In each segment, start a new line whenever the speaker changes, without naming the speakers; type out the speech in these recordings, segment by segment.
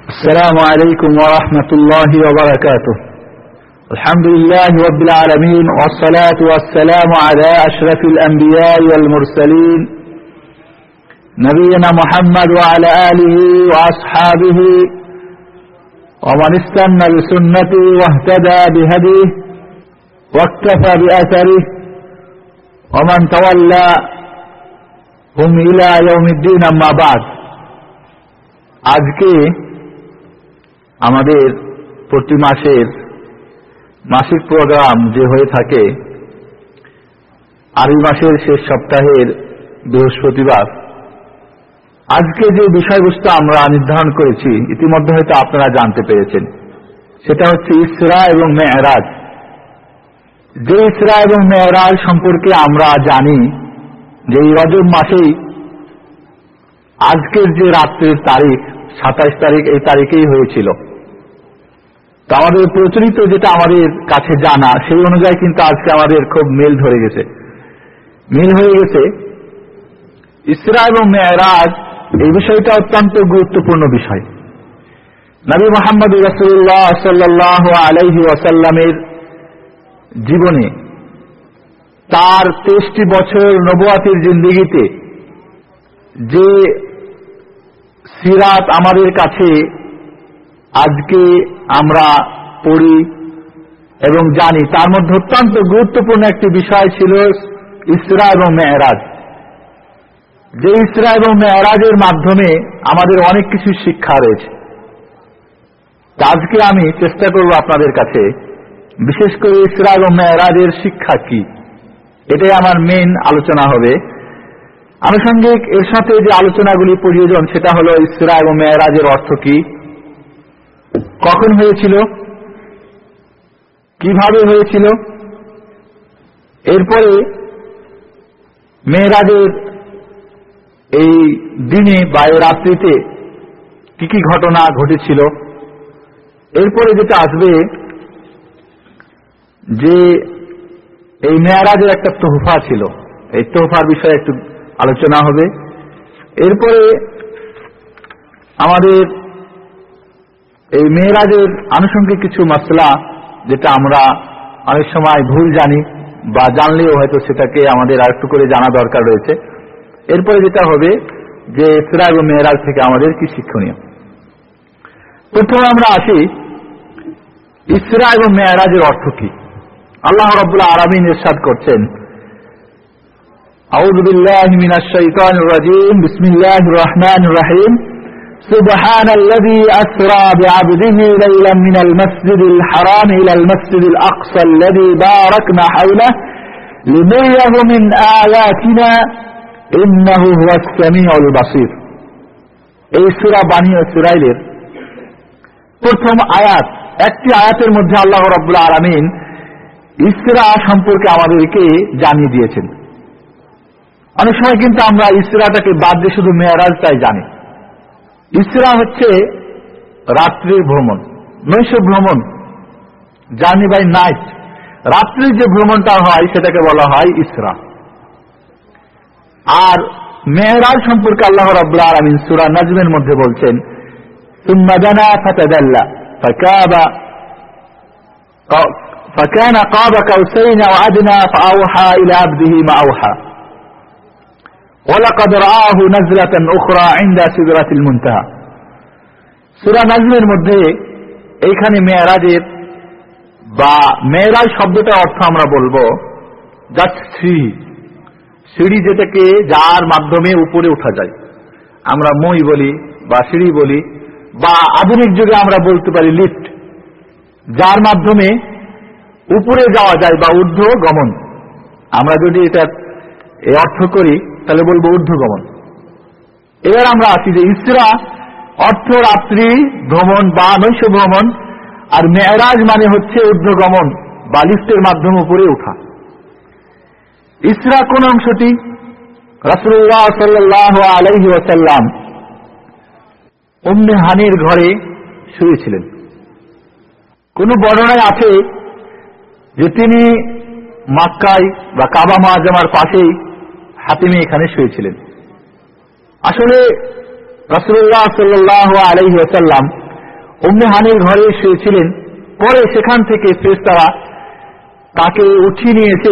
السلام عليكم ورحمة الله وبركاته. الحمد لله رب العالمين، والصلاة والسلام على أشرف الأنبياء والمرسلين نبينا محمد وعلى آله وأصحابه ومن استنى بسنته واهتدى بهديه واكتفى بأثره ومن تولى هم إلى يوم الدين. أما بعد, আজকে আমাদের প্রতি মাসের মাসিক প্রোগ্রাম যে হয়ে থাকে আরবি মাসের শেষ সপ্তাহের বৃহস্পতিবার, আজকে যে বিষয়বস্তু আমরা নির্ধারণ করেছি ইতিমধ্যে হয়তো আপনারা জানতে পেরেছেন, সেটা হচ্ছে ইসরা এবং মেরাজ। যে ইসরা এবং মেরাজ সম্পর্কে আমরা জানি যে এই রজব মাসেই আজকের যে রাত্রের তারিখ 27 তারিখ, এই তারিখেই হয়েছিল। তো আমাদের প্রচলিত যেটা আমাদের কাছে জানা সেই অনুযায়ী কিন্তু আজকে আমাদের খুব মিল হয়ে গেছে। ইসরা এবং মেরাজ এই বিষয়টা অত্যন্ত গুরুত্বপূর্ণ বিষয়। নবী মুহাম্মদ রাসূলুল্লাহ সাল্লাল্লাহু আলাইহি ওয়াসাল্লামের জীবনে তার 23টি বছর নবুয়াতের জিন্দেগিতে যে সিরাত আমাদের কাছে আজকে আমরা পড়ি এবং জানি, তার মধ্যে অত্যন্ত গুরুত্বপূর্ণ একটি বিষয় ছিল ইসরা এবং মেরাজ। যে ইসরা এবং মেরাজের মাধ্যমে আমাদের অনেক কিছু শিক্ষা রয়েছে। আজকে আমি চেষ্টা করব আপনাদের কাছে, বিশেষ করে ইসরা এবং মেরাজের শিক্ষা কি, এটাই আমার মেইন আলোচনা হবে। আনুষঙ্গিক এর সাথে যে আলোচনাগুলি প্রয়োজন সেটা হলো ইসরা এবং মেরাজের অর্থ কি, কখন হয়েছিল, কিভাবে হয়েছিল, এরপরে মেরাজের এই দিনে বা এই রাত্রিতে কি কি ঘটনা ঘটেছিল। এরপরে যেটা আসবে যে এই মেরাজের একটা তোহফা ছিল, এই তোহফার বিষয়ে একটু আলোচনা হবে। এরপরে আমাদের এই মেরাজের আনুষঙ্গিক কিছু মাসলা যেটা আমরা অনেক সময় ভুল জানি বা জানলেও হয়তো সেটাকে আমাদের আরেকটু করে জানা দরকার রয়েছে। এরপরে যেটা হবে যে ইসরা এবং মেরাজ থেকে আমাদের কি শিক্ষণীয়। প্রথমে আমরা আসি ইসরা এবং মেরাজের অর্থ কি। আল্লাহ রাব্বুল আলামিন ইরশাদ করছেন, আউযু বিল্লাহি মিনাশ শাইতানির রাজীম, বিসমিল্লাহির রাহমানির রাহিম, সুবহানাল্লাযী আসরা বিআবদিহি লাইলাম মিনাল মাসজিদিল হারাম ইলাল মাসজিদিল আকসা আল্লাযী বারাকনা হাওলাহু লিনুরিয়াহু মিন আয়াতিনা ইন্নাহু হুয়াস সামিউল বাসীর। এই সূরা বানী ইসরাঈলের প্রথম আয়াত, একটি আয়াতের মধ্যে আল্লাহ রাব্বুল আলামিন ইসরা সম্পর্কে আমাদেরকে জানিয়ে দিয়েছেন। অনেক সময় কিন্তু আমরা ইসরাটাকে বাদ দিয়ে শুধু মেরাজটাই জানি। ইসরা হচ্ছে রাত্রির ভ্রমণ, নৈশ ভ্রমণ, জার্নি বাই নাইট। রাত্রির যে ভ্রমণটা হয় সেটাকে বলা হয় ইসরা। আর মেরাজ সম্পর্কে আল্লাহ রাব্বুল আলামিন সূরা নাজমের মধ্যে বলছেন, সুম্মা দানা ফাতাদাল্লা ফাকানা কাবা কাউসাইন আও আদনা ফাআওহা ইলা আবদিহি মা আওহা ওয়ালাকাদ রাআহু নাজলাতান উখরা ইনদা সিদরাতিল মুনতাহা। সূরা নাজমের মধ্যে এইখানে মেরাজের বা মেরাজ শব্দটার অর্থ আমরা বলবো জাস্ট সিঁড়ি, যেটাকে যার মাধ্যমে উপরে ওঠা যায়, আমরা মই বলি বা সিঁড়ি বলি, বা আধুনিক যুগে আমরা বলতে পারি লিফট, যার মাধ্যমে উপরে যাওয়া যায় বা ঊর্ধ্ব গমন। আমরা যদি এটা অর্থ করি তাহলে বলবো ঊর্ধ্বগমন। এবার আমরা আসি যে ইসরা অর্থ রাত্রি ভ্রমণ বা নৈশ ভ্রমণ, আর মেরাজ মানে হচ্ছে ঊর্ধ্বগমন বা লিফটের মাধ্যমে উপরে ওঠা। ইসরা কোন অংশটি? রাসূলুল্লাহ সাল্লাল্লাহু আলাইহি ওয়াসাল্লাম উম্মে হানির ঘরে শুয়েছিলেন। কোন বর্ণনায় আছে যে তিনি মক্কায় বা কাবা মুআজ্জামার পাশেই হাতিমে এখানে শুয়েছিলেন। আসলে রাসূলুল্লাহ সাল্লাল্লাহু আলাইহি ওয়াসাল্লাম উম্মে হানির ঘরে শুয়েছিলেন। পরে সেখান থেকে ফেরেশতারা তাকে উঠিয়ে নিয়ে এসে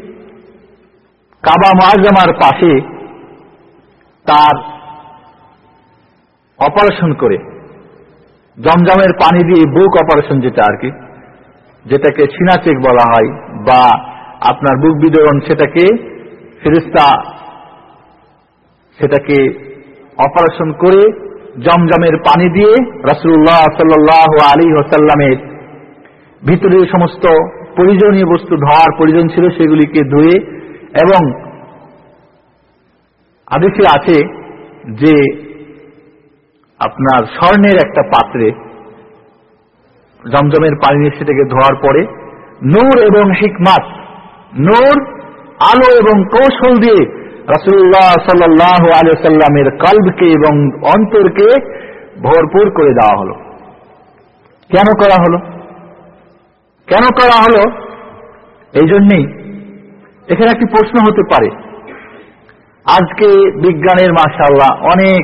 কাবা মুআজ্জামার পাশে তার অপারেশন করে, জমজমের পানি দিয়ে বুক অপারেশন যেটা আর কি, যেটাকে সিনা চেক বলা হয় বা আপনার বুক বিদরণ, সেটাকে ফেরেশতা সেটাকে অপারেশন করে জমজমের পানি দিয়ে রাসূলুল্লাহ সাল্লাল্লাহু আলাইহি ওয়াসাল্লামের ভিতরে সমস্ত প্রয়োজনীয় বস্তু ধোয়ার প্রয়োজন ছিল সেগুলিকে ধুয়ে, এবং হাদিসে আছে যে আপনার স্বর্ণের একটা পাত্রে জমজমের পানি নিয়ে সেটাকে ধোয়ার পরে নূর এবং হিকমাত, নূর আলো এবং কৌশল দিয়ে রাসূলুল্লাহ সাল্লাল্লাহু আলাইহি ওয়াসাল্লামের কলবকে এবং অন্তরকে ভরপুর করে দেওয়া হলো। কেন করা হলো? কেন করা হলো? এই জন্যই এখানে একটি প্রশ্ন হতে পারে। আজকে বিজ্ঞানের মাশাআল্লাহ অনেক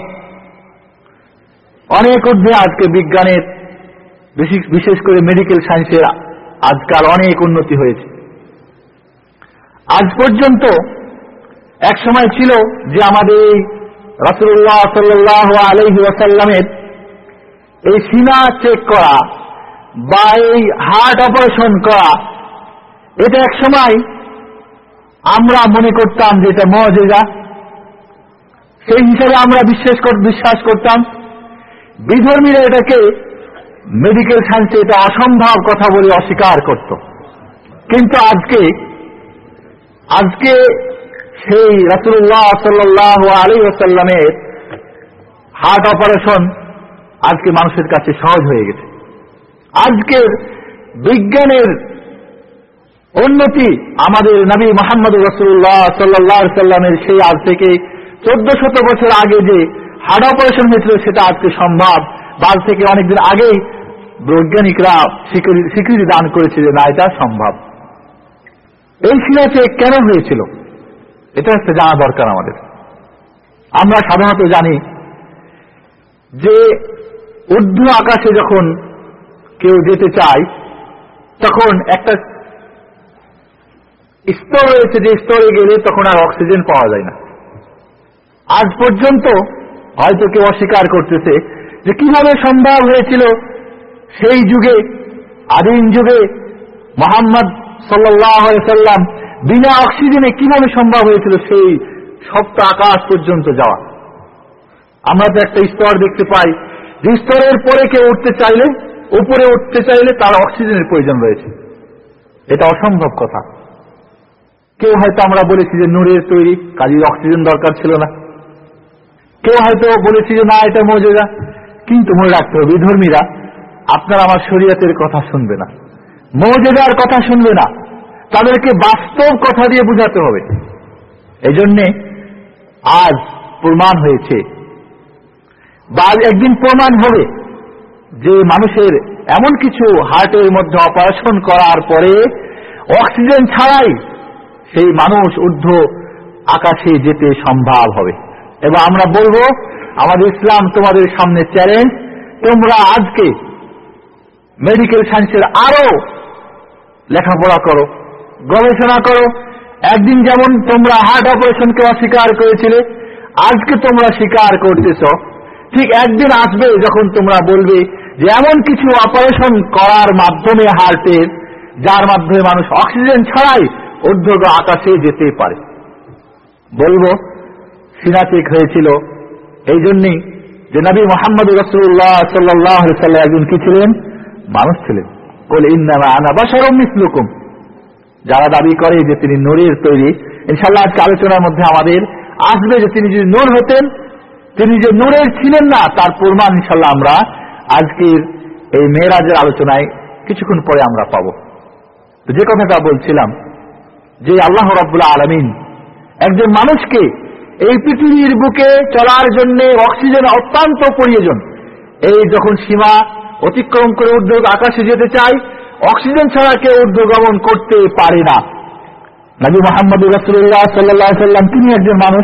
অনেক ঊর্ধ্বে, আজকে বিজ্ঞানের বিশেষ করে মেডিকেল সায়েন্সের আজকাল অনেক উন্নতি হয়েছে। আজ পর্যন্ত এক সময় ছিল যে আমাদের রাসূলুল্লাহ সাল্লাল্লাহু আলাইহি ওয়াসাল্লামের এই সিনা চেক করা বা এই হার্ট অপারেশন করা, এটা এক সময় আমরা মনে করতাম যে এটা মুজিজা, সেই হিসাবে আমরা বিশ্বাস করতাম। বিধর্মীরা এটাকে মেডিকেল সায়েন্সে এটা অসম্ভব কথা বলে অস্বীকার করত। কিন্তু আজকে সেই রাসূলুল্লাহ সাল্লাল্লাহু আলাইহি ওয়াসাল্লামের হার্ট অপারেশন আজকে মানুষের কাছে সহজ হয়ে গেছে। আজকের বিজ্ঞানের উন্নতি আমাদের নবী মুহাম্মদ রাসূলুল্লাহ সাল্লাল্লাহু আলাইহি ওয়াসাল্লামের সেই আজ থেকে 1400 বছর আগে যে হার্ট অপারেশন হয়েছিল সেটা আজকে সম্ভব। আজ থেকে অনেকদিন আগেই বৈজ্ঞানিকরা স্বীকৃতি দান করেছে যে না, এটা সম্ভব। এই সিনা চেক কেন হয়েছিল এটা একটা জানা দরকার আমাদের। আমরা সাধারণত জানি যে ঊর্ধ্ব আকাশে যখন কেউ যেতে চায় তখন একটা স্তর রয়েছে, যে স্তরে গেলে তখন আর অক্সিজেন পাওয়া যায় না। আজ পর্যন্ত হয়তো কেউ অস্বীকার করতেছে যে কিভাবে সম্ভব হয়েছিল সেই যুগে, আদিম যুগে মুহাম্মদ সাল্লাল্লাহু আলাইহি ওয়াসাল্লাম বিনা অক্সিজেনে কিভাবে সম্ভব হয়েছিল সেই সপ্ত আকাশ পর্যন্ত যাওয়া। আমরা তো একটা স্তর দেখতে পাই যে স্তরের পরে কেউ উঠতে চাইলে, উপরে উঠতে চাইলে তার অক্সিজেনের প্রয়োজন রয়েছে। এটা অসম্ভব কথা। কেউ হয়তো আমরা বলেছি যে নূরের তৈরি, কাজেই অক্সিজেন দরকার ছিল না। কেউ হয়তো বলেছি যে না, এটা মুজিজা। কিন্তু মনে রাখতে হবে, বিধর্মীরা আপনার আমার শরীয়তের কথা শুনবে না, মুজিজার কথা শুনবে না, তাদেরকে বাস্তব কথা দিয়ে বুঝাতে হবে। এই জন্যে আজ প্রমাণ হয়েছে বা একদিন প্রমাণ হবে যে মানুষের এমন কিছু হার্টের মধ্যে অপারেশন করার পরে অক্সিজেন ছাড়াই সেই মানুষ ঊর্ধ্ব আকাশে যেতে সম্ভব হবে। এবং আমরা বলবো, আমাদের ইসলাম তোমাদের সামনে চ্যালেঞ্জ, তোমরা আজকে মেডিকেল সায়েন্সের আরো লেখাপড়া করো, গবেষণা করো। একদিন যেমন তোমরা হার্ট অপারেশনকে অস্বীকার করেছিলে, আজকে তোমরা স্বীকার করতেছ, ঠিক একদিন আসবে যখন তোমরা বলবে যে এমন কিছু অপারেশন করার মাধ্যমে হার্টের, যার মাধ্যমে মানুষ অক্সিজেন ছাড়াই ঊর্ধ্ব আকাশে যেতে পারে। বলবো সিনা চেক হয়েছিল এই জন্যই যে নবী মুহাম্মদ রাসূলুল্লাহ সাল্লাল্লাহু আলাইহি ওয়াসাল্লাম একজন কি ছিলেন? মানুষ ছিলেন। কুল ইন্নামা আনা বাশারুম মিসলুকুম, যারা দাবি করে যে তিনি নূরের তৈরি, ইনশাআল্লাহ আজকে আলোচনার মধ্যে আমাদের আসবে যে তিনি যদি নূর হতেন, তিনি যে নূরের ছিলেন না তার প্রমাণ ইনশাআল্লাহ আমরা আজকের এই মেরাজের আলোচনায় কিছুক্ষণ পরে আমরা পাব। তো যে কথাটা বলছিলাম যে আল্লাহ রাব্বুল আলামিন একজন মানুষকে এই পৃথিবীর বুকে চলার জন্য অক্সিজেন অত্যন্ত প্রয়োজন। এই যখন সীমা অতিক্রম করে ঊর্ধ্ব আকাশে যেতে চায়, অক্সিজেন ছাড়া কেউ ঊর্ধ্বগমন করতে পারে না। নবী মুহাম্মদ রাসূলুল্লাহ সাল্লাল্লাহু আলাইহি ওয়াসাল্লাম তিনি একজন মানুষ,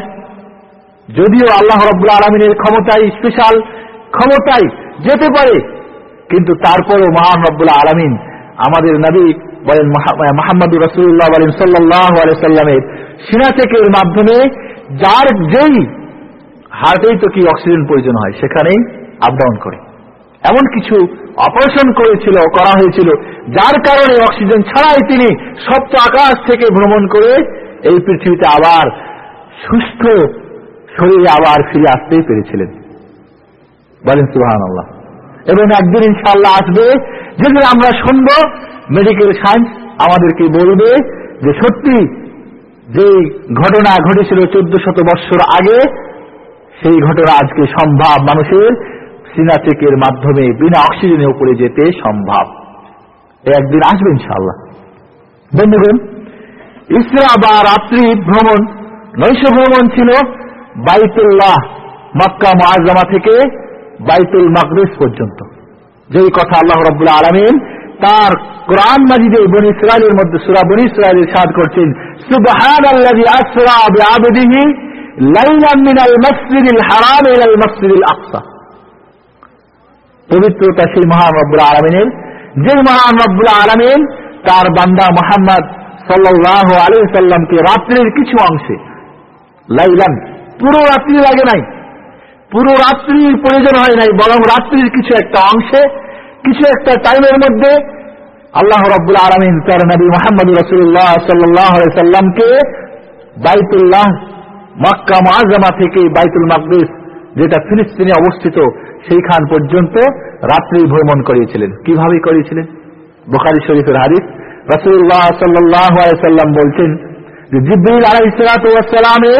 যদিও আল্লাহ রাব্বুল আলামিনের ক্ষমতায়, স্পেশাল ক্ষমতায় যেতে পারে, কিন্তু তারপরও মহান রব্বুল আলামিন আমাদের নবী বলেন মুহাম্মদুর রাসূলুল্লাহ বলেন সাল্লাল্লাহু আলাইহি সাল্লামের সিনা চেকের মাধ্যমে যার যেই হার্টেই তো কি অক্সিজেন প্রয়োজন হয় সেখানেই আপ ডাউন করে, এমন কিছু অপারেশন করা হয়েছিল যার কারণে অক্সিজেন ছাড়াই তিনি সপ্ত আকাশ থেকে ভ্রমণ করে এই পৃথিবীতে আবার সুস্থ শরীরে আবার ফিরে আসতেই পেরেছিলেন। বলেন সুবহানাল্লাহ। এবং একদিন ইনশাআল্লাহ আসবে যেদিন আমরা শুনবো মেডিকেল সায়েন্স আমাদেরকে বলবে যে সত্যি যে ঘটনা ঘটেছিল 1400 বছর আগে সেই ঘটনা আজকে সম্ভব, মানুষের সিনা চেকের মাধ্যমে বিনা অক্সিজেনে উপরে যেতে সম্ভব। একদিন আসবে ইনশাআল্লাহ। বন্ধুগণ, ইসরা বা রাত্রি ভ্রমণ নৈশ ভ্রমণ ছিল বাইতুল্লাহ মক্কা মুআজ্জামা থেকে বাইতুল মাকদিস পর্যন্ত, যেই কথা আল্লাহ রাব্বুল আলামিন তার কোরআন মাজিদে বনী ইসরাঈলের মধ্যে সূরা বনী ইসরাঈল ইরশাদ করছেন, সুবহানাল্লাযী আসরা বিআবদিহি লাইলাম মিনাল মাসজিদিল হারাম ইলাল মাসজিদিল আকসা। পবিত্রতা সেই মহান রব্বুল আলামিনের, যে মহান রব্বুল আলামিন তার বান্দা মুহাম্মদ সাল্লাল্লাহু আলাইহি সাল্লামকে রাত্রির কিছু অংশে, লাইলান পুরো রাত্রি লাগে নাই, পুরো রাত্রির প্রয়োজন হয় নাই, বরং রাত্রির কিছু একটা অংশে, কিছু একটা টাইমের মধ্যে আল্লাহ রাব্বুল আলামিন তার নবী মুহাম্মদ রাসূলুল্লাহ সাল্লাল্লাহু আলাইহি সাল্লামকে বাইতুল্লাহ মক্কা মুআজ্জামা থেকে বাইতুল মাকদিস যেটা ফিলিস্তিনে অবস্থিত সেইখান পর্যন্ত রাত্রি ভ্রমণ করিয়েছিলেন। কিভাবে করিয়েছিলেন? বুখারী শরীফের হাদিস, রাসূলুল্লাহ সাল্লাল্লাহু আলাইহি সাল্লাম বলছেন যে জিবরিল আলাইহিস সালাতু ওয়াস সালামের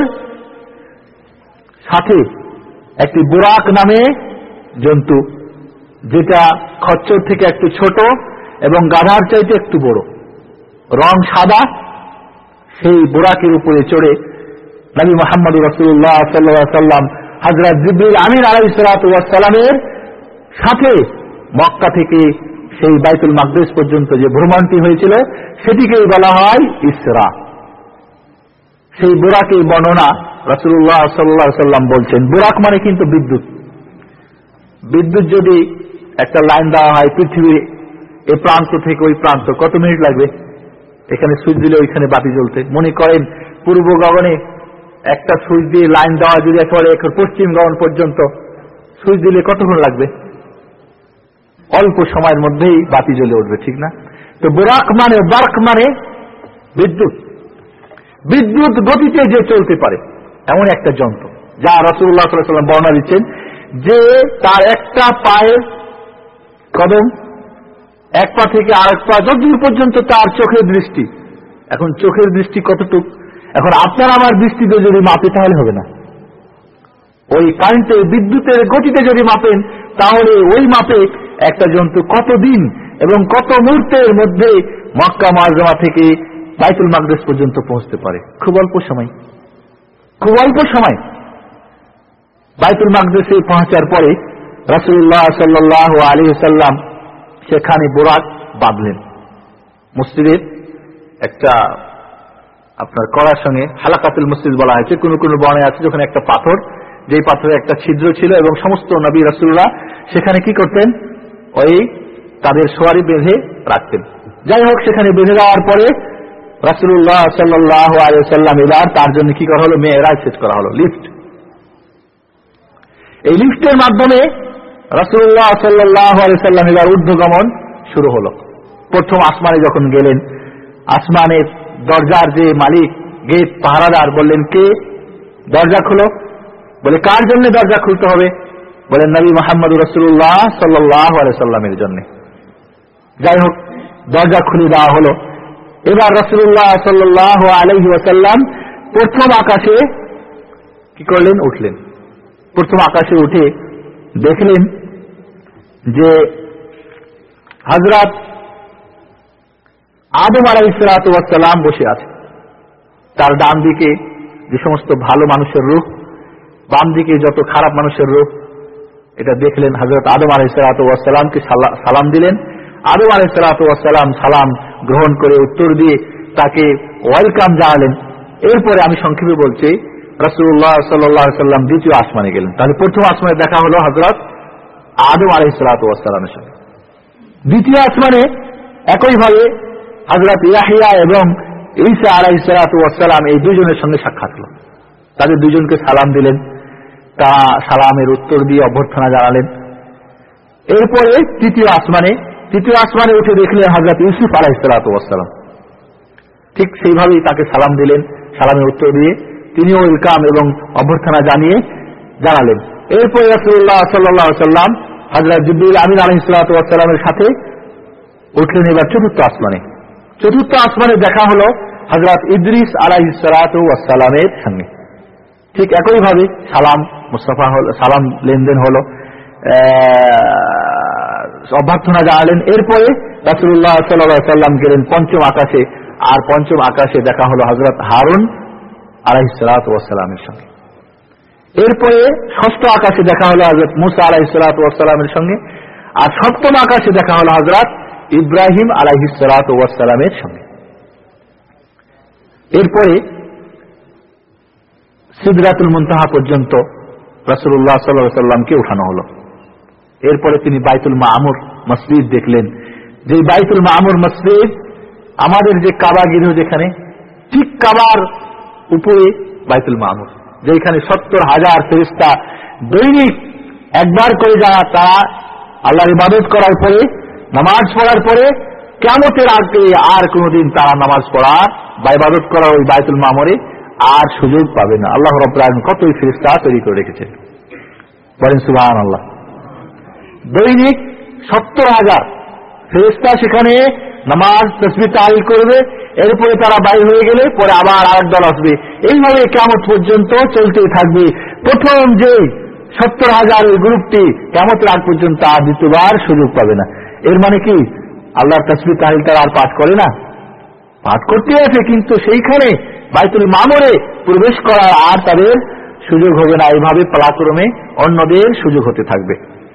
সাথে একটি বুরাক নামে জন্তু, যেটা খচ্চর থেকে একটু ছোট এবং গাধার চাইতে একটু বড়, রং সাদা, সেই বুরাকের উপরে চড়ে নবী মুহাম্মদ রাসূলুল্লাহ সাল্লাল্লাহু আলাইহি সাল্লাম হযরত জিবরিল আমিন আলাইহিস সালাতু ওয়াস সালামের সাথে মক্কা থেকে সেই বাইতুল মাকদিস পর্যন্ত যে ভ্রমণটি হয়েছিল সেটিকেই বলা হয় ইসরা। সেই বুরাকের বর্ণনা রাসূলুল্লাহ সাল্লাল্লাহু আলাইহি সাল্লাম বলছেন, বুরাক মানে কিন্তু বিদ্যুৎ। বিদ্যুৎ যদি একটা লাইন দেওয়া হয় পৃথিবীর এই প্রান্ত থেকে ওই প্রান্ত, কত মিনিট লাগবে? এখানে সুইচ দিলে ওইখানে বাতি জ্বলতে। মনে করেন পূর্ব গগনে একটা সুইচ দিয়ে লাইন দেওয়া যদি একেবারে পশ্চিম গগন পর্যন্ত সুইচ দিলে কতক্ষণ লাগবে? অল্প সময়ের মধ্যেই বাতি জ্বলে উঠবে, ঠিক না? তো বুরাক মানে, বার্ক মানে বিদ্যুৎ। বিদ্যুৎ গতিতে যে চলতে পারে এমন একটা যন্ত্র, যা রাসূলুল্লাহ সাল্লাল্লাহু আলাইহি ওয়াসাল্লাম বর্ণনা দিচ্ছেন যে তার একটা পায়ের কদম, এক পা থেকে আরেক পা যতদূর পর্যন্ত তার চোখের দৃষ্টি। এখন চোখের দৃষ্টি কতটুক? এখন আপনার আমার দৃষ্টিতে যদি মাপে তাহলে হবে না, ওই কারেন্টে বিদ্যুতের গতিতে যদি মাপেন তাহলে ওই মাপে একটা জন্তু কতদিন এবং কত মুহূর্তের মধ্যে মক্কা মুআজ্জামা থেকে বাইতুল মাকদিস পর্যন্ত পৌঁছতে পারে। খুব অল্প সময়, খুব অল্প সময়। বাইতুল মাকদিসে পৌঁছার পরে রাসূলুল্লাহ সাল্লাল্লাহু আলাইহি ওয়াসাল্লাম সেখানে বুরাক বাঁধলেন। মসজিদের একটা আপনার করার সঙ্গে হালাকাতুল মসজিদ বলা হয়েছে, কোন কোন বর্ণনায় আছে যখন একটা পাথর, যেই পাথরে একটা ছিদ্র ছিল এবং সমস্ত নবী রাসূলুল্লাহ সেখানে কি করতেন? ওই তাদের সওয়ারি বেঁধে রাখতেন। যাই হোক, সেখানে বেঁধে দেওয়ার পরে রাসূলুল্লাহ সাল্লাল্লাহু আলাইহি ওয়াসাল্লাম এবার তার জন্য কি করা হলো? মেরাজ সেট করা হলো, লিফট। এই লিফটের মাধ্যমে রাসূলুল্লাহ সাল্লাল্লাহু আলাইহি ওয়াসাল্লাম এবার ঊর্ধ্বগমন শুরু হলো। প্রথম আসমানে যখন গেলেন, আসমানের দরজার যে মালিক, গেট পাহারাদার বললেন, কে? দরজা খুলো। বলে, কার জন্য দরজা খুলতে হবে? বলেন, নবী মুহাম্মদ রাসূলুল্লাহ সাল্লাল্লাহু আলাইহি ওয়াসাল্লামের জন্য। যাই হোক, দরজা খুলে দেওয়া হলো। এবার রাসূলুল্লাহ সাল্লাল্লাহু আলাইহি ওয়াসাল্লাম প্রথম আকাশে কি করলেন? উঠলেন। প্রথম আকাশে উঠে দেখলেন যে হযরত আদম আলাইহিস সালাতু ওয়াস সালাম বসে আছে। তার ডান দিকে যে সমস্ত ভালো মানুষের রূহ, বাম দিকে যত খারাপ মানুষের রূহ, এটা দেখলেন। হযরত আদম আলাইহিস সালাতু ওয়াস সালামকে সালাম দিলেন। আদম আলাইহিস সালাতু ওয়াস সালাম সালাম গ্রহণ করে উত্তর দিয়ে তাকে ওয়েলকাম জানালেন। এরপরে আমি সংক্ষেপে বলছি, রাসূলুল্লাহ সাল্লাল্লাহু আলাইহি ওয়াসাল্লাম দ্বিতীয় আসমানে গেলেন। তাহলে প্রথম আসমানে দেখা হলো হযরত আদম আলাইহিস সালাতু ওয়াস সালামের সঙ্গে। দ্বিতীয় আসমানে একইভাবে হযরত ইয়াহইয়া এবং ঈসা আলাইহিস সালাতু ওয়াস সালাম এই দুজনের সঙ্গে সাক্ষাৎ হলো। তাদের দুজনকে সালাম দিলেন, তা সালামের উত্তর দিয়ে অভ্যর্থনা জানালেন। এরপরে তৃতীয় আসমানে উঠে দেখলেন হযরত ইউসুফ আলাইহিস সালাতু ওয়াস সালাম। ঠিক সেইভাবেই তাকে সালাম দিলেন, সালামের উত্তর দিয়ে তিনিও ওয়েলকাম এবং অভ্যর্থনা জানালেন। এরপরে রাসূলুল্লাহ সাল্লাল্লাহু আলাইহি ওয়াসাল্লাম হযরত জিবরিল আমিন আলাইহিস সালাতু ওয়াস সালামের সাথে উঠলেন এবার চতুর্থ আসমানে দেখা হলো হযরত ইদ্রিস আলাইহিস সালাতু ওয়াস সালামের সঙ্গে। ঠিক একইভাবে সালাম লেনদেন হলো, অভ্যর্থনা জানালেন। এরপরে রাসূলুল্লাহ সাল্লাল্লাহু আলাইহি ওয়াসাল্লাম গেলেন পঞ্চম আকাশে, আর পঞ্চম আকাশে দেখা হলো হযরত হারুন আলাইহিস সালাতু ওয়াস সালামের সঙ্গে। এরপরে ষষ্ঠ আকাশে দেখা হলো হযরত মুসা আলাইহিস সালাতু ওয়াস সালামের সঙ্গে, আর সপ্তম আকাশে দেখা হলো হযরত ইব্রাহিম আলাইহিস সালাতু ওয়াস সালামের সঙ্গে। এরপরে সিদরাতুল মুনতাহা পর্যন্ত রাসূলুল্লাহ সাল্লাল্লাহু আলাইহি ওয়াসাল্লামকে উঠানো হলো। এরপরে তিনি বাইতুল মামুর মসজিদ দেখলেন। যে বাইতুল মামুর মসজিদ আমাদের যে কাবা গৃহ, যেখানে ঠিক কাবার উপরে বাইতুল মামুর, যেখানে 70,000 ফেরেশতা দৈনিক একবার করে যারা তারা আল্লাহর ইবাদত করার পরে, নামাজ পড়ার পরে কিয়ামতের আগে আর কোনোদিন তারা নামাজ পড়ার বা ইবাদত করার ওই বাইতুল মামুরে আর সুযোগ পাবে না। আল্লাহ রাব্বুল আলামিন কতই ফেরেশতা তৈরি করে রেখেছেন, বলেন সুবহানাল্লাহ। দৈনিক 70,000 ফেরেশতা সেখানে নামাজ তাসবিহ তাহলিল করবে, এরপরে তারা বাইরে হয়ে গেলে পরে আবার আরেক দল আসবে, এইভাবে কিয়ামত পর্যন্ত চলতেই থাকবে। প্রথম যে 70,000 গ্রুপটি কিয়ামতের আগ পর্যন্ত আর দ্বিতীয়বার সুযোগ পাবে না। এর মানে কি আল্লাহর তাসবিহ তাহলিল তারা আর পাঠ করে না? পাঠ করতে আছে, কিন্তু সেইখানে বাইতুল মামুরে প্রবেশ করার আর তাদের সুযোগ হবে না। এইভাবে পালাক্রমে অন্যদের সুযোগ হতে থাকবে।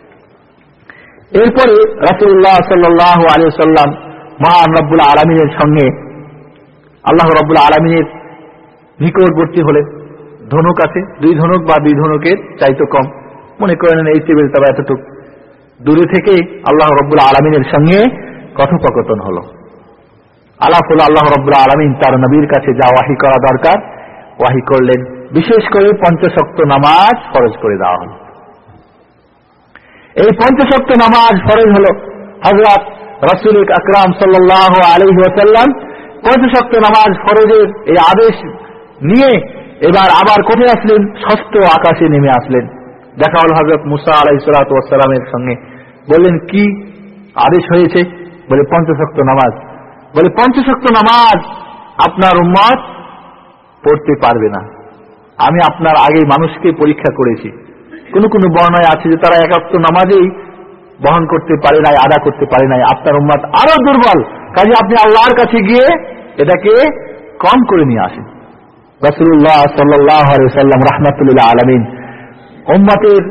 এরপরে রাসূলুল্লাহ সাল্লাল্লাহু আলাইহি ওয়াসাল্লাম মহান রব্বুল আলামিনের সঙ্গে আল্লাহ রব্বুল আলামিনের নিকটবর্তী হলেন। ধনুক আছে, 2 ধনুক বা 2 ধনুকের চাইতে কম, মনে করেন এই টেবিল তবে এতটুকু দূরে থেকে আল্লাহ রব্বুল আলামিনের সঙ্গে কথোপকথন হলো। আলাপ হলো। আল্লাহ রব্বুল আলামিন তার নবীর কাছে যা ওয়াহি করা দরকার ওয়াহি করলেন। বিশেষ করে 5 ওয়াক্ত নামাজ ফরজ করে দেওয়া হলো। এই 5 ওয়াক্ত নামাজ ফরজ হলো। হযরত রাসূল আকরাম সাল্লাল্লাহু আলাইহি ওয়াসাল্লাম 5 ওয়াক্ত নামাজ ফরজের এই আদেশ নিয়ে এবার আবার কোথায় আসলেন? 6ষ্ঠ আকাশে নেমে আসলেন। দেখা হলো হযরত মুসা আলাইহিস সালাতু ওয়াস সালামের সঙ্গে। বললেন কি আদেশ হয়েছে? বলে 5 ওয়াক্ত নামাজ। বলে 5 ওয়াক্ত নামাজ আপনার উম্মত পড়তে পারবে না। আমি আপনার আগে মানুষকে পরীক্ষা করেছি, কোন কোন বর্ণনায় আছে যে তারা 1 ওয়াক্ত নামাজেই বহন করতে পারে নাই, আদা করতে পারে নাই। আপনার উম্মত আরো দুর্বল, কাজে আপনি আল্লাহর কাছে গিয়ে এটাকে কম করে নিয়ে আসেন। রাসূলুল্লাহ সাল্লাল্লাহু আলাইহি ওয়াসাল্লাম রাহমাতুল লিল আলামিন উম্মতের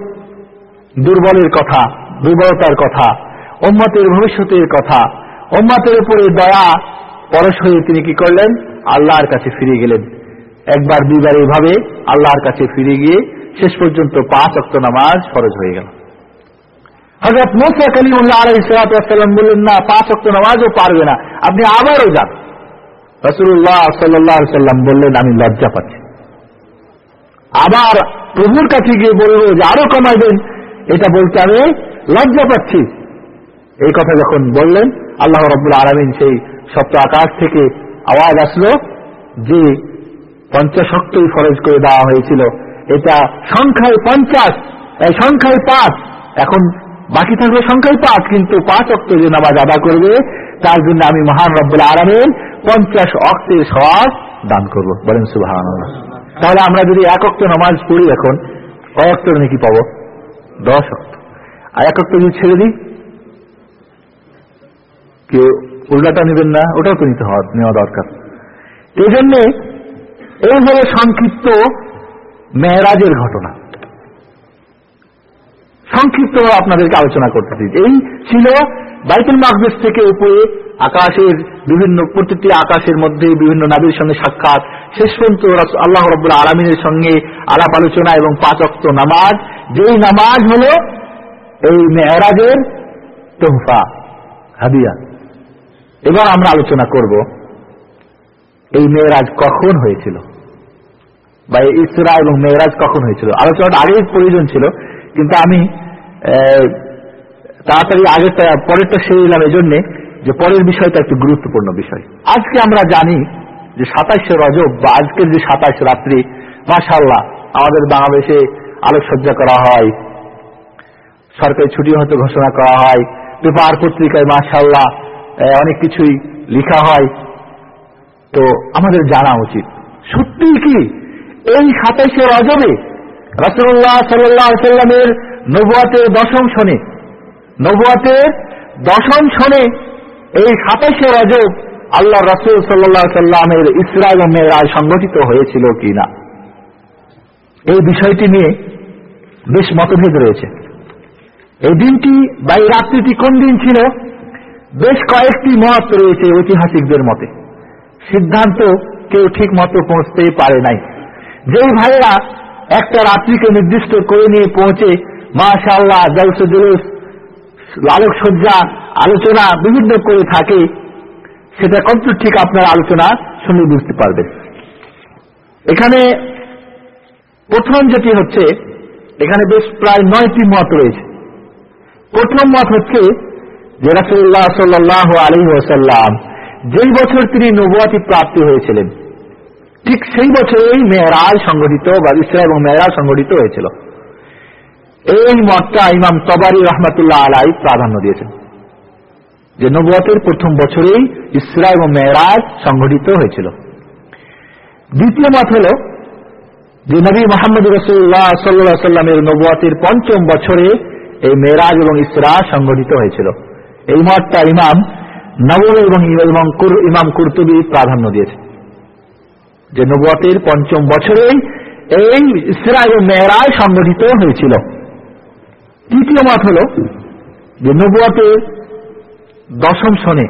দুর্বলতার কথা, উম্মতের ভবিষ্যতের কথা, উম্মতের উপরে দয়া পরশ হয়ে তিনি কি করলেন? আল্লাহর কাছে ফিরে গেলেন। একবার দুইবার এইভাবে আল্লাহর কাছে ফিরে গিয়ে শেষ পর্যন্ত 5 ওয়াক্ত নামাজ ফরজ হয়ে গেল। হযরত মুসা কালিমুল্লাহ আলাইহিস সালাতু ওয়াস সালাম বললেন, না, 5 ওয়াক্ত নামাজও পারবে না, আপনি আবারও যান। রাসূলুল্লাহ সাল্লাল্লাহু আলাইহি ওয়াসাল্লাম বললেন, আমি লজ্জা পাচ্ছি। আবার প্রভুর কাছে গিয়ে বলবো যে আরো কমাই দেন, এটা বলতে আমি লজ্জা পাচ্ছি। এই কথা যখন বললেন, আল্লাহ রাব্বুল আলামিন সেই সপ্ত আকাশ থেকে আওয়াজ আসলো যে 50 ওয়াক্তই ফরজ করে দেওয়া হয়েছিল, এটা সংখ্যায় 50, এই সংখ্যায় 5, এখন বাকি থাকবে সংখ্যায় 5, কিন্তু 5 ওয়াক্ত যে নামাজ আদা করবে তার জন্য আমি মহান রব্বুল আলামিন 50 ওয়াক্তের সওয়াব দান করব। বলেন সুবহানাল্লাহ। তাহলে আমরা যদি 1 ওয়াক্ত নামাজ পড়ি এখন কয় ওয়াক্তের নাকি পাবো? 10 ওয়াক্ত। আর 1 ওয়াক্ত যদি ছেড়ে দিই, কেউ উল্টাটা নেবেন না, ওটাও তো নেওয়া দরকার। এই জন্য এই হলো সংক্ষিপ্ত মেরাজের ঘটনা। সংক্ষিপ্ত আপনাদেরকে আলোচনা করতেছি। এই ছিল বাইতুল মাকদিস থেকে উপরে আকাশের প্রতিটি আকাশের মধ্যে বিভিন্ন নবীর সঙ্গে সাক্ষাৎ, শেষ পর্যন্ত আল্লাহ রাব্বুল আলামিনের সঙ্গে আলাপ আলোচনা এবং 5 ওয়াক্ত নামাজ, যেই নামাজ হলো এই মেরাজের তোহফা, হাদিয়া। এবার আমরা আলোচনা করব এই মেরাজ কখন হয়েছিল, বা ইসরা এবং মেরাজ কখন হয়েছিল। আলোচনাটা আগেই প্রয়োজন ছিল, কিন্তু আমি তাড়াতাড়ি আগেরটা পরেরটা সেরে নিলাম এই জন্যে যে পরের বিষয়টা একটু গুরুত্বপূর্ণ বিষয়। আজকে আমরা জানি যে 27শে রজব বা আজকের যে 27 রাত্রি, মাশাআল্লাহ আমাদের বাংলাদেশে আলোকসজ্জা করা হয়, সরকারি ছুটি হয়তো ঘোষণা করা হয়, পেপার পত্রিকায় মাশাআল্লাহ অনেক কিছুই লেখা হয়। তো আমাদের জানা উচিত সত্যি কি এই 27শে রজবে রাসূলুল্লাহ সাল্লাল্লাহু আলাইহি ওয়াসাল্লামের নবুয়তের দশম সনে এই 27শে রজব আল্লাহ রাসূল সাল্লাল্লাহু আলাইহি ওয়াসাল্লামের ইসরা এবং মেরাজ সংঘটিত হয়েছিল কিনা, এই বিষয়টি নিয়ে বেশ মতভেদ রয়েছে। এই দিনটি বা এই রাত্রিটি কোন দিন ছিল, বেশ কয়েকটি মত রয়েছে ঐতিহাসিকদের মতে। সিদ্ধান্ত কেউ ঠিক মতো পৌঁছতে পারে নাই। যেই ভাইয়েরা একটা রাত্রিকে নির্দিষ্ট করে নিয়ে পৌঁছে মাশাআল্লাহ জলসে জুলুস, আলোকসজ্জা, আলোচনা বিভিন্ন করে থাকে, সেটা কতটুকু ঠিক আপনার আলোচনা শুনে বুঝতে পারবেন। এখানে প্রথম যেটি হচ্ছে, এখানে বেশ প্রায় 9টি মত রয়েছে। প্রথম মত হচ্ছে যে রাসূলুল্লাহ সাল্লাল্লাহু আলাইহি ওয়াসাল্লাম যেই বছর তিনি নবুয়তি প্রাপ্তি হয়েছিলেন ঠিক সেই বছরেই মেরাজ সংঘটিত বা ইসরা এবং মেরাজ সংঘটিত হয়েছিল। এই মতটা ইমাম তবারি রাহমাতুল্লাহ আলাইহি প্রাধান্য দিয়েছেন যে নবুয়তের প্রথম বছরেই ইসরা এবং মেরাজ সংঘটিত হয়েছিল। দ্বিতীয় মত হল যে নবী মুহাম্মদ রাসূলুল্লাহ সাল্লাল্লাহু আলাইহি ওয়াসাল্লামের নবুয়তের 5ম বছরে এই মেরাজ এবং ইসরা সংঘটিত হয়েছিল। এই মতটা ইমাম নববী এবং ইমাম কুরতুবী প্রাধান্য দিয়েছে যে নবুয়তের 5ম বছরেই এই ইসরা এবং মেরাজ সংঘটিত হয়েছিল। তৃতীয় মত হল যে নবুয়তের 10ম সনে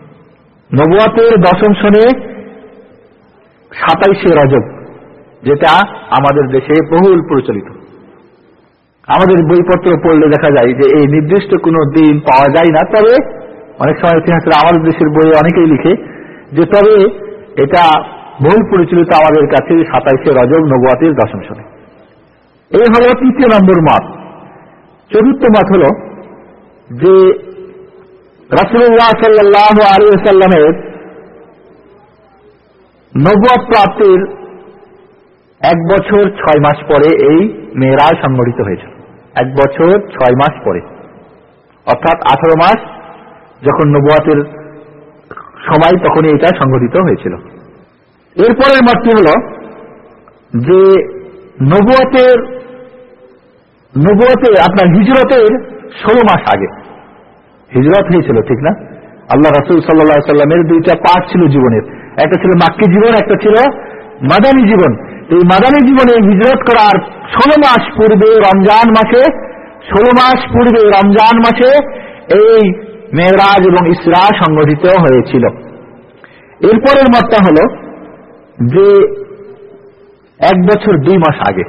27শে রজব, যেটা আমাদের দেশে বহুল প্রচলিত। আমাদের বইপত্র পড়লে দেখা যায় যে এই নির্দিষ্ট কোনো দিন পাওয়া যায় না, তবে অনেক সময় ইতিহাসের আমাদের দেশের বইয়ে অনেকেই লিখে যে তবে এটা বহুল প্রচলিত আমাদের কাছে 27শে রজব নবুয়তের 10ম সনে। এই হল তৃতীয় নম্বর মত। চতুর্থ মত হল যে রাসূলুল্লাহ সাল্লাল্লাহু আলাইহি ওয়াসাল্লামের নবুয়ত প্রাপ্তির 1 বছর 6 মাস পরে এই মেরাজ সংঘটিত হয়েছিল। 1 বছর 6 মাস পরে, অর্থাৎ 18 মাস যখন নবুয়তের সময় তখনই এটা সংঘটিত হয়েছিল। এরপরের মতটি হল যে নবুয়তের আপনার হিজরতের 16 মাস আগে হিজরত হয়েছিল, ঠিক না? আল্লাহ রাসূল সাল্লাল্লাহু আলাইহি ওয়াসাল্লামের 2টা পার্ট ছিল জীবনের, একটা ছিল মাক্কি জীবন, একটা ছিল মাদানী জীবন। এই মাদানী জীবনে হিজরত করার 16 মাস পূর্বে রমজান মাসে এই মেরাজ এবং ইসরা সংঘটিত হয়েছিল। এরপরের মতটা হল যে 1 বছর 2 মাস আগে,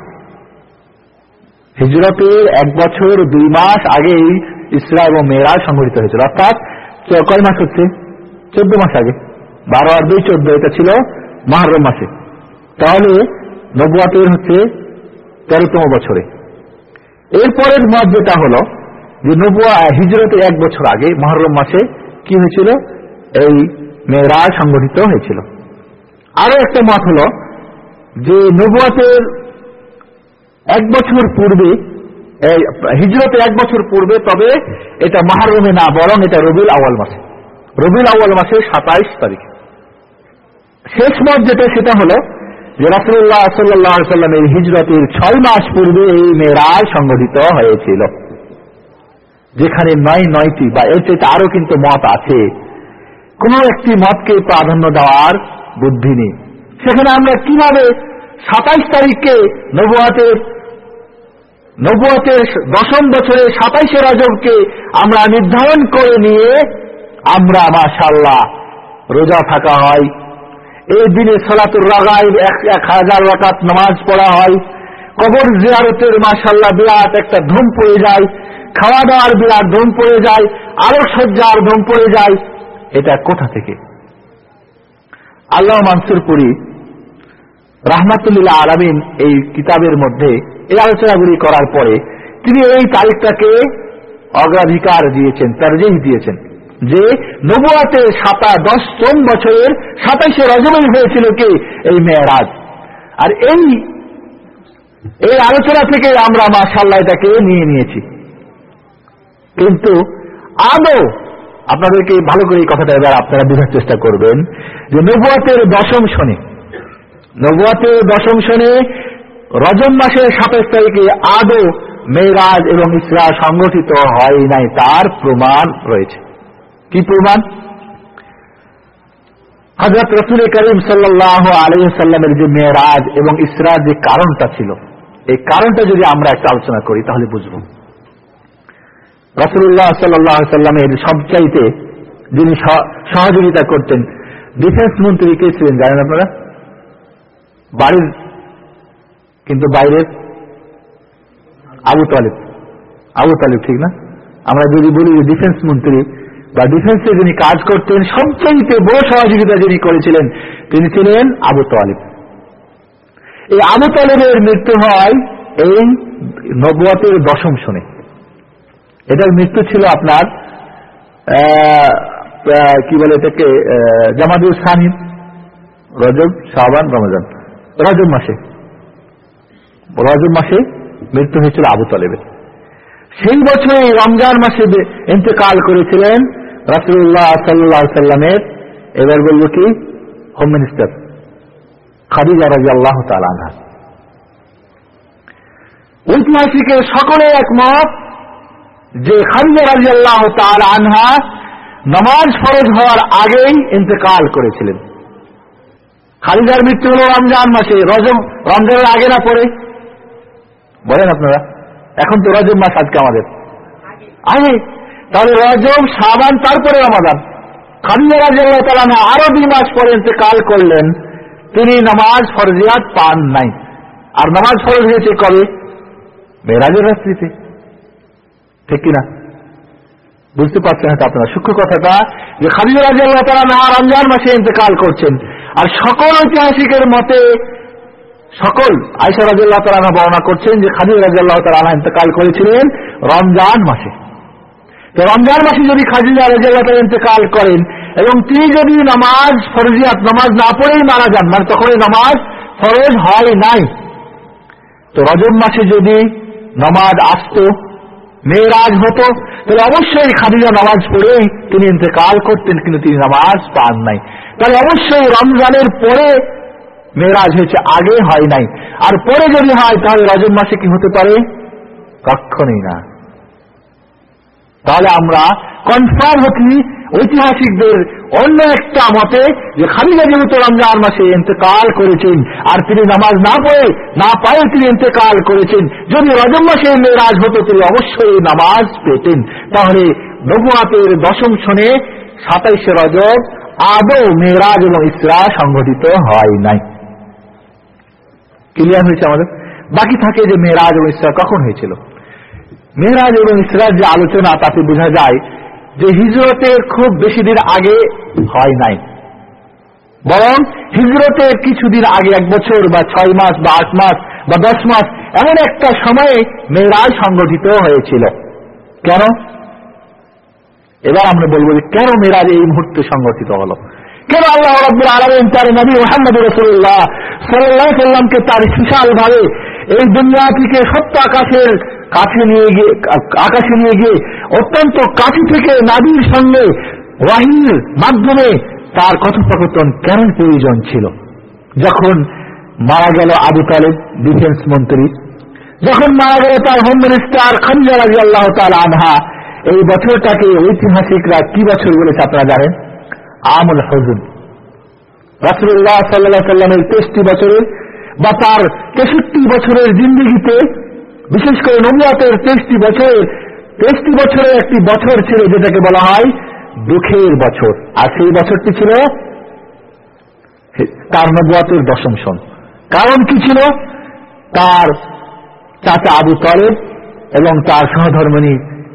হিজরতের 1 বছর 2 মাস আগে এই ইসরা এবং মেরাজ সংঘটিত হয়েছিল। অর্থাৎ কয় মাস হচ্ছে? 14 মাস আগে। 12 আর 2 14, এটা ছিল মুহররম মাসে। তাহলে নবুয়তের হচ্ছে 13তম বছরে। এরপরের মত যেটা হলো যে হিজরতের 1 বছর আগে মুহররম মাসে কি হয়েছিল? এই মেরাজ সংঘটিত হয়েছিল। আরো একটা মত হলো যে নবুয়তের 1 বছর পূর্বে, হিজরতের 1 বছর পূর্বে, তবে এটা মুহররমে না, বরং এটা রবিউল আউয়াল মাসে, 27 তারিখে। শেষ মত যেটা, সেটা হলো যে রাসূলুল্লাহ সাল্লাল্লাহু আলাইহি ওয়াসাল্লামের হিজরতের 6 মাস পূর্বে এই মেরাজ সংঘটিত হয়েছিল। যেখানে 9টি বা এর চেয়ে আরো কিন্তু মত আছে, কোন একটি মতকে প্রাধান্য দেওয়ার বুদ্ধি নেই। সেখানে আমরা কিভাবে 27 তারিখকে নবুয়তের 10ম বছরে 27শে রজবকে আমরা নির্ধারণ করে নিয়ে আমরা মাশাআল্লাহ রোজা থাকা হয়, এই দিনে সালাতুর রাগাইব 1000 রাকাত নামাজ পড়া হয়, কবর জিয়ারতের মাশাআল্লাহ বিরাট একটা ধুম পড়ে যায়, খাওয়া দাওয়ার বিরাট ধুম পড়ে যায়, আলোকসজ্জার ধুম পড়ে যায়। এটা কোথা থেকে? আল্লামা মানসুর পুরী রাহমাতুল্লাহ আলামিন এই কিতাবের মধ্যে এই আলোচনাগুলি করার পরে তিনি এই তারিখটাকে অগ্রাধিকার দিয়েছেন, তারজীহ দিয়েছেন যে নবুয়াতের 10 বছরের 27শে রজবই হয়েছিল কি এই মেরাজ। আর এই আলোচনা থেকে আমরা মাশাআল্লাহ এটাকে নিয়ে নিয়েছি। কিন্তু আদৌ আপনাদেরকে ভালো করে এই কথাটা এবার আপনারা বোঝার চেষ্টা করবেন যে নবুয়াতের 10ম শনে রজব মাসের 27 তারিখে আদৌ মেরাজ এবং ইসরা সংগঠিত হয় নাই, তার প্রমাণ রয়েছে। কি প্রমাণ? হযরত রাসূল করিম সাল্লাল্লাহু আলাইহি ওয়াসাল্লামের যে মেরাজ এবং ইসরার যে কারণটা ছিল, এই কারণটা যদি আমরা একটা আলোচনা করি তাহলে বুঝব। রাসূলুল্লাহ সাল্লাল্লাহু আলাইহি ওয়াসাল্লামের সবচাইতে যিনি সহযোগিতা করতেন ডিফেন্স মন্ত্রী কে ছিলেন জানেন আপনারা? বাড়ির কিন্তু বাইরের আবু তালিব, ঠিক না? আমরা যদি বলি যে ডিফেন্স মন্ত্রী বা ডিফেন্সে যিনি কাজ করতেন সবচেয়ে বড় সহযোগিতা যিনি করেছিলেন তিনি ছিলেন আবু তালিব। এই আবু তালিবের মৃত্যু হয় এই নবুয়াতের 10ম শনে। এটার মৃত্যু ছিল আপনার কি বলে এটাকে জামাদুল সানি, রজব, শাবান, রমজান, রজব মাসে মৃত্যু হয়েছিল আবু তালেবের। সেই বছরে রমজান মাসে ইন্তেকাল করেছিলেন রাসূলুল্লাহ সাল্লাল্লাহু আলাইহি ওয়াসাল্লামের, এবার বলবো কি, হোম মিনিস্টার খাদিজা রাদিয়াল্লাহু তাআলা আনহা। ঐতিহাসিকের সকলে একমত যে খাদিজা রাদিয়াল্লাহু তাআলা আনহা নামাজ ফরজ হওয়ার আগেই ইন্তেকাল করেছিলেন। খাদিজার মৃত্যু হল রমজান মাসে, রমজানের আগে না পরে? বলেন আপনারা, এখন তো রজব মাস আজকে আমাদের আগে, তাহলে রজব, শাবান, তারপরে রমাদান। খাদিজা রাদিয়াল্লাহু তাআলা আনহা আরো 2 মাস পরে ইন্তেকাল করলেন, তিনি নামাজ ফরজিয়াত পান নাই। আর নামাজ ফরজ হয়েছে কবে? মেরাজের রাত্রিতে, ঠিক কিনা? বুঝতে পারছেন হয়তো আপনারা সূক্ষ্ম কথাটা, যে খাদিজা রাদিয়াল্লাহু তাআলা আনহা রমজান মাসে ইন্তেকাল করছেন। আর সকল ঐতিহাসিকের মতে, সকল আয়েশা রাদিয়াল্লাহু তাআলা আনহা বর্ণনা করছেন যে খাদিজা রাদিয়াল্লাহু তাআলা আনহা ইন্তেকাল করেছিলেন রমজান মাসে। তো রমজান মাসে যদি খাদিজা রাদিয়াল্লাহু তাআলা ইন্তেকাল করেন এবং তিনি যদি নামাজ ফরজিয়াত নামাজ না পড়েই মারা যান, মানে তখন নামাজ ফরজ হয় নাই, তো রজব মাসে যদি নামাজ আসতো, মেরাজ হতো, তাহলে অবশ্যই খাদিজা নামাজ পড়েই তিনি ইন্তেকাল করতেন, কিন্তু তিনি নামাজ পান নাই। তাহলে অবশ্যই রমজানের পরে মেরাজ হয়েছে, আগে হয় নাই। আর পরে যদি হয় তাহলে রজব মাসে কি হতে পারে? কখনোই না। তাহলে আমরা কনফার্ম হচ্ছি ঐতিহাসিকদের অন্য একটা মতে যে খাদিজা যেহেতু রমজান মাসে ইন্তেকাল করেছেন আর তিনি নামাজ না পায়ে তিনি ইন্তেকাল করেছেন, যদি রজব মাসে মেরাজ হতো তিনি অবশ্যই নামাজ পেতেন। তাহলে নবুয়াতের 10ম শনে 27শে রজব আদৌ মেরাজ এবং ইসরা সংঘটিত হয় নাই। ক্লিয়ার হয়েছে আমাদের? বাকি থাকে যে মেরাজ এবং ইসরা কখন হয়েছিল। মেরাজ এবং ইসরার যে আলোচনা, তাতে বোঝা যায় যে হিজরতের খুব বেশি দিন আগে হয় নাই, বরং হিজরতের কিছুদিন আগে, 1 বছর বা 6 মাস বা 8 মাস বা 10 মাস এমন একটা সময়ে মেরাজ সংগঠিত হয়েছিল। কেন? এবার আমরা বলবো যে কেন মেরাজ এই মুহূর্তে সংগঠিত হলো, কেন আল্লাহ রাব্বুল আলামিন তার নবী মুহাম্মদ রাসূলুল্লাহ সাল্লাল্লাহু আলাইহি ওয়াসাল্লামকে তার বিশাল ভাবে এই দুনিয়া থেকে সত্য আকাশের কাছে নিয়ে গিয়ে অত্যন্ত কাছে থেকে নবীর সঙ্গে ওয়াহির মাধ্যমে তার কথোপকথন কেন প্রয়োজন ছিল? যখন মারা গেল আবু তালেব ডিফেন্স মন্ত্রী, যখন মারা গেল তার হোম মিনিস্টার খাদিজা রাদিয়াল্লাহু তাআলা আনহা, এই বছরটাকে ঐতিহাসিকরা কি বছর বলেছে আপনারা জানেন? আমুল হুজুন। রাসূলুল্লাহ সাল্লাল্লাহু আলাইহি ওয়াসাল্লামের 63 বছরের বা তার 63 বছরের জিন্দেগিতে, বিশেষ করে নবুয়াতের 63 বছরের একটি বছর ছিল যেটাকে বলা হয় দুঃখের বছর। আর সেই বছরটি ছিল তার নবুয়াতের 10ম শন। কারণ কি ছিল? তার চাচা আবু তালেব এবং তার সহধর্মিণী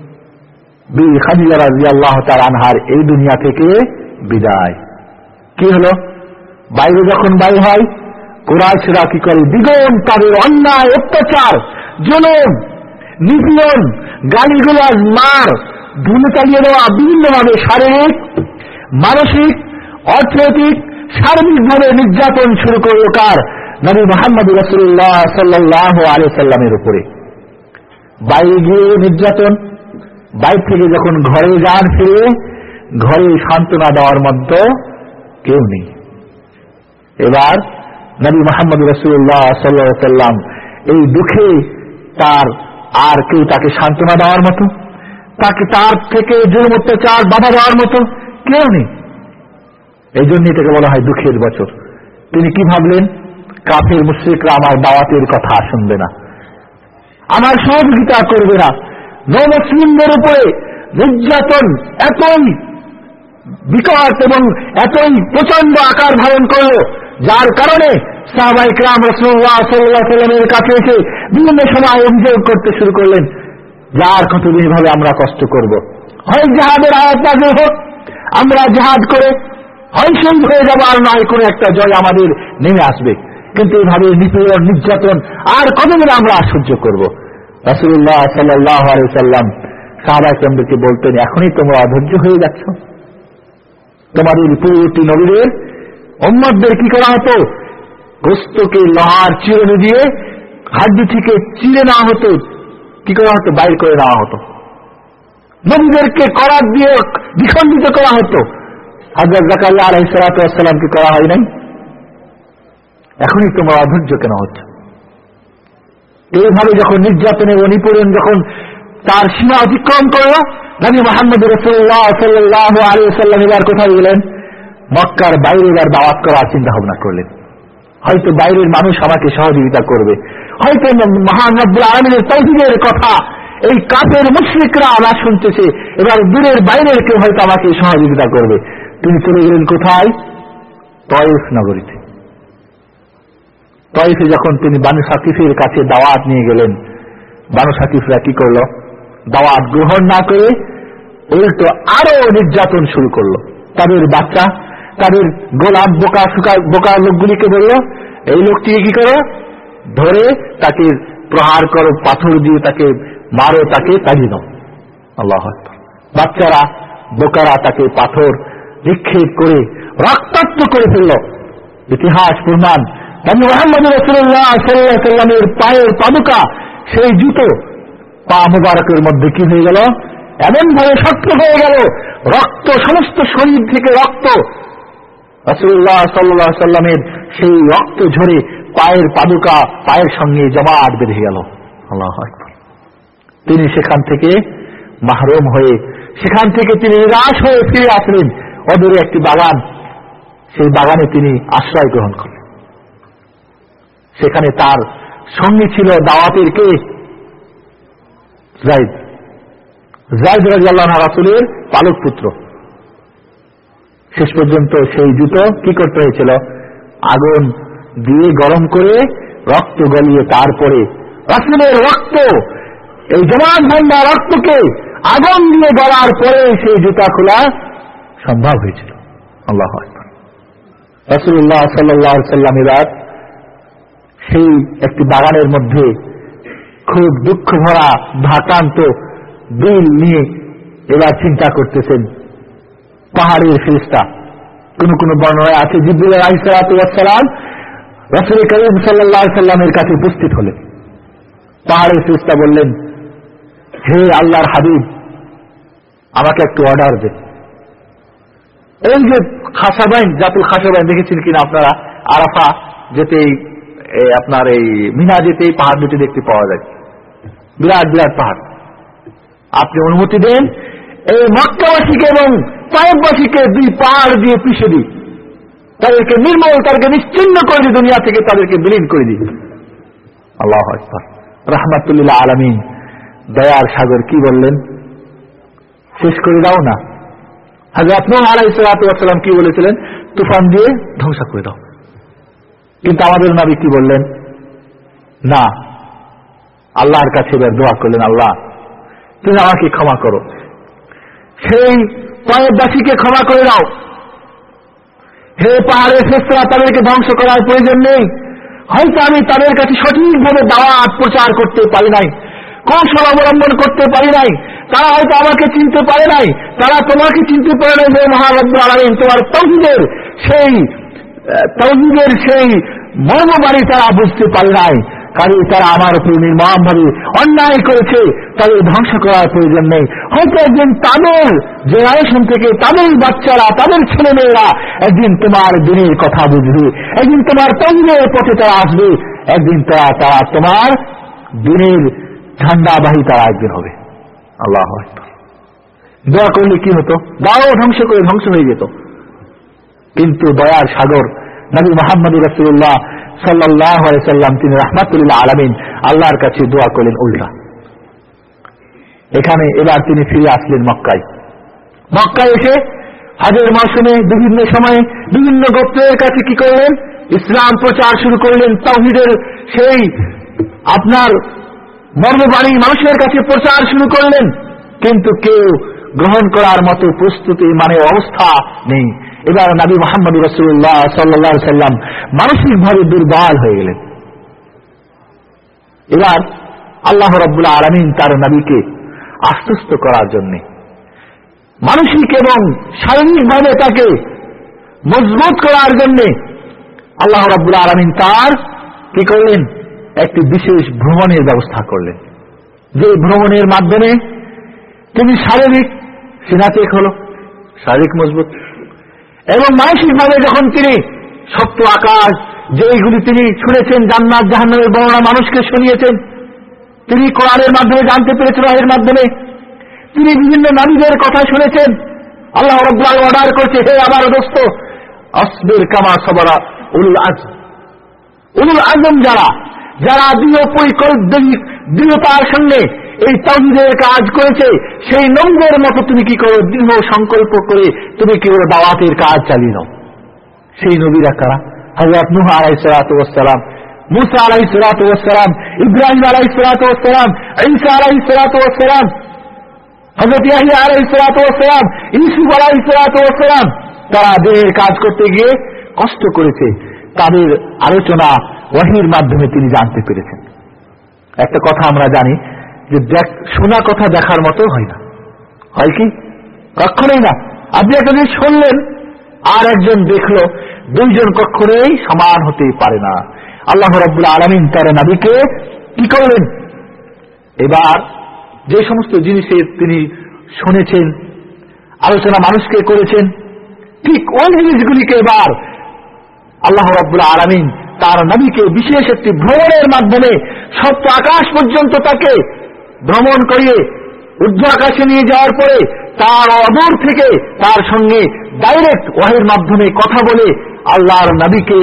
বিবি খাদিজা রাদিয়াল্লাহু তাআলা আনহার এই দুনিয়া থেকে বিদায়। কি হলো? বাইরে যখন বাইর হয় কুরাইশরা কি করে? দ্বিগুণ তাদের অন্যায়, অত্যাচার, জুলুম, নিপীড়ন, গালিগালাজ, মার, ধুলো চালিয়ে দেওয়া, বিভিন্নভাবে শারীরিক, মানসিক, অর্থনৈতিক, সার্বিকভাবে নির্যাতন শুরু করল কার? নবী মুহাম্মদ রাসূলুল্লাহ সাল্লাল্লাহু আলাইহি সাল্লামের উপরে। বাইরে গিয়ে নির্যাতন, বাইরে থেকে যখন ঘরে যান ফিরে ঘরে সান্ত্বনা দেওয়ার মতো কেউ নেই। এবার নবী মুহাম্মদ রাসূলুল্লাহ সাল্লাল্লাহু আলাইহি সাল্লাম এই দুঃখে তার আর কেউ তাকে সান্ত্বনা দেওয়ার মতো, তাকে তার থেকে জুলুম অত্যাচার বাধা দেওয়ার মতো কেউ নেই। এই জন্য এটাকে বলা হয় দুঃখের বছর। তিনি কি ভাবলেন? কাফের মুশরিকরা আমার দাওয়াতের কথা শুনবে না, আমার সহযোগিতা করবে না। মুসলিমদের উপরে নির্যাতন এতই বিকট এবং এতই প্রচন্ড আকার ধারণ করল, যার কারণে সাহাবায়ে কেরাম রাসূলুল্লাহ সাল্লাল্লাহু আলাইহি ওয়াসাল্লামের কাছে এসে বিভিন্ন সময় অভিযোগ করতে শুরু করলেন, যার কতদিন এভাবে আমরা কষ্ট করব। হয় জিহাদের আয়াত নাযিল হোক, আমরা জিহাদ করে হয় শহীদ হয়ে যাব, আর নয় কোনো একটা জয় আমাদের নেমে আসবে। কিন্তু এইভাবে নিপীড়ন, নির্যাতন আর কতদিন আমরা সহ্য করব? রাসূলুল্লাহ সাল্লাল্লাহু আলাইহি ওয়াসাল্লাম সাহাবায়ে কেরামদেরকে বলতেন, এখনই তোমরা অধৈর্য হয়ে যাচ্ছ। তোমাদের পূর্ববর্তী নবীদের উম্মতদের কি করা হতো? গোশতকে লোহার চিরুনি দিয়ে হাড্ডি থেকে চিরে নেওয়া হতো, কি করা হতো? বাইর করে নেওয়া হতো। নবীদেরকে করাত দিয়ে দ্বিখণ্ডিত করা হতো। হযরত যাকারিয়া আলাইহিস সালাতু ওয়াস সালামকে করা হয় নাই। এখনই তোমরা অধৈর্য কেন হচ্ছে? এইভাবে যখন নির্যাতন এবং নিপীড়ন যখন তার সীমা অতিক্রম করল, নবী মুহাম্মদ রাসূলুল্লাহ সাল্লাল্লাহু আলাইহি ওয়াসাল্লাম এবার কোথায় গেলেন? মক্কার বাইরে এবার দাওয়াত করার চিন্তা ভাবনা করলেন। হয়তো বাইরের মানুষ আমাকে সহযোগিতা করবে, হয়তো মহান রব্বুল আলামিনের তাওহীদের কথা এই কাফের মুশরিকরা না শুনতেছে, এবার দূরের বাইরের কেউ হয়তো আমাকে সহযোগিতা করবে। তিনি চলে গেলেন কোথায়? তায়েফ নগরীতে। তায়েফে যখন তিনি বানু সাকিফের কাছে দাওয়াত নিয়ে গেলেন, বানু সাকিফরা কি করলো? দাওয়াত গ্রহণ না করে উল্টো আরো নির্যাতন শুরু করলো। তাদের বাচ্চা, তাদের গোলাম, বোকা লোকগুলিকে বলল, এই লোকটিকে কি করো? ধরে তাকে প্রহার করো, পাথর দিয়ে তাকে মারো, তাকে তাড়িয়ে দাও। আল্লাহু আকবার। বাচ্চারা, বোকারা তাকে পাথর নিক্ষেপ করে রক্তাক্ত করে ফেলল। ইতিহাস প্রমাণ, নবী মুহাম্মদ রাসূলুল্লাহ সাল্লাল্লাহু আলাইহি ওয়াসাল্লামের পায়ের পাদুকা, সেই জুতো পা মুবারকের মধ্যে কি হয়ে গেল? এমন ভাবে শক্ত হয়ে গেল, রক্ত, সমস্ত শরীর থেকে রক্ত, রাসূলুল্লাহ সাল্লাল্লাহু আলাইহি ওয়াসাল্লামের সেই রক্ত ঝরে পায়ের পাদুকা পায়ের সঙ্গে জমাট বেঁধে গেল। আল্লাহু আকবার। তিনি সেখান থেকে মাহরুম হয়ে, সেখান থেকে তিনি নিরাশ হয়ে ফিরে আসলেন অদূরে একটি বাগান। সেই বাগানে তিনি আশ্রয় গ্রহণ করলেন। সেখানে তার সঙ্গী ছিল দাওয়াতের কে? যায়েদ। যায়েদ রাদিয়াল্লাহু আনহু রাসূলের পালক পুত্র। শেষ পর্যন্ত সেই জুতো কি করতে হয়েছিল? আগুন দিয়ে গরম করে রক্ত গলিয়ে তারপরে রাসূলের রক্ত, এই জমান ভান্ডা রক্তকে আগুন দিয়ে গলার পরে সেই জুতা খোলা সম্ভব হয়েছিল। আল্লাহু আকবার। রাসূলুল্লাহ সাল্লাল্লাহু আলাইহি ওয়াসাল্লাম এবার সেই একটি বাগানের মধ্যে খুব দুঃখ ভরা ভাকান্ত দিল নিয়ে এবার চিন্তা করতেছেন। পাহাড়ের ফেরেশতা, কোন কোন বর্ণনায় আছে জিবরিল আলাইহিস সালাতু ওয়াস সালাম রাসূল করিম সাল্লাল্লাহু আলাইহি ওয়াসাল্লামের কাছে উপস্থিত হলেন। পাহাড়ের ফেরেশতা বললেন, হে আল্লাহর হাবিব, আমাকে একটু অর্ডার দেন। এই যে খাসাবাইন, জাতুল খাসাবাইন দেখেছেন কিনা আপনারা? আরাফা যেতেই, আপনার এই মিনা যেতেই পাহাড় দুটি দেখতে পাওয়া যায়, বিরাট বিরাট পাহাড়। আপনি অনুমতি দেন এই মক্কাবাসীকে এবং তায়েফবাসীকে দুই পাহাড় দিয়ে পিষে দিই, তাদেরকে নির্মল, তাদেরকে নিশ্চিহ্ন করে দিই, দুনিয়া থেকে তাদেরকে বিলীন করে দিই। আল্লাহু আকবার। রাহমাতুল লিল আলামিন, দয়ার সাগর কি বললেন? শেষ করে দাও না। হযরত নূহ আলাইহিস সালাতু ওয়াস সালাম কি বলেছিলেন? তুফান দিয়ে ধ্বংস করে দাও। কিন্তু আমাদের নবী কি বললেন? না, আল্লাহর কাছে এবার দোয়া করলেন, আল্লাহ তুমি আমাকে ক্ষমা করো, সেই তয়েববাসীকে ক্ষমা করে দাও। হে পাহাড়ের ফেরেশতারা, তাদেরকে ধ্বংস করার প্রয়োজন নেই। হয়তো আমি তাদের কাছে সঠিকভাবে দাওয়াত প্রচার করতে পারি নাই, কৌশল অবলম্বন করতে পারি নাই, তারা হয়তো আমাকে চিনতে পারে নাই, তারা তোমাকে চিনতে পারে নাই। হে মহান রব্বুল আলামিন, তোমার তাওহীদের সেই মর্মবাণী তারা বুঝতে পারে নাই, কারণ তারা আমার উপর নির্মমভাবে অন্যায় করেছে। তাদের ধ্বংস করার প্রয়োজন নেই। হয়তো একদিন তাদের জেনারেশন থেকে তাদের বাচ্চারা, তাদের ছেলেমেয়েরা একদিন তোমার দিনের কথা বুঝবে, একদিন তোমার তাওহীদের পথে তারা আসবে, একদিন তারা তোমার দিনের ঝান্ডাবাহী তারা একদিন হবে। আল্লাহু আকবার। দোয়া করলে কি হতো? দাও ধ্বংস করে ধ্বংস হয়ে যেত। কিন্তু দয়ার সাগর নবী মুহাম্মদ রাসূলুল্লাহ সাল্লাল্লাহু আলাইহি সাল্লাম, তিনি রাহমাতুল লিল আলামিন, আল্লাহর কাছে দোয়া করলেন উল্টা। এখানে এবার তিনি ফিরে আসলেন মক্কায়। মক্কায় এসে হজের মৌসুমে বিভিন্ন সময়ে বিভিন্ন গোত্রের কাছে কি করলেন? ইসলাম প্রচার শুরু করলেন। তাওহীদের সেই আপনার মর্মবাণী মানুষের কাছে প্রচার শুরু করলেন। কিন্তু কেউ গ্রহণ করার মতো প্রস্তুতি অবস্থা নেই। এবার নবী মুহাম্মদ রাসূলুল্লাহ সাল্লাল্লাহু আলাইহি সাল্লাম মানসিকভাবে দুর্বল হয়ে গেলেন। এবার আল্লাহ রাব্বুল আলামিন তার নবীকে আশ্বস্ত করার জন্য, মানসিক এবং শারীরিকভাবে তাকে মজবুত করার জন্য আল্লাহ রাব্বুল আলামিন তার কি করলেন? একটি বিশেষ ভ্রমণের ব্যবস্থা করলেন, যে ভ্রমণের মাধ্যমে তিনি শারীরিক সিনাতেক হল, শারীরিক মজবুত, এবং মানসিকভাবে যখন তিনি সপ্ত আকাশ যেইগুলি তিনি শুনেছেন, জান্নাত জাহান্নামের বর্ণনা মানুষকে শুনিয়েছেন, তিনি কোরআনের মাধ্যমে জানতে পেরেছেন, এর মাধ্যমে তিনি বিভিন্ন নবীদের কথা শুনেছেন। আল্লাহ রাব্বুল আলামিন অর্ডার করছে, হে আমার দোস্ত, আসবির কামা সাবারা উলুল আজম। উলুল আজম যারা দৃঢ়তার সঙ্গে এই তাওহীদের কাজ করেছে, সেই নবীদের মতো তুমি কি করো? দৃঢ় সংকল্প করে তুমি কি করো? দাওয়াতের কাজ চালিয়ে নাও। সেই নবীরা কারা? হযরত নূহ আলাইহিস সালাতু ওয়াস সালাম, মুসা আলাইহিস সালাতু ওয়াস সালাম, ইব্রাহিম আলাইহিস সালাতু ওয়াস সালাম, ঈসা আলাইহিস সালাতু ওয়াস সালাম, হযরত ইয়াহইয়া আলাইহিস সালাতু ওয়াস সালাম, ইউসুফ আলাইহিস সালাতু ওয়াস সালাম। তারা দিনের কাজ করতে গিয়ে কষ্ট করেছে। তাদের আলোচনা ওহীর মাধ্যমে তিনি জানতে পেরেছেন। একটা কথা আমরা জানি যে শোনা কথা দেখার মতো হয় না, হয় কি? কখনোই না। আপনি একটা জিনিস শুনলেন আর একজন দেখলো, দুইজন কখনোই সমান হতে পারে না। আল্লাহ রাব্বুল আলামিন তার নবীকে কি করলেন? এবার যে সমস্ত জিনিসের তিনি শুনেছেন, আলোচনা মানুষকে করেছেন, ঠিক ওই জিনিসগুলিকে এবার আল্লাহ রাব্বুল আলামিন তার নবীকে বিশেষ একটি ভ্রমণের মাধ্যমে সপ্ত আকাশ পর্যন্ত তাকে ভ্রমণ করিয়ে ঊর্ধ্ব আকাশে নিয়ে যাওয়ার পরে তার অদূর থেকে তার সঙ্গে ডাইরেক্ট ওহীর মাধ্যমে কথা বলে আল্লাহর নবীকে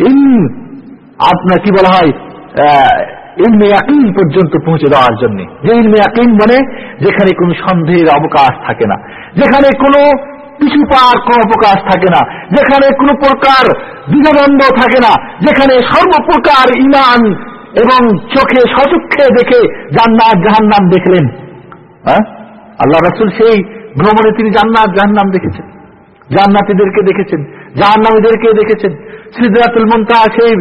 আপনার কি বলা হয়, ইলমে ইয়াকিন পর্যন্ত পৌঁছে দেওয়ার জন্য। যে ইলমে ইয়াকিন মানে যেখানে কোনো সন্দেহের অবকাশ থাকে না, যেখানে কোনো পিছু পাওয়ার কোন অবকাশ থাকে না, যেখানে কোনো প্রকার দ্বিধাদ্বন্দ্ব থাকে না, যেখানে সর্বপ্রকার ঈমান এবং চোখে সচক্ষে দেখে জান্নাত জাহান্নাম দেখলেন। আল্লাহ রাসূল সেই ভ্রমণে তিনি জান্নাত জাহান্নাম দেখেছেন, জান্নাতীদেরকে দেখেছেন, জাহান্নামীদেরকে দেখেছেন। সিদরাতুল মুনতাহা সেই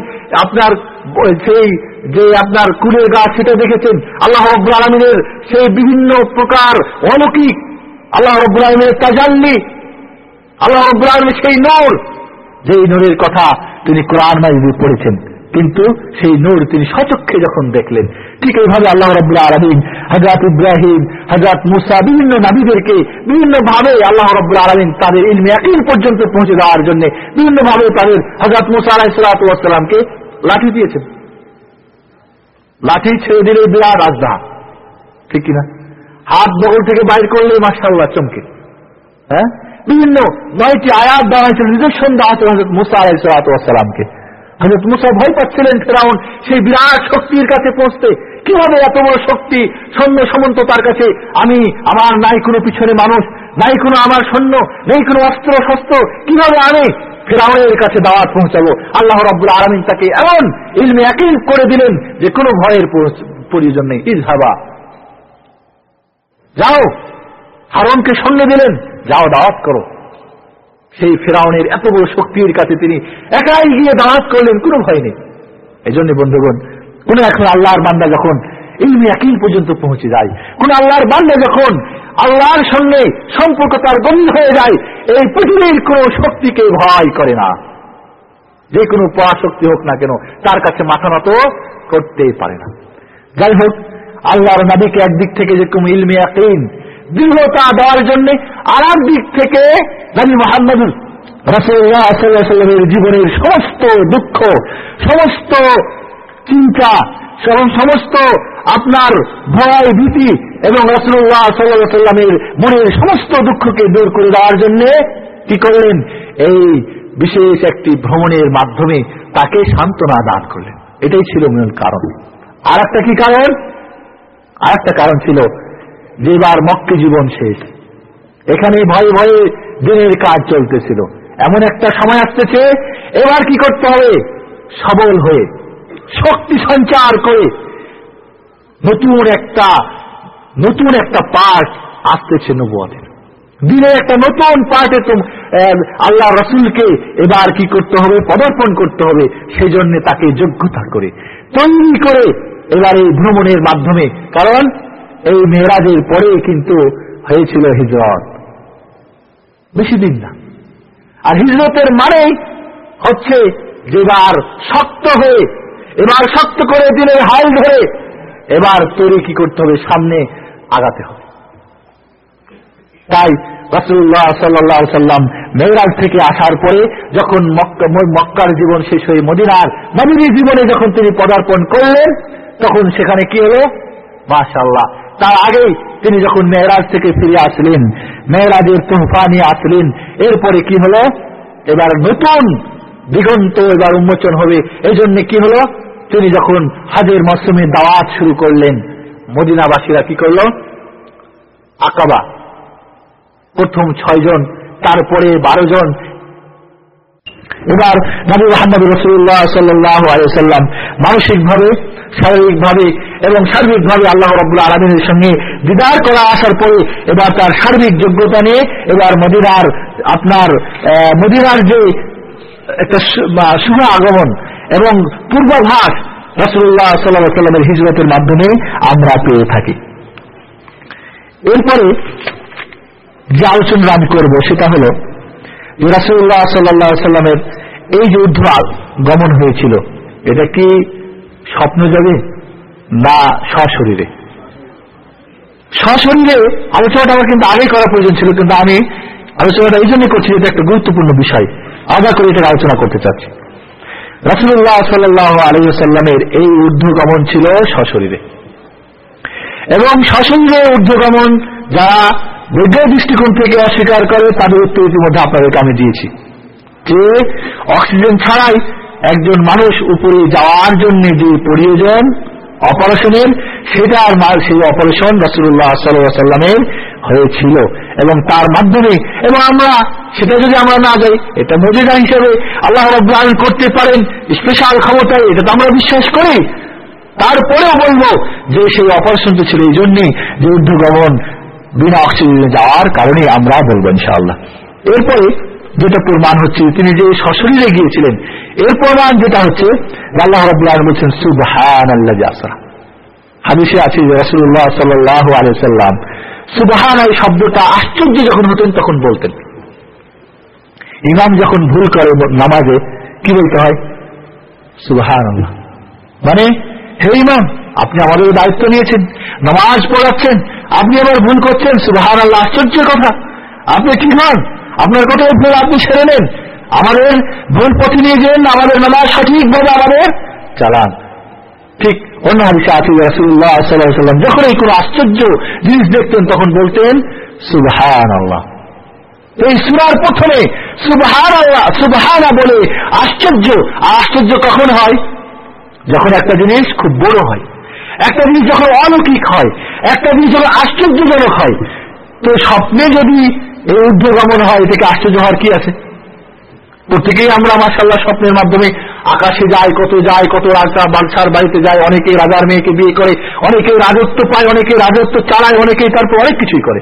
আপনার কুলের গাছ সেটা দেখেছেন। আল্লাহ রাব্বুল আলামিনের সেই বিভিন্ন প্রকার অলৌকিক, আল্লাহ রাব্বুল আলামিনের তাজাল্লি, আল্লাহ রাব্বুল আলামিনের সেই নূর, যেই নূরের কথা তিনি কোরআন মাজিদে পড়েছেন, কিন্তু সেই নূর তিনি সচক্ষে যখন দেখলেন। ঠিক এইভাবে আল্লাহ রাব্বুল আলামিন হযরত ইব্রাহিম, হযরত মুসা, বিভিন্ন নবীদেরকে বিভিন্ন ভাবে আল্লাহ রাব্বুল আলামিন তাদের ইলমে ইয়াকিন পর্যন্ত পৌঁছে দেওয়ার জন্য বিভিন্ন ভাবে তাদের হযরত মুসা আলাইহিস সালাতু ওয়াস সালামকে লাঠি দিয়েছেন। লাঠি ছেড়ে দিলে বিরাট আজদা, ঠিক কিনা? হাত বগল থেকে বাইর করলে মাশাআল্লাহ চমকে। বিভিন্ন 9টি আয়াত দেওয়া হয়েছিল, নিদর্শন দেওয়া হয়েছিল হযরত মুসা আলাইহিস সালাতু ওয়াস সালামকে। হযরত মুসা ভয় পাচ্ছিলেন ফেরাউন সেই বিরাট শক্তির কাছে পৌঁছতে। কিভাবে এত বড় শক্তি, সৈন্য সামন্ত তার কাছে, আমার নাই কোনো পিছনে মানুষ, নাই কোনো আমার সৈন্য, নেই কোনো অস্ত্র শস্ত্র, কিভাবে আমি ফেরাউনের কাছে দাওয়াত পৌঁছাবো? আল্লাহ রাব্বুল আলামিন তাকে এমন ইলমে ইয়াকিন করে দিলেন যে কোনো ভয়ের প্রয়োজন নেই। ইযহাবা, যাও, হারুনকে সঙ্গে দিলেন, যাও দাওয়াত করো। সেই ফিরআউনের এত বড় শক্তির কাছে তিনি একাই গিয়ে দাওয়াত করলেন, কোনো ভয় নেই। এই জন্য বন্ধুগণ, কোন এখন আল্লাহর বান্দা যখন ইলমে ইয়াকিন পর্যন্ত পৌঁছে যায়, কোন আল্লাহর বান্দা যখন আল্লাহর সঙ্গে সম্পর্ক তার গভীর হয়ে যায়, এই পৃথিবীর কোন শক্তিকে ভয় করে না। যে কোনো পরাশক্তি হোক না কেন, তার কাছে মাথা নত করতেই পারে না। যাই হোক, আল্লাহর নবীকে একদিক থেকে যেরকম ইলমে ইয়াকিন দৃঢ়তা দেওয়ার জন্য, আর এক দিক থেকে নবী মুহাম্মদ রাসূলুল্লাহ সাল্লাল্লাহু আলাইহি ওয়াসাল্লামের জীবনের সমস্ত দুঃখ, সমস্ত চিন্তা, সমস্ত আপনার ভয় ভীতি এবং রাসূলুল্লাহ সাল্লাল্লাহু আলাইহি ওয়াসাল্লামের মনের সমস্ত দুঃখকে দূর করে দেওয়ার জন্য কি করলেন? এই বিশেষ একটি ভ্রমণের মাধ্যমে তাকে সান্ত্বনা দান করলেন। এটাই ছিল মূল কারণ। আর একটা কি কারণ? আর একটা কারণ ছিল যে এবার মক্কি জীবন শেষ, এখানে ভয়ে ভয়ে দিনের কাজ চলতেছিল, এমন একটা সময় আসতেছে এবার কি করতে হবে? সবল হয়ে শক্তি সঞ্চার করে নতুন একটা পাঠ আসতেছে নবুয়তের। দিনের একটা নতুন পাঠে আল্লাহ রাসূলকে এবার কি করতে হবে? পদার্পণ করতে হবে। সেই জন্য তাকে যোগ্যতা করে তৈরি করে এবার এই ভ্রমণের মাধ্যমে, কারণ এই মেরাজের পরে কিন্তু হয়েছিল হিজরত, বেশি দিন না। আর হিজরতের মানে হচ্ছে যে এবার শক্ত হয়ে, এবার শক্ত করে দিনের হাল ধরে এবার তৈরি কি করতে হবে? সামনে আগাতে হবে। তাই রাসূলুল্লাহ সাল্লাল্লাহু আলাইহি ওয়াসাল্লাম মেরাজ থেকে আসার পরে যখন মক্কার জীবন শেষ হয়ে মদিনার জীবনে যখন তিনি পদার্পণ করলেন, তখন সেখানে কি হলো? মাশাআল্লাহ, তার আগেই তিনি যখন মেরাজ থেকে ফিরে আসলেন, মেরাজের তোহফা নিয়ে আসলেন, এরপরে কি হলো? এবার নতুন দিগন্ত এবার উন্মোচন হবে। এই জন্য কি হলো? তিনি যখন হজের মৌসুমে দাওয়াত শুরু করলেন, মদিনাবাসীরা কি করলো? আকাবা প্রথম 6 জন, তারপরে 12 জন। এবার নবী মুহাম্মদ রাসূলুল্লাহ সাল্লাল্লাহু আলাইহি ওয়াসাল্লাম মানসিকভাবে, শারীরিকভাবে এবং সার্বিকভাবে আল্লাহ রাব্বুল আলামিনের সঙ্গে দিদার করা আসার পরে এবার তার সার্বিক যোগ্যতা নিয়ে এবার মদিনার যে একটা শুভ আগমন এবং পূর্বাভাস রাসূলুল্লাহ সাল্লাল্লাহু আলাইহি ওয়াসাল্লামের হিজরতের মাধ্যমে আমরা পেয়ে থাকি। এরপরে যে আলোচনা আমি করব সেটা হলো যে রাসূলুল্লাহ সাল্লাল্লাহু আলাইহি ওয়াসাল্লামের এই যে ঊর্ধ্ব গমন হয়েছিল, এটা কি স্বপ্ন যাবে না সশরীরে? সশরীরে আলোচনাটা আমার কিন্তু আগেই করা প্রয়োজন ছিল, কিন্তু আমি আলোচনাটা এই জন্য করছি, এটা একটা গুরুত্বপূর্ণ বিষয়, আলাদা করে এটা আলোচনা করতে চাচ্ছি। রাসূলুল্লাহ সাল্লাল্লাহু আলাইহি ওয়াসাল্লামের এই ঊর্ধ্বগমন ছিল সশরীরে, এবং সশরীরে ঊর্ধ্বগমন যারা বৈজ্ঞানিক দৃষ্টিকোণ থেকে অস্বীকার করে তাদের উত্তর ইতিমধ্যে আপনাদেরকে আমি দিয়েছি, যে অক্সিজেন ছাড়াই একজন মানুষ উপরে যাওয়ার জন্য যে প্রয়োজন অপারেশনের, সেই অপারেশন রাসূলুল্লাহ সাল্লাল্লাহু আলাইহি ওয়াসাল্লামের হয়েছিল, এবং তার মাধ্যমে, এবং সেটা যদি আমরা না যাই, এটা মুজিজা হিসেবে আল্লাহ রাব্বুল আলামিন করতে পারেন স্পেশাল ক্ষমতায়, এটা তো আমরা বিশ্বাস করি। তারপরেও বলবো যে সেই অপারেশনটা ছিল এই জন্যই যে ঊর্ধ্বগমন বিনা অক্সিজেনে যাওয়ার কারণে আমরা বলবো ইনশাআল্লাহ। এরপরে যেটা প্রমাণ হচ্ছে তিনি যে সশরীরে গিয়েছিলেন, এর প্রমাণ যেটা হচ্ছে আল্লাহ রাব্বুল আলামিন বলেছেন সুবহানাল্লাযী আসরা। হাদিসে আছে যে রাসূলুল্লাহ সাল্লাল্লাহু আলাইহি ওয়াসাল্লাম সুবহান এই শব্দটা আশ্চর্য যখন হতেন তখন বলতেন। ইমাম যখন ভুল করে নামাজে কি বলতে হয়? সুবহানাল্লাহ। মানে হে ইমাম, আপনি আমাদের দায়িত্ব নিয়েছেন, নামাজ পড়াচ্ছেন, আপনি আবার ভুল করছেন, সুবহানাল্লাহ। আশ্চর্য কথা, আপনি কি হন? আপনার কোথায় ভুল আপনি সেরে নেন, আমাদের ভুল পথে নিয়ে যান, আমাদের নামাজ সঠিকভাবে আমাদের চালান। ঠিক অন্য হাদিসে আছে রাসূলুল্লাহ সাল্লাল্লাহু আলাইহি ওয়াসাল্লাম যখন এই কোনো আশ্চর্য জিনিস দেখতেন তখন বলতেন সুবহানাল্লাহ। এই সূরার প্রথমে সুবহানাল্লাহ, সুবহানা বলে আশ্চর্য। আর আশ্চর্য কখন হয়? যখন একটা জিনিস খুব বড় হয়, একটা জিনিস যখন অলৌকিক হয়, একটা জিনিস যখন আশ্চর্যজনক হয়। তো স্বপ্নে যদি এই ঊর্ধ্বগমন হয়, এটাকে আশ্চর্য হওয়ার কি আছে? প্রত্যেকেই আমরা মাশাআল্লাহ স্বপ্নের মাধ্যমে আকাশে যায়, কত রাজা বাদশার বাড়িতে যায়, অনেকেই রাজার মেয়েকে বিয়ে করে, অনেকেই রাজত্ব পায়, অনেকেই রাজত্ব চালায়, অনেকেই তারপর অনেক কিছুই করে।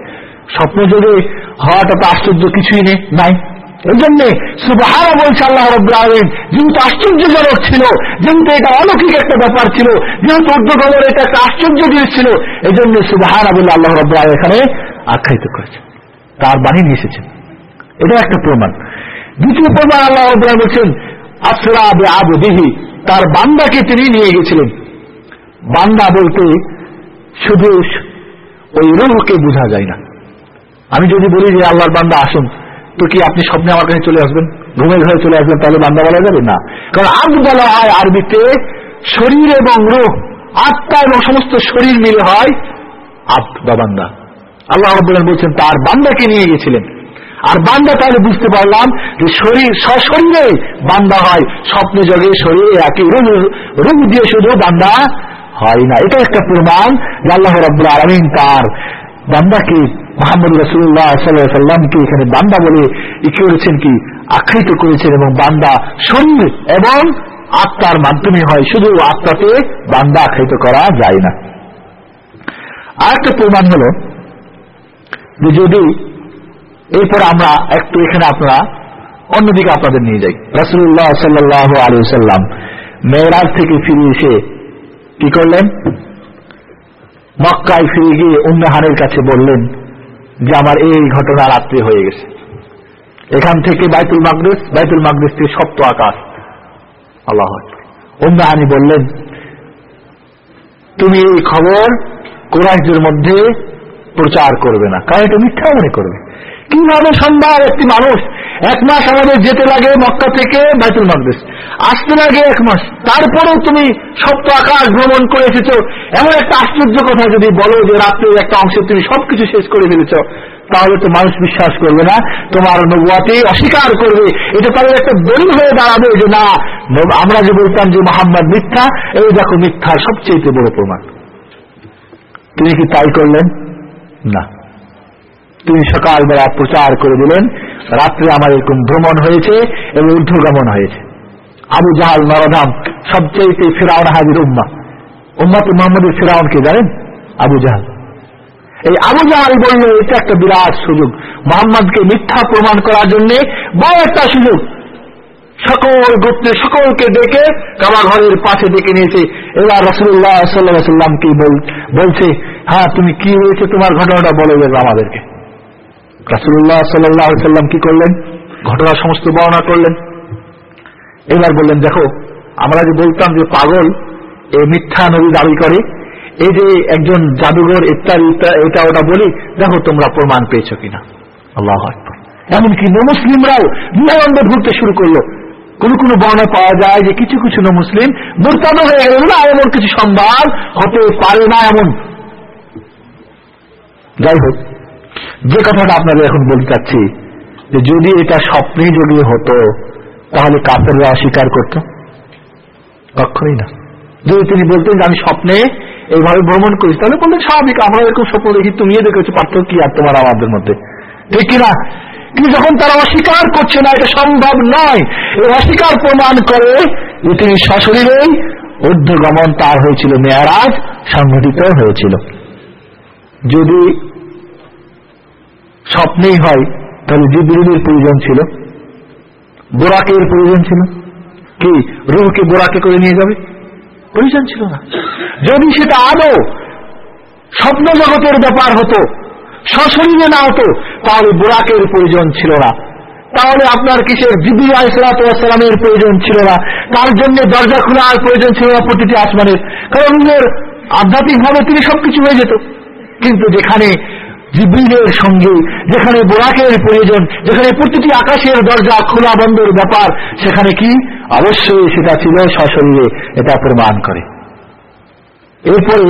স্বপ্ন যোগে হওয়াটা তো আশ্চর্য কিছুই নাই। এই জন্য সুবহান বলছে আল্লাহ রাব্বুল আলামিন, যেহেতু আশ্চর্যজনক ছিল, যেহেতু এটা অলৌকিক একটা ব্যাপার ছিল, যেহেতু ঊর্ধ্বগমনের এটা একটা আশ্চর্য জিনিস ছিল, এই জন্য সুবহান বলে আল্লাহ রাব্বুল আলামিন এখানে আখ্যায়িত করেছেন, তার বাণী নিয়ে এসেছেন। এটা একটা প্রমাণ। দ্বিতীয় প্রমাণ আল্লাহ রাব্বুল আলামিন বলছেন আসরা বিআবদিহি, তার বান্দাকে তিনি নিয়ে গেছিলেন। বান্দা বলতে শুধু ওই রূহকে বোঝা যায় না। আমি যদি বলি যে আল্লাহর বান্দা আসুন, তো কি আপনি স্বপ্নে আমার কাছে চলে আসবেন, ঘুমের ঘরে চলে আসবেন, তাহলে বান্দা বলা যাবে না? কারণ আব্দ বলা হয় আরবিতে শরীর এবং রূহ, আত্মা এবং সমস্ত শরীর মিলে হয় আব্দ বা বান্দা। আল্লাহ রাব্বুল আলামিন বলছেন তার বান্দাকে নিয়ে গেছিলেন। আর বান্দা, তাহলে বুঝতে পারলাম যে শরীর সশরীরে বান্দা হয়, স্বপ্নে জগে শরীরে একই রূহ দিয়ে শুধু বান্দা হয় না। এটা একটা প্রমাণ যে আল্লাহ রাব্বুল আলামিন তার বান্দাকে মুহাম্মদ রাসূলুল্লাহ সাল্লাল্লাহু আলাইহি ওয়াসাল্লামকে এখানে বান্দা বলে করেছেন, কি আখ্যায়িত করেছেন। এবং বান্দা শরীর এবং আত্মার মাধ্যমে হয়, শুধু আত্মাতে বান্দা আখ্যায়িত করা যায় না। আরেকটা প্রমাণ হলো যে যদি এরপর আমরা একটু এখানে আপনারা অন্যদিকে আপনাদের নিয়ে যাই। রাসূলুল্লাহ সাল্লাল্লাহু আলাইহি ওয়াসাল্লাম মেরাজ থেকে ফিরে এসে কি করলেন? মক্কায় ফিরে গিয়ে উম্মে হানির কাছে বললেন যে আমার এই ঘটনা রাত্রে হয়ে গেছে। এখান থেকে বাইতুল মাকদিস থেকে সপ্ত আকাশ। আল্লাহু আকবার। উম্মে হানি বললেন তুমি এই খবর কুরাইশদের মধ্যে প্রচার করবে না, কারণ এটা মিথ্যা মনে করবে। কিভাবে সম্ভব? একটি মানুষ 1 মাস আমাদের যেতে লাগে মক্কা থেকে বাইতুল মাকদিস, আসতে লাগে 1 মাস, তারপরেও তুমি সপ্ত আকাশ ভ্রমণ করে এসেছো। এমন একটা আশ্চর্য কথা যদি বলো যে রাত্রে একটা অংশে তুমি সবকিছু শেষ করে ফেলেছ, তাহলে তো মানুষ বিশ্বাস করবে না, তোমার নবুয়াতে অস্বীকার করবে। এটা তাহলে একটা দলিল হয়ে দাঁড়াবে যে না, আমরা যে বলতাম যে মুহাম্মদ মিথ্যা, এই দেখো মিথ্যার সবচেয়ে বড় প্রমাণ। তিনি কি তাই করলেন? না, তিনি সকালবেলা প্রচার করে দিলেন রাত্রে আমার এরকম ভ্রমণ হয়েছে এবং ঊর্ধ্বগমন হয়েছে। আবু জাহাল নরধাম সবচেয়ে ফিরাউন হাজির উম্মত মুহাম্মদের ফিরাউনকে জানেন? আবু জাহাল। এই আবু জাহাল বলল এটা একটা বিরাট সুযোগ, মুহাম্মদকে মিথ্যা প্রমাণ করার জন্য বড় একটা সুযোগ। সকল গোত্রের সকলকে ডেকে কাবা ঘরের পাশে ডেকে নিয়েছে। এবার রাসূলুল্লাহ সাল্লাল্লাহু আলাইহি ওয়াসাল্লাম কি বলছে, হ্যাঁ তুমি কি হয়েছে তোমার ঘটনাটা বলে দেবে আমাদেরকে। রাসূলুল্লাহ সাল্লাল্লাহু আলাইহি ওয়াসাল্লাম কি করলেন? ঘটনা সমস্ত বর্ণনা করলেন। এবার বললেন দেখো, আমরা যে বলতাম যে পাগল এই মিথ্যা নবী দাবি করে, এই যে একজন জাদুঘর ইত্যাদি এটা ওটা বলি, দেখো তোমরা প্রমাণ পেয়েছো কিনা। আল্লাহু আকবার। এমনকি মুসলিমরাও দ্বিধাদ্বন্দ্বে ভুলতে শুরু করলো। কোন কোন বর্ণনা পাওয়া যায় যে কিছু কিছু মুসলিম মুরতাদ হয়ে গেল, না এমন কিছু সম্ভব হতে পারে না এমন। যাই হোক, যে কথাটা আপনাদের এখন বলতে চাচ্ছি যে যদি এটা স্বপ্নে যদি হতো তাহলে কাফেররা অস্বীকার করত? কখনোই না। যদি তিনি বলতেন যে আমি স্বপ্নে এইভাবে ভ্রমণ করি, তাহলে বলতেন স্বাভাবিক, আমরা এরকম স্বপ্ন দেখি, তুমিও দেখেছো, পার্থক্য কি আর তোমার আমাদের মধ্যে, ঠিক কিনা? কিন্তু যখন তারা অস্বীকার করছে না, এটা সম্ভব নয়, এই অস্বীকার প্রমাণ করে যে তিনি সশরীরেই ঊর্ধ্বগমন তার হয়েছিল, মেরাজ সংঘটিত হয়েছিল। যদি স্বপ্নেই হয় তাহলে জিবরিলের প্রয়োজন ছিল, বোরাকের প্রয়োজন ছিল কি রূহকে বোরাকে করে নিয়ে যাবে? প্রয়োজন ছিল না। যদি সেটা আদৌ স্বপ্ন জগতের ব্যাপার হতো, সশরীরে না হতো, তাহলে বোরাকের প্রয়োজন ছিল না। তাহলে আপনার কিসের জিবরিল আলাইহিস সালামের প্রয়োজন ছিল না, তার জন্য দরজা খোলার প্রয়োজন ছিল না প্রতিটি আসমানের, কারণ আধ্যাত্মিক ভাবে তিনি সবকিছু হয়ে যেত। কিন্তু যেখানে জিবরিলের সঙ্গে, যেখানে বোরাকের প্রয়োজন, যেখানে প্রতিটি আকাশের দরজা খোলা বন্ধের ব্যাপার, সেখানে কি অবশ্যই সেটা ছিল সশরীরে, এটা প্রমাণ করে। এরপরে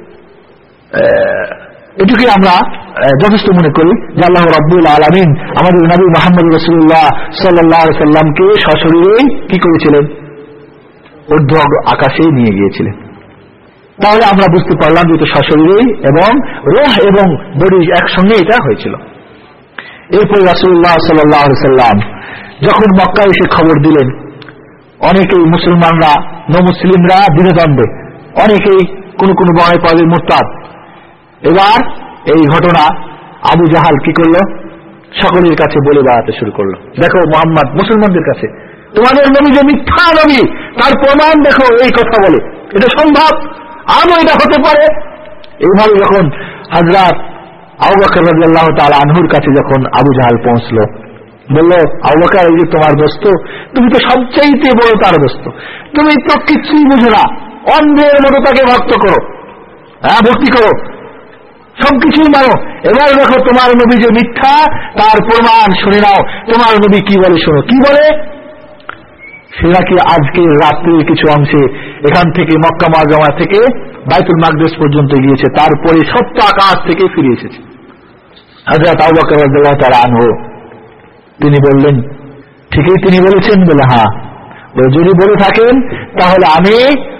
এটুকুই আমরা যথেষ্ট মনে করি যে আল্লাহ রাব্বুল আলামিন আমাদের নবী মুহাম্মদ রাসূলুল্লাহ সাল্লাল্লাহু আলাইহি ওয়াসাল্লামকে সশরীরে কি করেছিলেন? ঊর্ধ্ব আকাশে নিয়ে গিয়েছিলেন। তাহলে আমরা বুঝতে পারলাম যে এটা সশরীরে এবং রূহ এবং বডি একসঙ্গে এটা হয়েছিল। এরপর রাসূলুল্লাহ সাল্লাল্লাহু আলাইহি ওয়াসাল্লাম যখন মক্কায় এসে খবর দিলেন, অনেকেই মুসলমানরা, নমুসলিমরা দ্বিধাদ্বন্দ্বে, অনেকেই কোন কোন বর্ণনায় পাওয়া যায় মুরতাদ। এবার এই ঘটনা আবু জাহাল কি করলো? সকলের কাছে বলে বেড়াতে শুরু করলো, দেখো মুহাম্মদ মুসলমানদের কাছে তোমাদের নবী যে মিথ্যা নবী তার প্রমাণ দেখো, এই কথা বলে, এটা সম্ভব, আদৌ এটা হতে পারে। এইভাবে যখন হযরত আবু বকর রাদিয়াল্লাহু তাআলা আনহুর কাছে যখন আবু জাহাল পৌঁছলো, বলল, আবু বকর, এই যে তোমার দোস্ত, তুমি তো সবচাইতে বড় তার দোস্ত, তুমি তো কিছুই বুঝো না, অন্ধের মতো তাকে ভক্ত করো, হ্যাঁ ভক্তি করো, সবকিছুই মানো। এবার দেখো তোমার নবী যে মিথ্যা তার প্রমাণ শুনে নাও, তোমার নবী কি বলে শোনো। কি বলে? সে নাকি আজকে রাত্রে কিছু অংশে এখান থেকে মক্কা মুআজ্জামা থেকে বাইতুল মাকদিস পর্যন্ত গিয়েছে, তারপরে সপ্ত আকাশ থেকে ফিরে এসেছে। হযরত আবু বকর রাদিয়াল্লাহু তাআলা আনহু তিনি বললেন, ঠিকই তিনি বলেছেন? বলে হ্যাঁ। যদি বলে থাকেন তাহলে আমি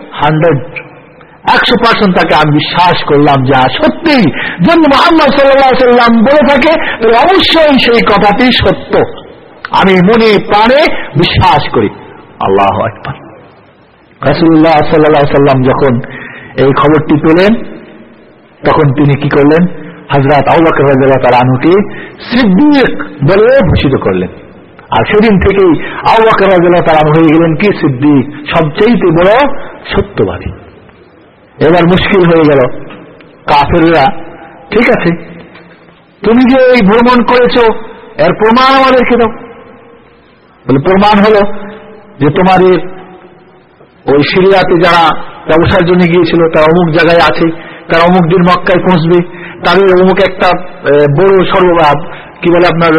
100% তাকে আমি বিশ্বাস করলাম যা সত্যি যদি মুহাম্মদ সাল্লাল্লাহু আলাইহি ওয়াসাল্লাম বলে থাকে তাহলে অবশ্যই সেই কথাটি সত্য, আমি মনে প্রাণে বিশ্বাস করি। আল্লাহু আকবার। রাসূলুল্লাহ সাল্লাল্লাহু আলাইহি ওয়াসাল্লাম যখন এই খবরটি পেলেন তখন তিনি কি করলেন? হযরত আবু বকর রাদিয়াল্লাহু তাআলা আনহুকে সিদ্দিক বলে ভূষিত করলেন। আর সেদিন থেকেই আবু বকর রাদিয়াল্লাহু তাআলা আনহু হয়ে গেলেন কি? সিদ্দিক, সবচেয়ে বড় সত্যবাদী। এবার মুশকিল হয়ে গেল, কাফেররা, ঠিক আছে তুমি যে এই ভ্রমণ করেছো এর প্রমাণ আমাদেরকে দাও। বলে প্রমাণ হলো যে তোমার ওই সিরিয়াতে যারা ব্যবসার জন্য গিয়েছিল তারা অমুক জায়গায় আছে, তারা অমুক দিন মক্কায় পৌঁছবে, তাদের অমুক একটা বড় সর্বভাব কি বলে আপনার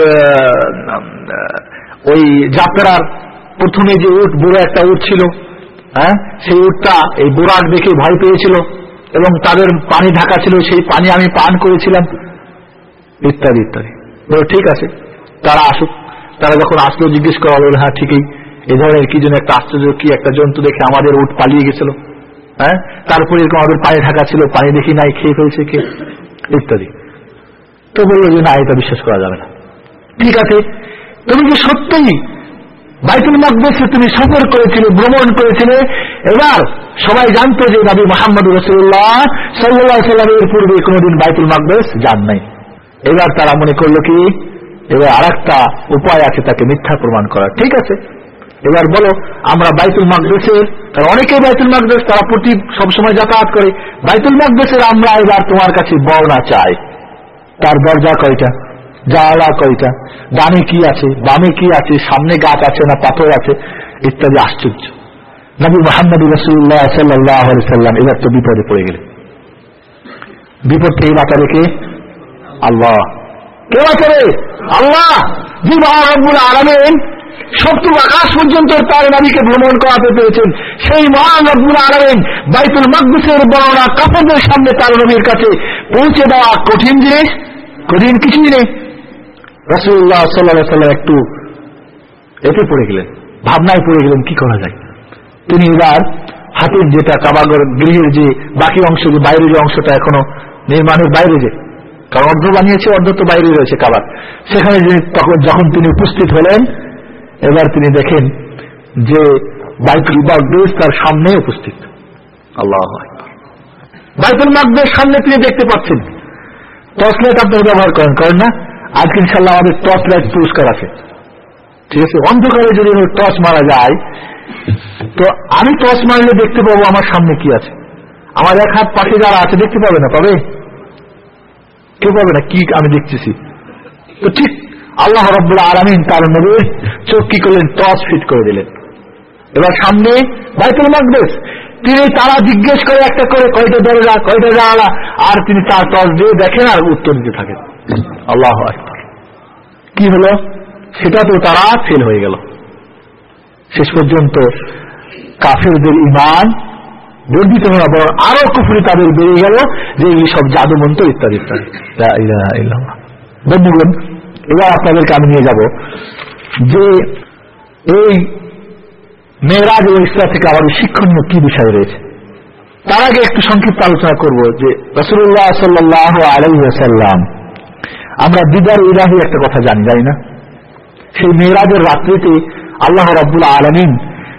ওই যাত্রার প্রথমে যে উট, বড় একটা উট ছিল, হ্যাঁ সেই উটটা এই বোরাক দেখে ভয় পেয়েছিল এবং তাদের পানি ঢাকা ছিল, সেই পানি আমি পান করেছিলাম, ইত্যাদি ইত্যাদি। বলো ঠিক আছে, তারা আসুক। তারা যখন আসলো জিজ্ঞেস করা হলো, হ্যাঁ ঠিকই এই ধরনের কি যেন একটা আশ্চর্য কি একটা জন্তু দেখে আমাদের উট পালিয়ে গেছিল, হ্যাঁ তারপরে এরকম আমাদের পানি ঢাকা ছিল, পানি দেখি নাই, খেয়ে ফেলছে কে, ইত্যাদি। তো বললো যে না, এটা বিশ্বাস করা যাবে না। ঠিক আছে, তুমি যে সত্যই বাইতুল মাকদিসে তুমি সফর করেছিলে, ভ্রমণ করেছিলে, এবার সবাই জানতো যে নবী মুহাম্মদ রাসূলুল্লাহ সাল্লাল্লাহু আলাইহি ওয়াসাল্লামের পূর্বে কোনোদিন বাইতুল মাকদিস যান নাই। এবার তারা মনে করলো কি এবার আরেকটা উপায় আছে তাকে মিথ্যা প্রমাণ করার। ঠিক আছে, এবার বলো আমরা বাইতুল মাকদিসের, তারা অনেকেই বাইতুল মাকদিস তারা প্রতি সবসময় যাতায়াত করে, বাইতুল মাকদিসের আমরা এবার তোমার কাছে বর্ণনা চাই। তার দরজা কয়টা, জানালা কয়টা, ডানে কি আছে, বামে কি আছে, সামনে গাছ আছে না পাথর আছে, ইত্যাদি। আশ্চর্য, নবী মুহাম্মদ রাসূলুল্লাহ সাল্লাল্লাহু আলাইহি ওয়াসাল্লাম এবার তো বিপদে পড়ে গেলেন। বিপদ থেকে বাঁচাবে কে? আল্লাহ। কে বাঁচাবে? আল্লাহ। যে মহান রব্বুল আলামিন সপ্তম আকাশ পর্যন্ত তার নবীকে ভ্রমণ করাতে পেরেছেন, সেই মহান রব্বুল আলামিন বাইতুল মাকদিসের বর্ণনা কাফেরদের সামনে তার নবীর কাছে পৌঁছে দেওয়া কঠিন জিনিস, কঠিন কিছুই নেই। রাসূলুল্লাহ সাল্লাল্লাহু আলাইহি ওয়াসাল্লাম একটু এতে পড়ে গেলেন, ভাবনায় পড়ে গেলেন কি করা যায়। তিনি এবার হাতের যেটা কাবাগর গৃহের যে বাকি অংশ, যে বাইরে যে অংশটা এখনো নির্মাণের বাইরে, যে কারণ অর্ধ বানিয়েছে অর্ধ তো বাইরে রয়েছে কাবার, সেখানে যখন তিনি উপস্থিত হলেন এবার তিনি দেখেন যে বাইতুল মাকদিস তার সামনে উপস্থিত। আল্লাহু আকবার। বাইতুল মাকদিস সামনে তিনি দেখতে পাচ্ছেন। টর্চ লাইট আপনারা ব্যবহার করেন না? আজকে ইনশাআল্লাহ আমাদের টর্চ লাইট পুরস্কার আছে, ঠিক আছে। অন্ধকারে যদি টর্চ মারা যায় তো আমি টর্চ মারলে দেখতে পাবো আমার সামনে কি আছে, আমার এক হাত পাশে যারা আছে দেখতে পাবে না, পাবে কেউ পাবে না কি আমি দেখতেছি। তো ঠিক আল্লাহ রাব্বুল আলামিন তার নবীর চোখ কি করলেন? টর্চ ফিট করে দিলেন। এবার সামনে বাইতুল মাকদিস, তিনি তারা জিজ্ঞেস করে একটা করে কয়টা দরজা কয়টা জানালা, আর তিনি তার টর্চ দিয়ে দেখেন আর উত্তর দিতে থাকেন। আল্লাহু আকবার। কি হলো? সেটা তো তারা ফেল হয়ে গেল। শেষ পর্যন্ত কাফেরদের ঈমান বর্ধিত হওয়ার পর আরো কুফরি তাদের বেড়ে গেল যে এই সব জাদু মন্ত্র ইত্যাদি ইত্যাদি। লা ইলাহা ইল্লাল্লাহ। বন্ধুগণ, এবার আপনাদেরকে আমি নিয়ে যাব যে এই মেরাজ ও ইসরা থেকে আমাদের শিক্ষণীয় কি বিষয় রয়েছে। তার আগে একটু সংক্ষিপ্ত আলোচনা করব যে রাসূলুল্লাহ সাল্লাল্লাহু আলাইহি ওয়াসাল্লাম, আমরা দিদার ইলাহি একটা কথা জানি না? সেই মেরাজের রাত্রিতে আল্লাহ রাব্বুল আলামিন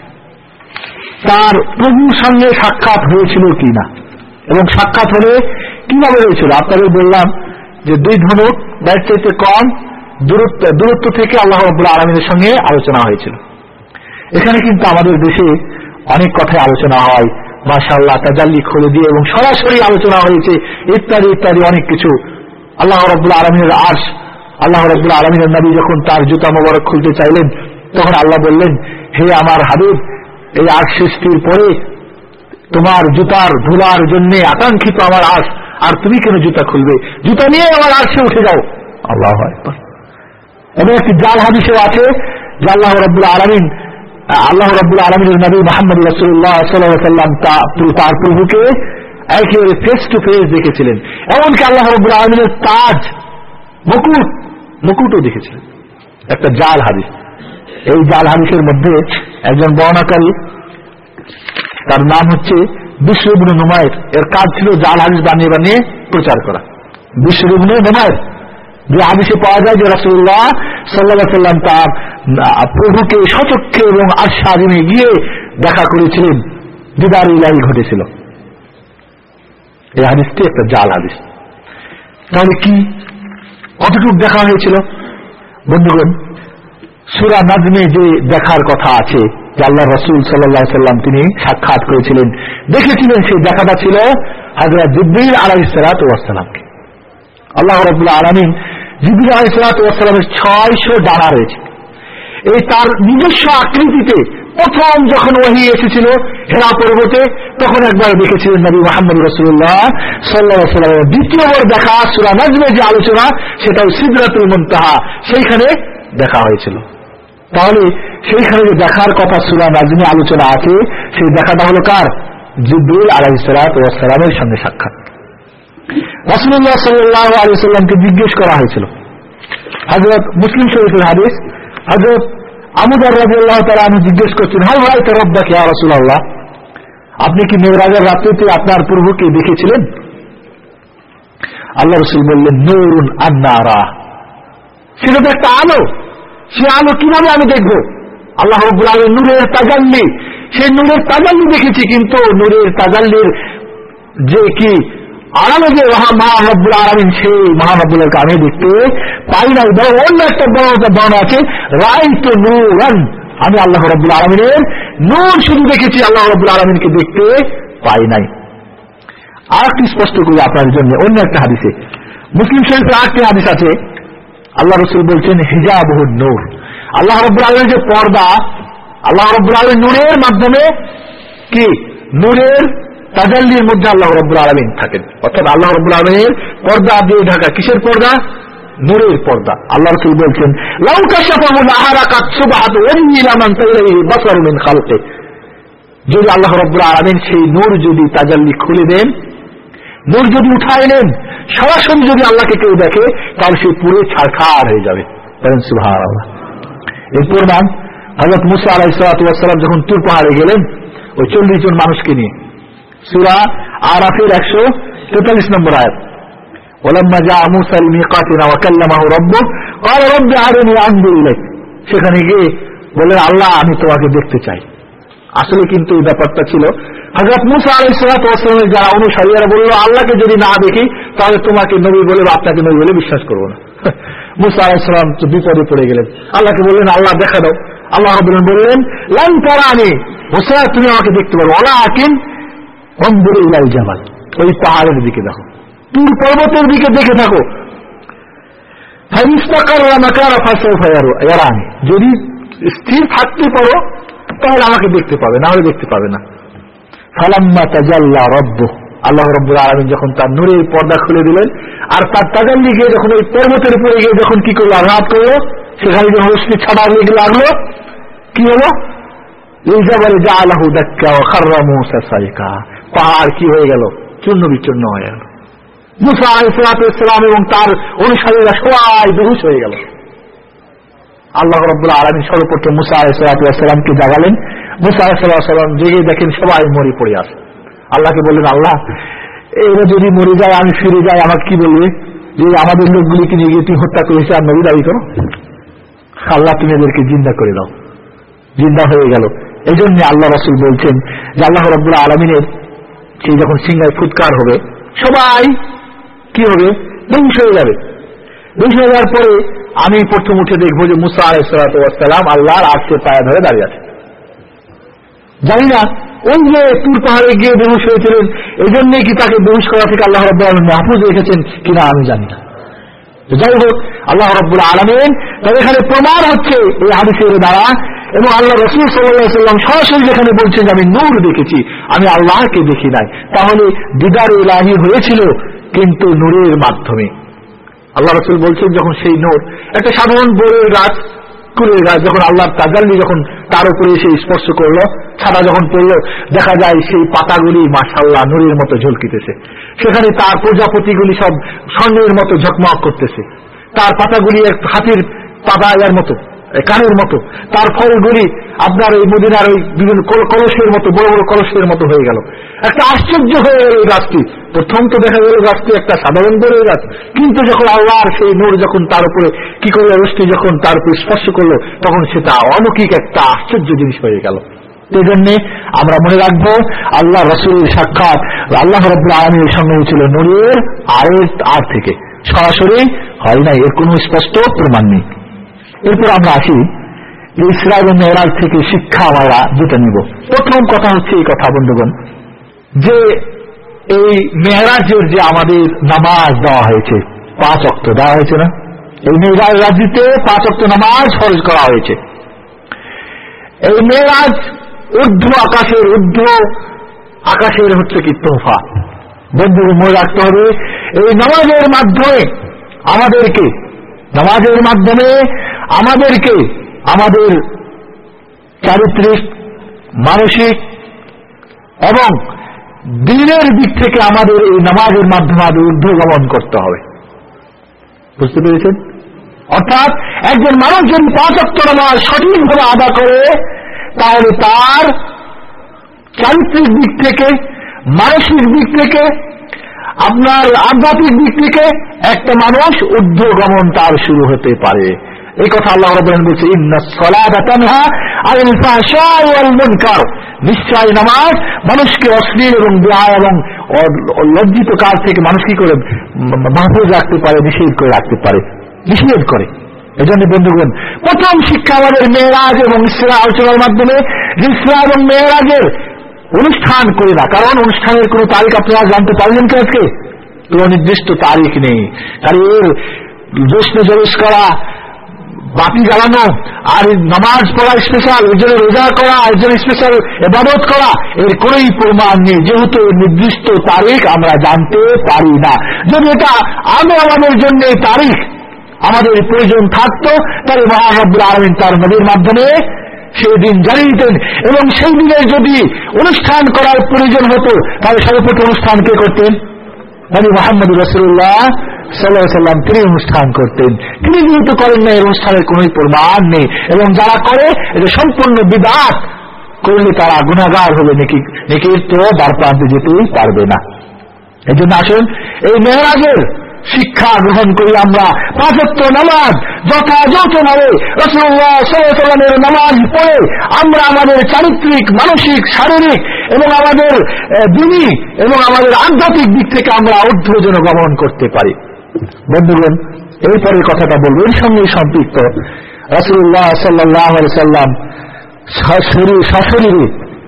তার প্রভুর সঙ্গে সাক্ষাৎ হয়েছিল কিনা এবং সাক্ষাৎ হলে কিভাবে হয়েছিল। আপনাদের বললাম যে দুই ধনুক বা এর চাইতে কম দূরত্ব থেকে আল্লাহ রাব্বুল আলামিনের সঙ্গে আলোচনা হয়েছিল। এখানে কিন্তু আমাদের দেশে অনেক কথাই আলোচনা হয়, মাশাআল্লাহ তাজাল্লি খুলে দিয়ে এবং সরাসরি আলোচনা হয়েছে ইত্যাদি ইত্যাদি অনেক কিছু। আল্লাহ রাব্বুল আলামিনের আরশ, আল্লাহ রাব্বুল আলামিনের নবী যখন তার জুতা মোবারক খুলতে চাইলেন তখন আল্লাহ বললেন, হে আমার হাবিব, এই আরশ সৃষ্টির পরে তোমার জুতার ধুলার জন্য আকাঙ্ক্ষিত আমার আরশ, আর তুমি কেন জুতা খুলবে? জুতা নিয়ে আমার আরশে উঠে যাও। আল্লাহু আকবার। এবং একটি জাল হাদিসেও আছে যে আল্লাহ রাব্বুল আলামিনের নবী মুহাম্মদ রাসূলুল্লাহ সাল্লাল্লাহু আলাইহি ওয়াসাল্লাম তার প্রভুকে একেবারে ফেস টু ফেস দেখেছিলেন। এমনকি আল্লাহ রাব্বুল আলামিনের তাজ মুকুটও দেখেছিলেন। একটা জাল হাদিস। এই জাল হাদিসের মধ্যে একজন বর্ণনাকারী, তার নাম হচ্ছে বিশর ইবনে নুমাইর, এর কাজ ছিল জাল হাদিস বানিয়ে বানিয়ে প্রচার করা। বিশর ইবনে নুমাইর, যে হাদিসে পাওয়া যায় যে রাসূলুল্লাহ সাল্লাল্লাহু আলাইহি ওয়াসাল্লাম তার প্রভুকে সচক্ষে এবং আরশ আজিমে গিয়ে দেখা করেছিলেন, দিদার ইলাহি ঘটেছিল। এই হাদিসটি একটা জাল হাদিস। তাহলে কি কতটুকু দেখা হয়েছিল? বন্ধুগণ, সূরা নাজমে যে দেখার কথা আছে যে আল্লাহ রাসূল সাল্লাল্লাহু আলাইহি ওয়াসাল্লাম তিনি সাক্ষাৎ করেছিলেন, দেখেছিলেন, সেই দেখাটা ছিল হযরত জিবরীল আলাইহিস সালাতু ওয়াস সালামকে। আল্লাহ রাব্বুল আলামিন জিবরীল আলাইহিস সালাতু ওয়াস সালামের 600 ডানা রয়েছে। এই তার নিজস্ব আকৃতিতে প্রথম যখন ওহী এসেছিল হেরা পর্বতে, তখন একবার দেখেছিলেন নবী মুহাম্মদ রাসূলুল্লাহ সাল্লাল্লাহু আলাইহি ওয়াসাল্লাম। দ্বিতীয়বার দেখা সূরা নাজমে যে আলোচনা, সেটাও সিদরাতুল মুনতাহা, সেইখানে দেখা হয়েছিল। তাহলে সেইখানে যে দেখার কথা সূরা নাজমে আলোচনা আছে, সেই দেখাটা হলো কার? জিবরীল আলাইহিস সালাতু ওয়াস সালামের সঙ্গে সাক্ষাৎ। রাসূলুল্লাহ সাল্লাল্লাহু আলাইহি ওয়াসাল্লামকে জিজ্ঞেস করা হয়েছিল, হযরত মুসলিম শরীফের হাদিস, হযরত আবু যর রাদিয়াল্লাহু তাআলা আনহু জিজ্ঞেস করছেন, হাল রাআইতা রাব্বাকা ইয়া রাসূলুল্লাহ, আপনি কি মেরাজের রাত্রিতে আপনার প্রভুকে দেখেছিলেন? আল্লাহ রাসূল বললেন, নূরুন আন্নারা, সেটা তো একটা আলো, সে আলো কিভাবে আমি দেখবো? আল্লাহ রাব্বুল আলামিন নূরের তাজাল্লি, সেই নূরের তাজাল্লি দেখেছি, কিন্তু নূরের তাজাল্লির যে কি আড়ালে যে মহান রব্বুল আলামিন, সেই মহান রব্বুল আলামিনকে আমি দেখতে পাই নাই। বরং অন্য একটা বর্ণনা আছে, রাআইতু নূরান, আমি আল্লাহ রব্বুল আলামিনের নূর শুধু দেখেছি, আল্লাহ রব্বুল আলামিনকে দেখতে পাই নাই। আর একটু স্পষ্ট করি আপনার জন্য, অন্য একটা হাদিসে, মুসলিম শরীফের আরেকটি হাদিস আছে, আল্লাহ রাসূল বলছেন, হিজাবুন নূর, আল্লাহ রাব্বুল আলামিনের যে পর্দা, আল্লাহ রাব্বুল আলামিন নূরের মাধ্যমে কি নূরের তাজাল্লির মধ্যে আল্লাহ রাব্বুল আলামিন থাকেন, অর্থাৎ আল্লাহ রাব্বুল আলামিনের পর্দা দিয়ে ঢাকা। কিসের পর্দা? নূরের পর্দা। আল্লাহ রাসূল বলছেন, লাউ কাশাফাহু লাহারাকাত সুবহাতু ওয়াইলা মান তাইলাহি বাসারু মিন খালকি, যদি আল্লাহ রাব্বুল আলামিন সেই নূর যদি তাজাল্লি খুলে দেন, নূর যদি উঠায় নেন, সরাসরি যদি আল্লাহকে কেউ দেখে, তাহলে সে পুরো ছারখার হয়ে যাবে। বলেন সুবহানাল্লাহ। এর প্রমাণ হযরত মুসা আলাইহিস সালাতু ওয়াস সালাম যখন তুর পাহাড়ে গেলেন ওই 40 জন মানুষকে নিয়ে, সূরা আরাফের 143 নম্বর আয়াত, ওয়ালাম্মা জাআ মুসা লিমিকাতিনা ওয়া কাল্লামাহু রাব্বুহু ক্বালা রাব্বি আরিনি আনজুর ইলাইক, সেখানে গিয়ে বললেন, আল্লাহ আমি তোমাকে দেখতে চাই। আসলে কিন্তু এই ব্যাপারটা ছিল, হযরত মুসা আলাইহিস সালাতু ওয়াস সালামের যারা অনুসারীরা বলল, আল্লাহকে যদি না দেখি তাহলে তোমাকে নবী বলে বা আপনাকে নবী বলে বিশ্বাস করব না। মুসা আলাইহিস সালাম তো বিপদে পড়ে গেলেন, আল্লাহকে বললেন, আল্লাহ দেখা দাও। আল্লাহ রাব্বুল বললেন, লান তারানি, মুসা তুমি আমাকে দেখতে পারো, ওয়ালাকিন উনজুর ইলাল জাবাল, ওই পাহাড়ের দিকে দেখো, তুর পর্বতের দিকে দেখে থাকো, ফাইস্তাকাররা মাকারা ফাসাউফা ইয়ারানি, যদি স্থির থাকতে পারো তাহলে আমাকে দেখতে পাবে, না হলে দেখতে পাবে না। ফালাম্মা তাজাল্লা রাব্বুহু, আল্লাহ রাব্বুল আলামিন যখন তার নূরের পর্দা খুলে দিলেন, আর তার তাজাল্লি গিয়ে যখন ওই পর্বতের উপরে গিয়ে যখন কি করলো, আঘাত করলো, সেখানে যখন রশ্মি ছাড়া লেগে লাগলো, কি হলো, লিজাবাল জাআলাহু দাক্কা ওয়া খাররা মূসা সাইকা, পাহাড় কি হয়ে গেল, চূর্ণ বিচূর্ণ হয়ে গেল। মুসা আলাইহিস সালাম এবং তার অনুসারীরা সবাই বেহুশ হয়ে গেল। আল্লাহ রাব্বুল আলামিন সর্বপ্রথম মুসা আলাইহিস সালামকে জাগালেন। মুসা আলাইহিস সালাম জেগে দেখেন সবাই মরে পড়ে আছে। আল্লাহকে বললেন, আল্লাহ এরা যদি মরে যায়, আমি ফিরে যাই, আমাকে কি বলবে যে আমাদের লোকগুলিকে নিয়ে গিয়ে তুমি হত্যা করেছে আর নবী দাবি করো? আল্লাহ তুমি এদেরকে জিন্দা করে দাও। জিন্দা হয়ে গেল। এই জন্য আল্লাহ রাসূল বলছেন যে আল্লাহ রাব্বুল আলামিনের সেই যখন সিংহায় ফুৎকার হবে, সবাই কি হবে, ধ্বংস হয়ে যাবে। ধ্বংস হয়ে যাওয়ার পরে আমি প্রথম উঠে দেখবো যে মুসা আলাইহিস সালাম আল্লাহর আরশের পায়ে ধরে দাঁড়িয়ে আছে। জানি না ওই যে তুর পাহাড়ে গিয়ে বেহুশ হয়েছিলেন, এই জন্যই কি তাকে বেহুশ করা থেকে আল্লাহ রাব্বুল আলামিন মাহফুজ রেখেছেন কিনা আমি জানি না। যাই হোক, আল্লাহ রাব্বুল আলামিন তবে এখানে প্রমাণ হচ্ছে এই হাদিসের দ্বারা, এবং আল্লাহ রাসূল সাল্লাল্লাহু আলাইহি ওয়াসাল্লাম সরাসরি যেখানে বলছেন যে আমি নূর দেখেছি, আমি আল্লাহকে দেখি নাই, তাহলে দিদার ইলাহি হয়েছিল কিন্তু নূরের মাধ্যমে। আল্লাহ রাসূল বলছেন যখন সেই নূর একটা সাধারণ বড়ের গাছ, কুলের গাছ, যখন আল্লাহর তাজাল্লি যখন তার উপরে এসে স্পর্শ করলো, ছাড়া যখন পড়লো, দেখা যায় সেই পাতাগুলি মাশাআল্লাহ নূরের মতো ঝলকিতেছে। সেখানে তার প্রজাপতিগুলি সব স্বর্ণের মতো ঝকমক করতেছে, তার পাতাগুলি এক হাতির পাতা এর মতো, কানের মতো, তার ফলগুলি আপনার এই মদিনার ওই বিভিন্ন কলসের মতো, বড় বড় কলসের মতো হয়ে গেল। একটা আশ্চর্য হয়ে গেল এই গাছটি। প্রথম তো দেখা গেল গাছটি একটা সাধারণ বড় গাছ, কিন্তু যখন আল্লাহর সেই নূর যখন তার উপরে কি করলো, রশ্মি যখন তার উপরে স্পর্শ করলো, তখন সেটা অলৌকিক একটা আশ্চর্য জিনিস হয়ে গেল। এই জন্যে আমরা মনে রাখবো আল্লাহ রাসূলের সাক্ষাৎ আল্লাহ রাব্বুল আলামিনের সঙ্গে ছিল নূরের আর থেকে, সরাসরি হয় না, এর কোনো স্পষ্ট প্রমাণ নেই। এরপর আমরা আসি ইসরা এবং মেরাজ থেকে শিক্ষা আমরা যেটা নিব। প্রথম কথা হচ্ছে এই কথা বন্ধুগণ, যে এই মেরাজের যে আমাদের নামাজ দেওয়া হয়েছে, 5 ওয়াক্ত দেওয়া হয়েছে না, এই মেরাজ রাজ্যতে 5 ওয়াক্ত নামাজ ফরজ করা হয়েছে। এই মেরাজ ঊর্ধ্ব আকাশের হচ্ছে কি তোফা। বন্ধুগণ মনে রাখতে হবে, এই নামাজের মাধ্যমে আমাদেরকে আমাদের চারিত্রিক, মানসিক এবং দিনের দিক থেকে আমাদের এই নামাজের মাধ্যমে ঊর্ধ্বগমন করতে হবে। বুঝতে পেরেছেন? অর্থাৎ একজন মানুষ যদি 5 ওয়াক্ত নামাজ সঠিকভাবে আদা করে, তাহলে তার চারিত্রিক দিক থেকে, মানসিক দিক থেকে, আপনার আধ্যাত্মিক দিক থেকে একটা মানুষ ঊর্ধ্বগমন তার শুরু হতে পারে। এই কথা আল্লাহ রাব্বুল আলামিন বলছে, ইন্নাস সালাতা তানহা আনিল ফাহশাই ওয়াল মুনকার, নিশ্চয় নামাজ মানুষকে অশ্লীল এবং বেহায়া এবং লজ্জিত কাজ থেকে মানুষ কি করে মাহফুজ রাখতে পারে, নিষেধ করে। এই জন্য বন্ধুগণ প্রথম শিক্ষা আমাদের মেরাজ এবং ইসরা আলোচনার মাধ্যমে, ইসরা এবং মেরাজের অনুষ্ঠান করি না, কারণ অনুষ্ঠানের কোন তারিখ আপনারা জানতে পারলেন কি? আজকে কোন নির্দিষ্ট তারিখ নেই। আর এর জোশে জলুস করা, বাতি জ্বালানো, আর নামাজ পড়া স্পেশাল, এর জন্য রোজা করা, এর জন্য স্পেশাল ইবাদত করা, এর কোনই প্রমাণ নেই, যেহেতু নির্দিষ্ট তারিখ আমরা জানতে পারি না। যদি এটা আমাদের জন্য তারিখ আমাদের প্রয়োজন থাকতো, তাহলে মহান রব্বুল আলামিন তার নবীর মাধ্যমে সেই দিন জানিয়ে দিতেন, এবং সেই দিনের যদি অনুষ্ঠান করার প্রয়োজন হতো, তাহলে সর্বপ্রথম অনুষ্ঠান কে করতেন? নবী মুহাম্মদ রাসূলুল্লাহ সাল্লাল্লাহু আলাইহি ওয়াসাল্লাম, তিনি অনুষ্ঠান করতেন। তিনি যেহেতু করেন না, এর অনুষ্ঠানের কোন প্রমাণ নেই, এবং যারা করে এটা সম্পূর্ণ বিদআত করলে তারা গুনাহগার হবে, নেকির তো দ্বার প্রান্তে যেতেই পারবে না। এই জন্য আসুন এই মেরাজের শিক্ষা গ্রহণ করি আমরা। 5 ওয়াক্ত নামাজ যথাযথভাবে রাসূলুল্লাহ সাল্লাল্লাহু আলাইহি ওয়াসাল্লামের নামাজ পড়ে আমরা আমাদের চারিত্রিক, মানসিক, শারীরিক এবং আমাদের দ্বীনি এবং আমাদের আধ্যাত্মিক দিক থেকে আমরা ঊর্ধ্বজন গমন করতে পারি। বন্ধুগণ এরপরে কথাটা বলবো, এর সঙ্গে সম্পৃক্ত রাসূলুল্লাহ সাল্লাল্লাহু আলাইহি ওয়াসাল্লাম সশরীরে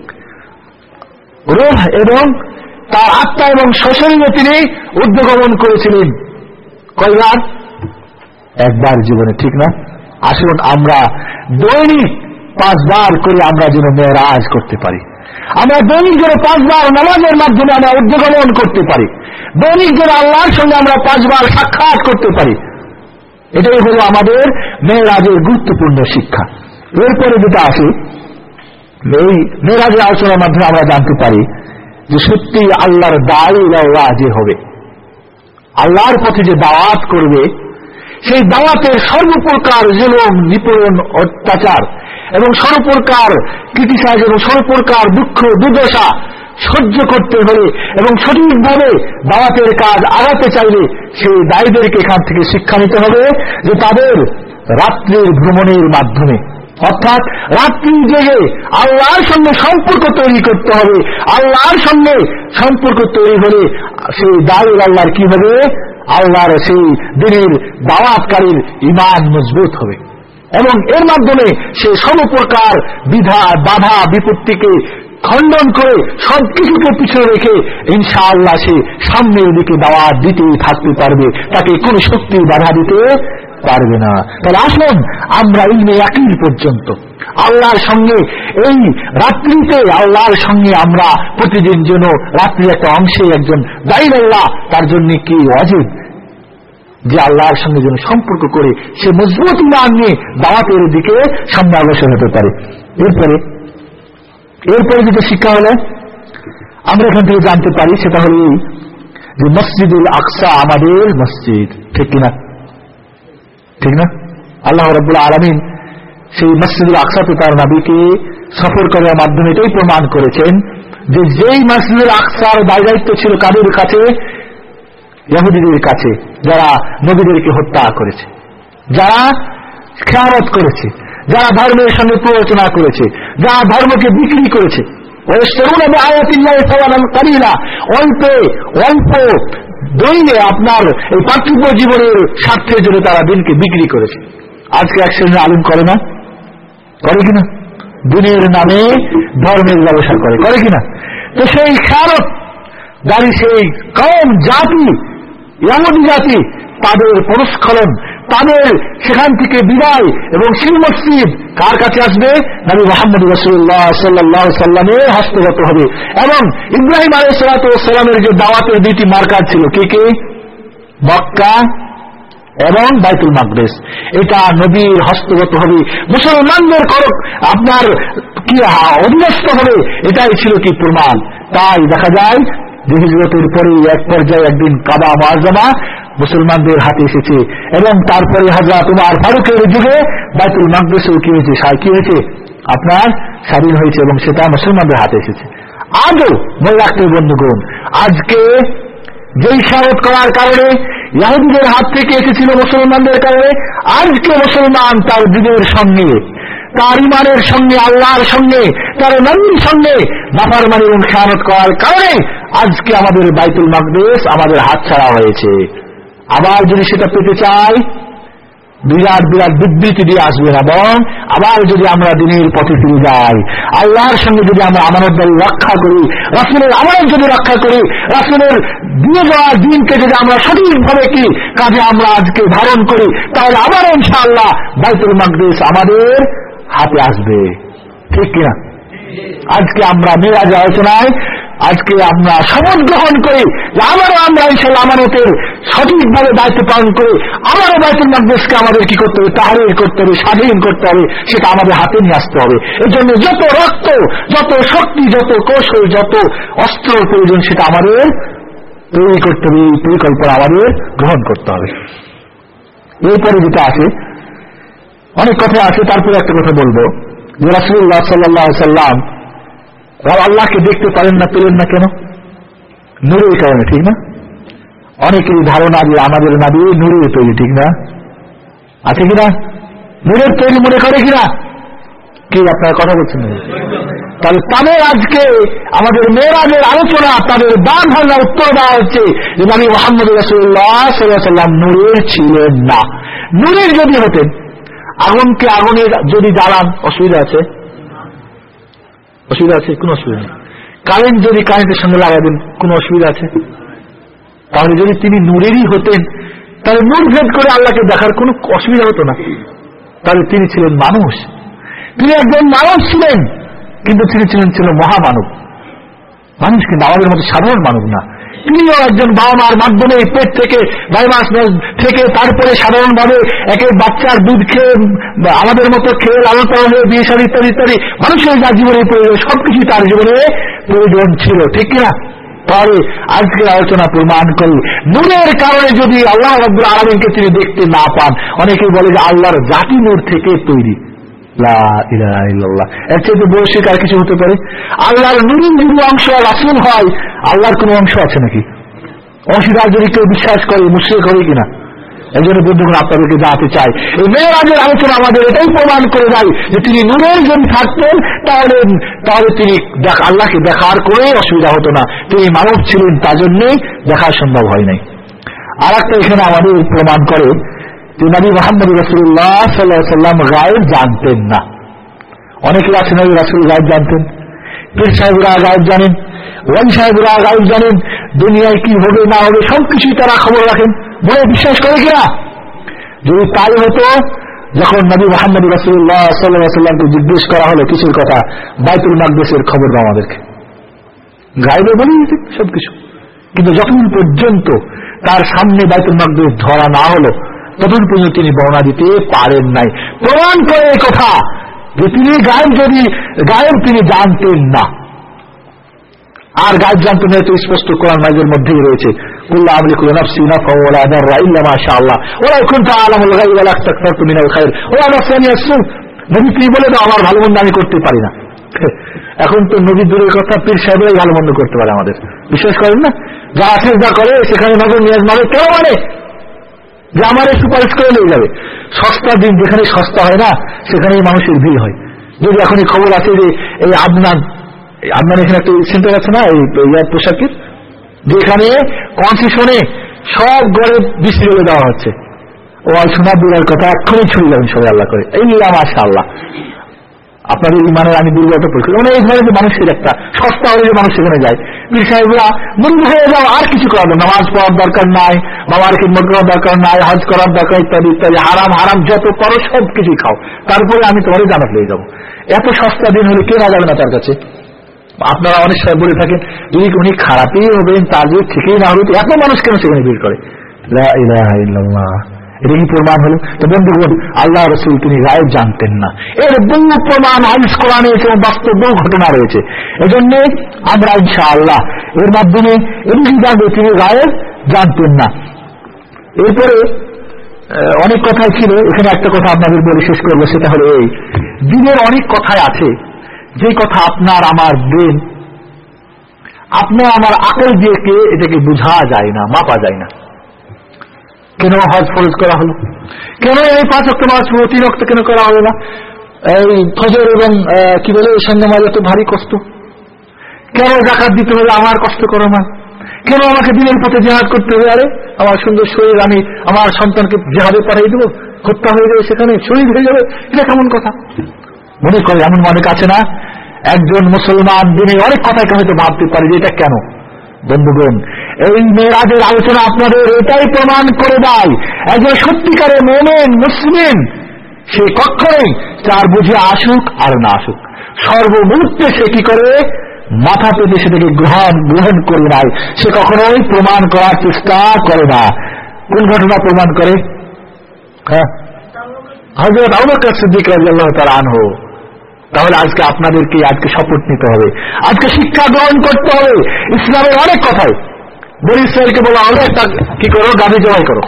রূহ এবং তার আত্মা এবং সশরীরে তিনি ঊর্ধ্বগমন করেছিলেন কয়বার? একবার জীবনে, ঠিক না? আসুন আমরা দৈনিক 5 বার করে আমরা যেন মেরাজ করতে পারি। আমরা দৈনিক যেন 5 বার নামাজের মাধ্যমে আমরা ঊর্ধ্বগমন করতে পারি। দৈনিক যেন আল্লাহর সঙ্গে আমরা 5 বার সাক্ষাৎ করতে পারি। এটাই হলো আমাদের মেরাজের গুরুত্বপূর্ণ শিক্ষা। এরপরে যেটা আসে, এই মেরাজের আলোচনার মাধ্যমে আমরা জানতে পারি যে সত্যি আল্লাহর দাওয়া যে হবে, আল্লাহর পথে যে দাওয়াত করবে, সেই দাওয়াতের সর্বপ্রকার জুলুম, নিপীড়ন, অত্যাচার এবং সর্বপ্রকার ক্রিটিসাইজ এবং সর্বপ্রকার দুঃখ দুর্দশা সহ্য করতে হলে এবং সঠিকভাবে দাওয়াতের কাজ আগাতে চাইলে সেই দায়ীদেরকে এখান থেকে শিক্ষা নিতে হবে যে তাদের রাত্রির ভ্রমণের মাধ্যমে, অর্থাৎ রাত্রি জেগে আল্লাহর সঙ্গে সম্পর্ক তৈরি করতে হবে। আল্লাহর সঙ্গে সম্পর্ক তৈরি হলে সেই দায়ী আল্লাহর কি হবে? আল্লাহর সেই দিনের দাওয়াতকারীর ঈমান মজবুত হবে এবং এর মাধ্যমে সে সর্বপ্রকার বাধা বিপত্তিকে খণ্ডন করে সবকিছুকে পিছনে রেখে ইনশাআল্লাহ সে সামনের দিকে দাওয়াত দিতেই থাকতে পারবে, তাকে কোনো শক্তি বাধা দিতে পারবে না। তাহলে আসুন আমরা ইলমে ইয়াকিন পর্যন্ত আল্লাহর সঙ্গে এই রাত্রিতে আল্লাহর সঙ্গে আমরা প্রতিদিন যেন রাত্রির একটা অংশে একজন দাঈউল্লাহ তার জন্য কি ওয়াজিব যে আল্লাহর সঙ্গে যেন সম্পর্ক করে সে মজবুত ঈমান নিয়ে দাওয়াতের দিকে সামনে অগ্রসর হতে পারে। এরপরে যেটা শিক্ষা হলো আমরা এখান থেকে জানতে পারি সেটা হল এই যে মসজিদুল আকসা আমাদের মসজিদ, ঠিক কিনা? ঠিক না? আল্লাহ রাব্বুল আলামিন সেই মসজিদুল আকসাতে তার নবীকে সফর করার মাধ্যমে এটাই প্রমাণ করেছেন যে যেই মসজিদুল আকসার দায়িত্ব ছিল কাদের কাছে? ইহুদিদের কাছে, যারা নবীদেরকে হত্যা করেছে, যারা খেয়ানত করেছে, যারা ধর্মের সঙ্গে প্ররোচনা করেছে, যারা ধর্মকে বিক্রি করেছে। অল্প দইলে আপনার এই পার্থিব জীবনের স্বার্থের জন্য তারা দিনকে বিক্রি করেছে। আজকে এক শ্রেণীর আলিম করে না? করে কিনা? দিনের নামে ধর্মের ব্যবসা করে কিনা? তো সেই খেয়ানত গাড়ি সেই কওম জাতি ইহুদি জাতি তাদের পরস্খলন, তাদের সেখান থেকে বিদায় এবং সেই মসজিদ কার কাছে আসবে? নবী মুহাম্মদ রাসূলুল্লাহ সাল্লাল্লাহু আলাইহি সাল্লামের হস্তগত হবে। এবং ইব্রাহিম আলাইহিস সালামের যে দাওয়াতের দুইটি মার্কার ছিল, কে? মক্কা এবং বাইতুল মাকদিস, এটা নবীর হস্তগত হবে, মুসলমানদের আপনার কি অধীনস্থ হবে, এটাই ছিল কি প্রমাণ। তাই দেখা যায় যে হিজরতের পরে এক পর্যায়ে একদিন কাবা মুআজ্জামা মুসলমানদের হাতে এসেছে এবং তারপরে হযরত উমর ফারুকের যুগে বাইতুল মাকদিসও কি হয়েছে আপনার স্বাধীন হয়েছে এবং সেটা মুসলমানদের হাতে এসেছে। আজও মনে রাখতে বন্ধুগণ, আজকে যেই শাহাদাত করার কারণে ইহুদিদের হাত থেকে এসেছিল মুসলমানদের কারণে, আজকে মুসলমান তার দ্বীনের সঙ্গে, তার ঈমানের সঙ্গে, আল্লাহর সঙ্গে, তার নবীর সঙ্গে নাফরমানি এবং খেয়ানত করার কারণে আজকে আমাদের বাইতুল মাকদিস আমাদের হাত ছাড়া হয়েছে। আবার যদি সেটা পেতে চাই বিরাট বিরাট বিবৃতি দিয়ে আসবে না, এবং আবার যদি আমরা দিনের পথে ফিরে যাই, আল্লাহর সঙ্গে যদি আমরা আমানতদারি রক্ষা করি, রাসূলের আমানত যদি রক্ষা করি, রাসূলের দিয়ে যাওয়া দিনকে যদি আমরা সঠিকভাবে কি কাজে আমরা আজকে ধারণ করি, তাহলে আবার ইনশাআল্লাহ বাইতুল মাকদিস আমাদের হাতে আসবে, ঠিক কিনা? আজকে আমরা মেরাজের আলোচনায় আজকে আমরা শপথ গ্রহণ করি যে আবারও আমরা ইনশাআল্লাহ আমানতের সঠিকভাবে দায়িত্ব পালন করে আবারও বাইতুল মাকদিসকে আমাদের কি করতে হবে? তাহরির করতে হবে, স্বাধীন করতে হবে, সেটা আমাদের হাতে নিয়ে আসতে হবে। এই জন্য যত রক্ত, যত শক্তি, যত কৌশল, যত অস্ত্র প্রয়োজন সেটা আমাদের তৈরি করতে হবে, এই পরিকল্পনা আমাদের গ্রহণ করতে হবে। এরপরে যেটা আছে, অনেক কথা আছে, তারপরে একটা কথা বলবো যে রাসূলুল্লাহ সাল্লাল্লাহু আলাইহি সাল্লাম আল্লাহকে দেখতে পারেন না, পেলেন না কেন? নূরের কারণে, ঠিক না? অনেকের ধারণা যে আমাদের নবী নূরের তৈরি, ঠিক না? আছে কিনা? নূরের তৈরি মনে করে কিনা? কি আপনারা কথা বলছেন? তাহলে তাদের আজকে আমাদের মেরাজের আলোচনা, তাদের দান ভাঙা উত্তর দেওয়া হচ্ছে যে নবী মুহাম্মদ রাসূলুল্লাহ সাল্লাল্লাহু আলাইহি সাল্লাম নূরের ছিলেন না। নূরের যদি হতেন, আগুনকে আগুনের যদি জ্বালান, অসুবিধা আছে? অসুবিধা আছে? কোন অসুবিধা নেই। কারেন্ট যদি কারেন্টের সঙ্গে লাগাবেন, কোন অসুবিধা আছে? তাহলে যদি তিনি নূরেরই হতেন, তাহলে নূর ভেদ করে আল্লাহকে দেখার কোনো অসুবিধা হতো না। তাহলে তিনি ছিলেন মানুষ, তিনি একজন মানুষ ছিলেন, কিন্তু তিনি ছিলেন মহামানব। মানুষ কিন্তু আমাদের মতো সাধারণ মানব না। তিনিও একজন বাবা মার মাধ্যমে পেট থেকে 9 মাস থেকে তারপরে সাধারণভাবে একে বাচ্চার দুধ খেয়ে আমাদের মতো খেয়ে লালন পালন হয়ে বিয়ে শাদী ইত্যাদি ইত্যাদি মানুষের যা জীবনে প্রয়োজন সবকিছু তার জীবনে প্রয়োজন ছিল, ঠিক কিনা? তাহলে আজকের আলোচনা প্রমাণ করি নূরের কারণে যদি আল্লাহ রাব্বুল আলামিনকে তিনি দেখতে না পান, অনেকেই বলে যে আল্লাহর জাতি নূর থেকে তৈরি। লা ইলাহা ইল্লাল্লাহ, এর চেয়ে বৈশ্বিক আর কিছু হতে পারে? আল্লাহর নূরের যদি অংশ রাসূল হয়, আল্লাহর কোন অংশ আছে নাকি? অংশীদার যদি কেউ বিশ্বাস করে, মুশরিক হবে কিনা? এই জন্য বন্ধুগণ আপনাদেরকে জানাতে চাই, এই মেরাজের আলোচনা আমাদের এটাই প্রমাণ করে দেয় যে তিনি নূরের যদি থাকতেন তাহলে তিনি আল্লাহকে দেখার কোনো অসুবিধা হতো না। তিনি মানব ছিলেন, তার জন্যই দেখা সম্ভব হয় নাই। আর একটা এখানে আমাদের প্রমাণ করে যে নবী মুহাম্মদ রাসূলুল্লাহ সাল্লাল্লাহু আলাইহি ওয়াসাল্লাম গায়েব জানতেন না। অনেকে আছেন নবী রাসূল গায়েব জানতেন, পীর সাহেবরা গায়েব জানেন, ওয়ালি সাহেবরা গায়েব জানেন, দুনিয়ায় কি হবে না হবে সবকিছুই তারা খবর রাখেন, বলে বিশ্বাস করে কিনা? যদি তাই হতো, যখন নবী মুহাম্মদ রাসূলুল্লাহ সাল্লাল্লাহু আলাইহি ওয়াসাল্লামকে জিজ্ঞেস করা হলো কিসের কথা, বাইতুল মাকদিসের খবর দাও আমাদেরকে, গায়েবে বলে দিতেন সবকিছু। কিন্তু যতক্ষণ পর্যন্ত তার সামনে বাইতুল মাকদিস ধরা না হলো ততক্ষণ পর্যন্ত তিনি বর্ণনা দিতে পারেন নাই। প্রমাণ করে এই কথা যে তিনি গায়েব তিনি জানতেন না। আর গায়েব জানতেন না, তো স্পষ্ট কোরআন মাজিদের মধ্যেই রয়েছে, কুল্লা আমলিকু নাফসি নাফআ ওয়া লা দাররা ইল্লা মা শা আল্লাহ ওয়া লাউ কুনতা আ'লামুল গায়ব লাস্তাকতারতু মিনাল খায়র ওয়া লা মাসানি আস-সু। নবী তুমি বলে দাও আমার ভালো মন্দ আমি করতে পারি না। এখন তো নবী দূরের কথা, পীর সাহেবরাই ভালো মন্দ করতে পারে আমাদের, বিশ্বাস করেন না? যা আছে যা করে সেখানে নজর নিয়াজ মারে, কেউ মানে যে আমার সুপারিশ করে নিয়ে যাবে। সস্তা দিন যেখানে সস্তা হয় না সেখানেই মানুষের ভিড় হয়। যদি এখন এই খবর আছে যে এই আদনান এখানে একটা সেন্টার আছে না এই পোশাকের, যেখানে কনসেশনে সব ঘরে বৃষ্টি করে দেওয়া হচ্ছে, ও শোনা দূরের কথা এক্ষুনি ছুড়ে যাবেন সবাই আল্লাহ করে, এই মাশাআল্লাহ। আপনাদের ইমানের আমি দুর্বলতা পরিষ্কার, মানে এই ধরনের যে মানুষের একটা সস্তা হলে যে মানুষ সেখানে যায়, পীর সাহেবরা মন হয়ে যাও, আর কিছু করার নামাজ পড়ার দরকার নাই, বাবার খিদমত করার দরকার নাই, হজ করার দরকার ইত্যাদি ইত্যাদি, হারাম যত করো সব কিছুই খাও, তারপরে আমি তোমাদের জান্নাত নিয়ে যাবো। এত সস্তা দিন হলে কে না যাবে না তার কাছে? আপনারা অনেক সময় বলে থাকেন যদি উনি খারাপই হবেন তার যদি ঠিকই না হবে, এত মানুষ কেন সেখানে ভিড় করে? লা ইলাহা ইল্লাল্লাহ। এটা কি প্রমাণ হলো? তো বন্ধুগণ, আল্লাহ রাসূল তিনি গায়েব জানতেন না, এর বহু প্রমাণ হাদিস কোরআনে এবং বাস্তব বহু ঘটনা রয়েছে। এজন্য আমরা ইনশাআল্লাহ এর মাধ্যমে এটাই জানবো তিনি গায়েব জানতেন না। এরপরে অনেক কথাই ছিল, এখানে একটা কথা আপনাদের বলে শেষ করবো, সেটা হলো এই, দিনের অনেক কথাই আছে যে কথা আপনার আমার ব্রেন, আপনার আমার আকল দিয়ে এটাকে বোঝা যায় না, মাপা যায় না। কেন হজ ফরজ করা হলো? কেন এই 5 ওয়াক্ত নামাজ 3 ওয়াক্ত কেন করা হলো না? এই ফজর এবং কি বলে এই সঙ্গে নামাজ এত ভারী কষ্ট কেন? যাকাত দিতে হলে আমার কষ্ট করো না কেন? আমাকে দিনের পথে জিহাদ করতে হবে, আরে আমার সুন্দর শরীর, আমি আমার সন্তানকে জিহাদে পাঠিয়ে দেবো, হত্যা হয়ে যাবে, সেখানে শহীদ হয়ে যাবে, এটা কেমন কথা? মনে করে এমন অনেক আছে না, একজন মুসলমান দিনে অনেক কথাকে হয়তো ভাবতে পারে যে এটা কেন। বন্ধুগণ, এই মেরাজের আলোচনা আপনাদের এটাই প্রমাণ করে দেয়, একজন সত্যিকারের মুমিন মুসলিম সে কখনোই তার বুঝে আসুক আর না আসুক, সর্বমুহূর্তে সে কি করে মাথা পেতে সেটাকে গ্রহণ করে নেয়, সে কখনোই প্রমাণ করার চেষ্টা করে না। কোন ঘটনা প্রমাণ করে? হ্যাঁ, হযরত আবু বকর সিদ্দিক রাদিয়াল্লাহু তাআলা আনহু। তাহলে আজকে আপনাদেরকে শপথ নিতে হবে, আজকে শিক্ষা গ্রহণ করতে হবে ইসলামের অনেক কথাই। বনি ইসরাঈলকে বলা হলো একটা কি করো, গাভী জবাই করো,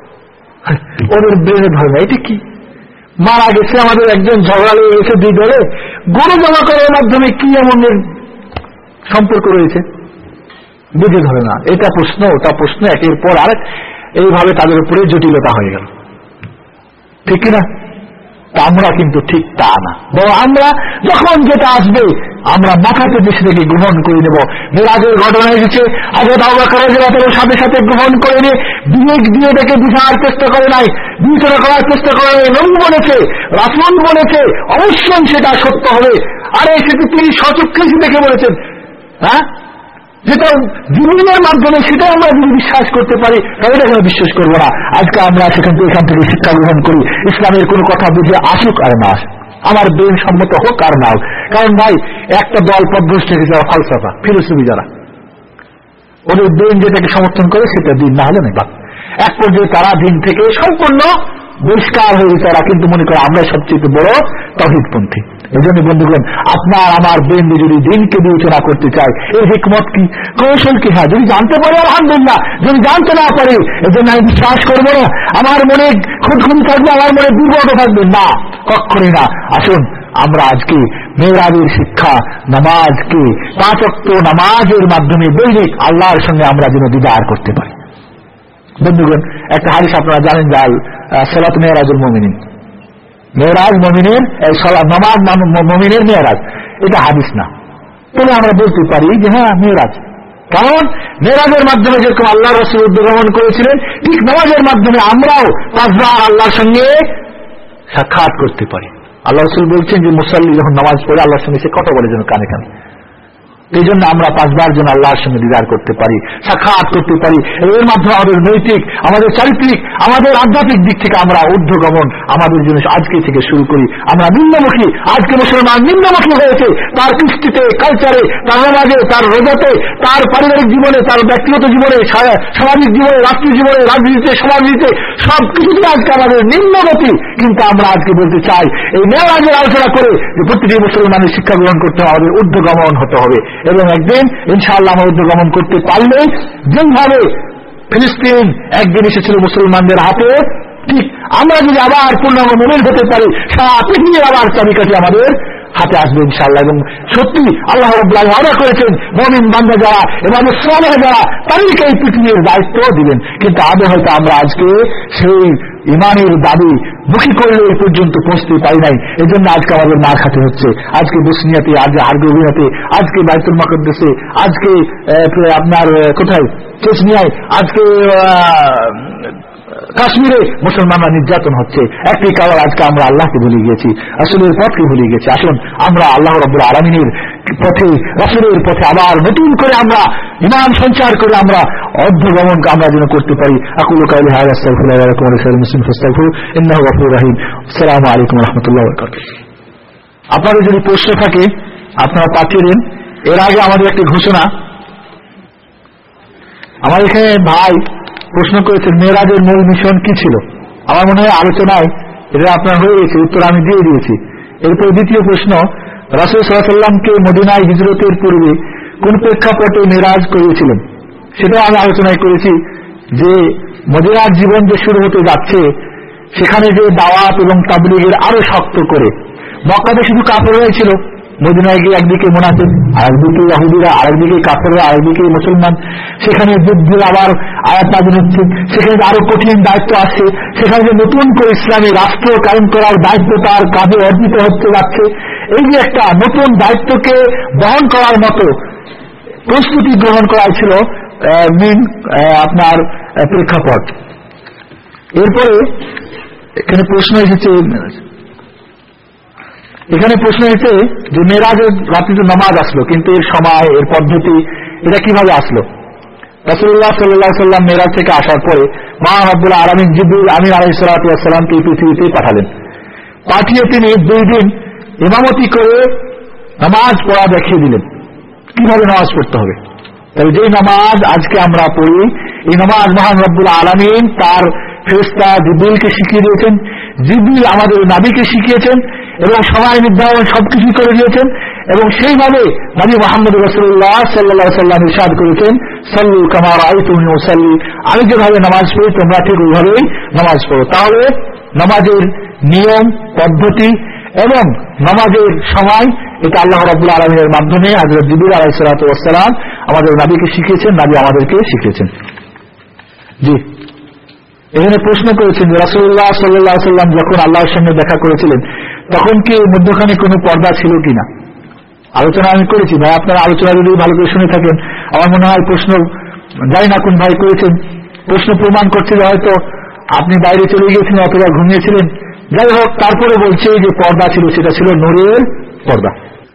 ওদের ব্রেনে ধরে না এটা কি? মারা গেছে আমাদের একজন, ঝগড়া লেগে গেছে 2 দলে, গরু জমা করার মাধ্যমে কি এমন সম্পর্ক রয়েছে বুঝে ধরে না। এটা প্রশ্ন ওটা প্রশ্ন, একের পর আরেক, এইভাবে তাদের উপরে জটিলতা হয়ে গেল, ঠিক কিনা? আমরা কিন্তু ঠিক তা না, বরং আমরা যখন যেটা আসবে আমরা মাথা পেতে সেটাকে গ্রহণ করে নেব। মেরাজের ঘটনা এসেছে, হযরত আবু বকর রাদিয়াল্লাহু তাআলার সাথে সাথে গ্রহণ করে নিয়ে বিবেক দিয়ে এটাকে বুঝার চেষ্টা করে নাই, বিবেচনা করার চেষ্টা করে নাই। নবী বলেছে, রাসূল বলেছে, অবশ্যই সেটা সত্য হবে। আরে সেটা তিনি স্বচক্ষে দেখে বলেছেন, হ্যাঁ, যেটা জীবনের মাধ্যমে সেটা আমরা যদি বিশ্বাস করতে পারি তাহলে এটা আমরা বিশ্বাস করবো না। আজকে আমরা এখান থেকে শিক্ষা গ্রহণ করি, ইসলামের কোনো কথা বুঝে আসুক আর না আসুক, আমার ব্রেন সম্মত হোক আর না হোক। কারণ ভাই একটা দল পথভ্রষ্ট হয়েছে, যারা ফালসাফা ফিলোসফি, যারা ওদের ব্রেন যেটাকে সমর্থন করে সেটা দিন, না হলে নেই। বা এক পর্যায়ে তারা দিন থেকে সম্পূর্ণ বহিষ্কার হয়ে গেছে, তারা কিন্তু মনে করে আমরা সবচেয়ে বড় তাওহীদপন্থী। এই জন্য বন্ধুগণ, আপনার আমার ব্রেন যদি দিনকে বিবেচনা করতে চায়, এর হিকমত কি, কৌশল কি? হ্যাঁ, যদি জানতে পারে আলহামদুলিল্লাহ, যদি জানতে না পারে এজন্য আমি বিশ্বাস করবো না, আমার মনে খুঁতখুঁত থাকবে, আমার মনে দুর্বলতা থাকবে না, কখনই না। আসুন আমরা আজকে মেরাজের শিক্ষা, নামাজকে 5 ওয়াক্ত নামাজের মাধ্যমে দৈনিক আল্লাহর সঙ্গে আমরা যেন দিদার করতে পারি। বন্ধুগণ, একটা হাদিস আপনারা জানেন, যে সালাত মেরাজুল মুমিনিন, মেরাজ মুমিনের নামাজ মুমিনের মেরাজ, এটা হাদিস না। তবে আমরা বলতে পারি যে হ্যাঁ মেরাজ, কারণ মেরাজের মাধ্যমে যেরকম আল্লাহ রাসূল উদ্গমন করেছিলেন, ঠিক নামাজের মাধ্যমে আমরাও 5 বার আল্লাহর সঙ্গে সাক্ষাৎ করতে পারি। আল্লাহ রাসূল বলছেন যে মুসাল্লি যখন নামাজ পড়ে আল্লাহর সঙ্গে সে কথা বলে যেন কানে কানে, এই জন্য আমরা 5 বার যেন আল্লাহর সঙ্গে দিদার করতে পারি, সাক্ষাৎ করতে পারি। এর মাধ্যমে আমাদের নৈতিক, আমাদের চারিত্রিক, আমাদের আধ্যাত্মিক দিক থেকে আমরা ঊর্ধ্বগমন আমাদের জন্য আজকে থেকে শুরু করি। আমরা নিম্নমুখী, আজকে মুসলমান নিম্নমুখী হয়েছে তার কৃষ্টিতে, কালচারে, তার নামাজে, তার রোজাতে, তার পারিবারিক জীবনে, তার ব্যক্তিগত জীবনে, সামাজিক জীবনে, রাষ্ট্রীয় জীবনে, রাজনীতিতে, সমাজনীতিতে, সব কিছুতে আজকে আমাদের নিম্নগতি। কিন্তু আমরা আজকে বলতে চাই এই মেরাজের আলোচনা করে যে প্রতিটি মুসলমানের শিক্ষা গ্রহণ করতে হবে, আমাদের ঊর্ধ্বগমন হতে হবে। এবং একদিন ইনশাআল্লাহ আমরা ঊর্ধ্বগমন করতে পারলে যেভাবে ফিলিস্তিন একদিন এসেছিল মুসলমানদের হাতে, ঠিক আমরা যদি আবার পূর্ণাঙ্গ মুমিন হতে পারি, সারা পৃথিবীর আবার চাবিকাঠি আমাদের হাতে আসবে ইনশাআল্লাহ। এবং সত্যি আল্লাহ রাব্বুল আলামিন ওয়াদা করেছেন মুমিন বান্দা যারা এবং সালেহ যারা তাদেরকে এই পৃথিবীর দায়িত্ব দিবেন। কিন্তু আদৌ হয়তো আমরা আজকে সেই ইমানের দাবি মুখী করলে এই পর্যন্ত পৌঁছতে পারি নাই। এই জন্য আজকে আমাদের মার খাতে হচ্ছে। আজকে বসনিয়াতে, আজকে আর্মেনিয়াতে, আজকে বাইতুল মাকদেসে, আজকে আপনার কোথায় চেচনিয়ায়, আজকে কাশ্মীরে মুসলমানরা নির্যাতন হচ্ছে। একটি কারণ আজকে আমরা আল্লাহকে ভুলে গিয়েছি, রাসূলের পথকে ভুলে গেছি। আসুন আমরা আল্লাহ রাব্বুল আলামিনের পথে, রাসূলের পথে আবার নতুন করে আমরা ঈমান সঞ্চার করে আমরা অর্ধগমন আমরা যেন করতে পারি। আকুলু কাউলি হাযা আস্তাগফিরুল্লাহ ওয়া লাকুম ওয়া লিসাইরিল মুসলিমিন ফাস্তাগফিরু ইন্নাহু গফুরুর রহিম। আসসালামু আলাইকুম ওয়া রাহমাতুল্লাহি ওয়া বারাকাতুহু। আপনাদের যদি প্রশ্ন থাকে আপনারা পাঠিয়ে দিন। এর আগে আমাদের একটি ঘোষণা, আমার এখানে ভাই প্রশ্ন করেছেন মেরাজের মূল মিশন কি ছিল। আমার মনে হয় আলোচনায় এটা আপনার হয়ে গেছে, উত্তর আমি দিয়ে দিয়েছি। এরপর দ্বিতীয় প্রশ্ন, রাসূল সাল্লাল্লাহু আলাইহি ওয়াসাল্লামকে মদিনায় হিজরতের পূর্বে কোন প্রেক্ষাপটে মেরাজ করিয়েছিলেন সেটাও আমি আলোচনায় করেছি। যে মদিনার জীবন যে শুরু হতে যাচ্ছে, সেখানে যে দাওয়াত এবং তাবলীগের আরো শক্ত করে, মক্কাতে শুধু কাফেররাই ছিল, মদিনায় গিয়ে একদিকে মুনাফিক, আরেকদিকে ইহুদিরা, আরেকদিকে কাফেররা, আরেকদিকে মুসলমান। সেখানে যুদ্ধের আবার আয়াত নাযিল হচ্ছে, সেখানে আরো কঠিন দায়িত্ব আসছে। সেখানে যে নতুন করে ইসলামী রাষ্ট্র কায়েম করার দায়িত্ব তার কাঁধে অর্পিত হতে যাচ্ছে। এই যে একটা নতুন দায়িত্বকে বহন করার মতো প্রস্তুতি গ্রহণ করা ছিল আপনার প্রেক্ষাপট। এরপরে এখানে প্রশ্ন এসেছে যে মেরাজের রাত্রিতে নামাজ আসলো, কিন্তু এর সময়, এর পদ্ধতি, এটা কিভাবে আসলো। রাসূলুল্লাহ সাল্লাল্লাহু আলাইহি ওয়াসাল্লাম মেরাজ থেকে আসার পরে মহান রব্বুল আলামিন জিবরিল আমিন আলাইহিস সালাতু ওয়াস সালামকে পৃথিবীতে পাঠালেন। পাঠিয়ে তিনি 2 দিন ইমামতি করে নামাজ পড়া দেখিয়ে দিলেন কিভাবে নামাজ পড়তে হবে। তাহলে যে নামাজ আজকে আমরা পড়ি, এই নামাজ মহান রব্বুল আলামিন তার ফেরেশতা জিবরিলকে শিখিয়ে দিয়েছেন, জিবরিল আমাদের নবীকে শিখিয়েছেন এবং সময় নির্ধারণ সবকিছু করে দিয়েছেন। এবং সেইভাবে নবী মুহাম্মদ রাসূলুল্লাহ সাল্লাল্লাহু আলাইহি ওয়াসাল্লাম ইরশাদ করেছেন, সাল্লু কামা রাআইতুমুনি উসাল্লি, আমি যেভাবে নামাজ পড়ি তোমরা ঠিক ওইভাবেই নামাজ পড়ো। তাহলে নামাজের নিয়ম, পদ্ধতি এবং নামাজের সময় এটা আল্লাহ রাব্বুল আলামিনের মাধ্যমে হযরত জিবরিল আলাইহিস সালাতু ওয়াস সালাম আমাদের নবীকে শিখিয়েছেন, নবী আমাদেরকে শিখিয়েছেন। জি, এখানে প্রশ্ন করেছেন যে রাসূলুল্লাহ সাল্লাল্লাহু আলাইহি ওয়াসাল্লাম যখন আল্লাহর সঙ্গে দেখা করেছিলেন তখন কি মধ্যখানে কোনো পর্দা ছিল কিনা। আলোচনা আমি করেছি ভাই, আপনারা আলোচনা যদি ভালো করে শুনে থাকেন, আমার মনে হয় প্রশ্ন জানি না কোন ভাই করেছেন, প্রশ্ন প্রমাণ করছিল হয়তো আপনি বাইরে চলে গিয়েছিলেন অথবা ঘুমিয়েছিলেন। যাই হোক, তারপরে বলছে যে পর্দা ছিল, সেটা ছিল নূরের পর্দা।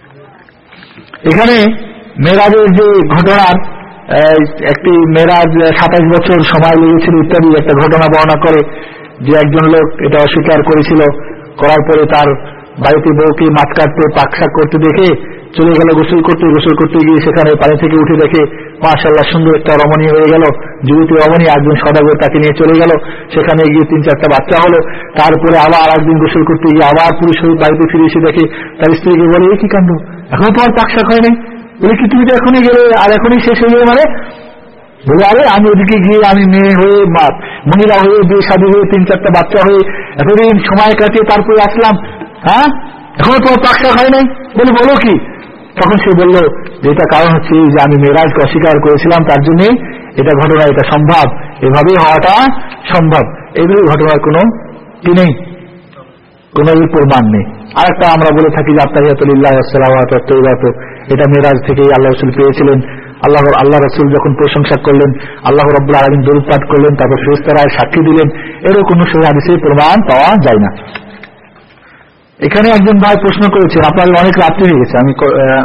এখানে মেরাজের যে ঘটনার একটি মেরাজ 27 বছর সময় লেগেছিল ইত্যাদি একটা ঘটনা বর্ণনা করে যে একজন লোক এটা অস্বীকার করেছিল, করার পরে তার বাড়িতে বউকে মাছ কাটতে, পাকশাক করতে দেখে চলে গেল গোসল করতে গিয়ে সেখানে পানি থেকে উঠে দেখে মাশাআল্লাহ সুন্দর একটা রমণী হয়ে গেল, যুবতী রমণী, একজন সদাগর তাকে নিয়ে চলে গেল, সেখানে গিয়ে 3-4টা বাচ্চা হলো। তারপরে আবার আরেকদিন গোসল করতে গিয়ে আবার পুরুষ বাড়িতে ফিরে এসে দেখে তার স্ত্রীকে বলে, কি কাণ্ড, এখনো তোমার পাকশাক হয় নাই? বলে কি তুমি তো এখনই গেলে আর এখনই শেষ হয়ে গেলে? মানে বলে, আরে আমি ওদিকে গিয়ে আমি মেয়ে হয়ে মহিলা হয়ে বিয়ে শাদী হয়ে 3-4টা বাচ্চা হয়ে এতদিন সময় কাটিয়ে তারপরে আসলাম, হ্যাঁ এখনো তোমার পাকশাক হয় নাই? বলে বলো কি? তখন সে বলল যে এটা কারণ হচ্ছে যে আমি মেরাজকে অস্বীকার করেছিলাম, তার জন্য এটা ঘটনা, এটা সম্ভব, এভাবেই হওয়াটা সম্ভব। এগুলি ঘটনার কোনো কি নেই, কোনো প্রমাণ নেই। আরেকটা আমরা বলে থাকি যে আত্তাহিয়াতুলিল্লাহি ওয়াসসালাওয়াতু ওয়াত-তাইয়্যিবাতু, এটা মেরাজ থেকেই আল্লাহ রাসূল পেয়েছিলেন। আল্লাহ রাসূল যখন প্রশংসা করলেন, আল্লাহ রাব্বুল আলামিন দরুদ পাঠ করলেন, তারপর ফেরেশতারা সাক্ষী দিলেন, এরও কোনো সহিহ হাদিসে প্রমাণ পাওয়া যায় না। এখানে একজন ভাই প্রশ্ন করেছেন, আপনার অনেক রাত্রি হয়ে গেছে, আমি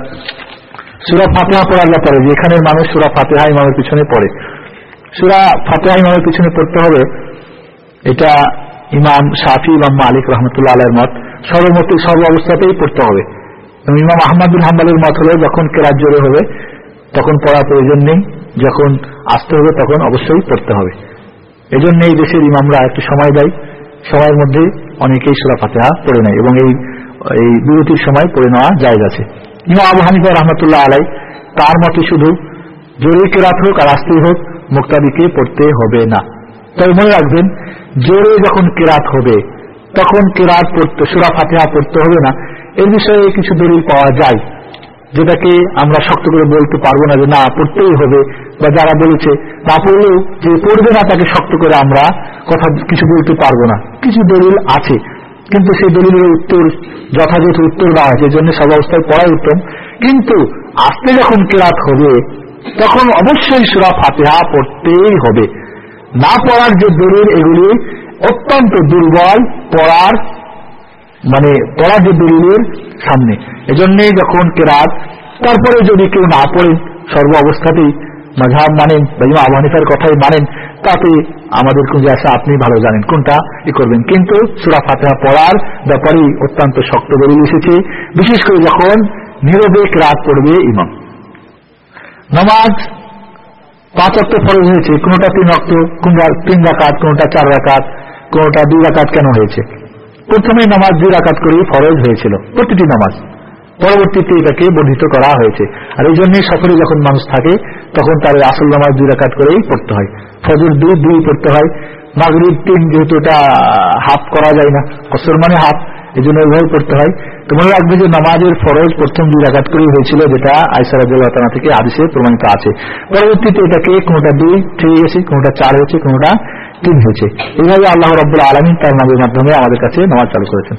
সূরা ফাতিহা পড়ার ব্যাপারে, যে এখানের মানুষ সূরা ফাতিহা ইমামের পিছনে পড়ে। সূরা ফাতিহা ইমামের পিছনে পড়তে হবে, এটা ইমাম শাফি, ইমাম মালিক রাহমাতুল্লাহ আলাইহির মত। সর্বমতে সর্ব অবস্থাতেই পড়তে হবে। ইমাম আহমদ বিন হাম্বলের মত হলো যখন কেরাত জোরে হবে তখন পড়ার প্রয়োজন নেই, যখন আসতে হবে তখন অবশ্যই পড়তে হবে। এজন্য এই দেশের ইমামরা একটু সময় দেয়, সময়ের মধ্যে অনেকেই সূরা ফাতিহা পড়ে নেয় এবং এই বিরতির সময় পড়ে নেওয়া জায়েজ আছে। ইমাম আবু হানিফা রাহমাতুল্লাহ আলাইহি তার মতে শুধু জোরে কেরাত হোক আর আসতেই হোক মুক্তাদিকে পড়তে হবে না। তবে মনে রাখবেন, জোরে যখন কেরাত হবে তখন কেরাত পড়তে, সূরা ফাতিহা পড়তে হবে না, এর বিষয়ে কিছু দলিল পাওয়া যায়, যেটাকে আমরা শক্ত করে বলতে পারবো না যে না পড়তেই হবে, বা যারা বলেছে না পড়লেও যে পড়বে না তাকে শক্ত করে আমরা কথা কিছু বলতে পারবো না। কিছু দলিল আছে, কিন্তু সেই দলিলের উত্তর যথাযথ উত্তর দেওয়া হয়েছে, এই জন্য সব অবস্থায় পড়াই উত্তম। কিন্তু আস্তে যখন কেরাত হবে তখন অবশ্যই সূরা ফাতিহা পড়তেই হবে। না পড়ার যে দলিল, এগুলি অত্যন্ত দুর্বল পড়ার যে দলিলের সামনে। এজন্যই যখন কেরাত, তারপরে যদি কেউ না পড়েন, সর্ব অবস্থাতেই মাযহাব মানেন বা ইমাম আবু হানিফার কথাই মানেন, তাতে আমাদের কোন আসে আপনি ভালো জানেন কোনটা করবেন। কিন্তু সূরা ফাতিহা পড়ার ব্যাপারেই অত্যন্ত শক্ত দলিল এসেছে, বিশেষ করে যখন নীরবে কেরাত পড়বে ইমাম। নামাজ 5 ওয়াক্ত ফরজ হয়েছে, কোনটা 3 ওয়াক্ত, কোনটা 3 রাকাত, কোনটা 4 রাকাত, কোনটা 2 রাকাত কেন হয়েছে? প্রথমে নামাজ 2 রাকাত করেই ফরজ হয়েছিল প্রতিটি নামাজ, পরবর্তীতে এটাকে বর্ধিত করা হয়েছে। আর এই জন্যই সফরে যখন মানুষ থাকে তখন তার আসল নামাজ 2 রাকাত করেই পড়তে হয়। ফজর 2 পড়তে হয়, মাগরিব 3, যেহেতু এটা হাফ করা যায় না, কসর মানে হাফ, এই জন্য ওইভাবে পড়তে হয়। তো মনে রাখবে যে নামাজের ফরজ প্রথম 2 রাকাত করেই হয়েছিল, যেটা আয়েশা রাদিয়াল্লাহু তাআলা থেকে হাদিসে প্রমাণিত আছে। পরবর্তীতে এটাকে কোনটা 2 থেকে গেছে, কোনটা 4 হয়েছে, কোনটা 3 হয়েছে। এইভাবে আল্লাহ রাব্বুল আলামিন তার নামের মাধ্যমে আমাদের কাছে নামাজ চালু করেছেন।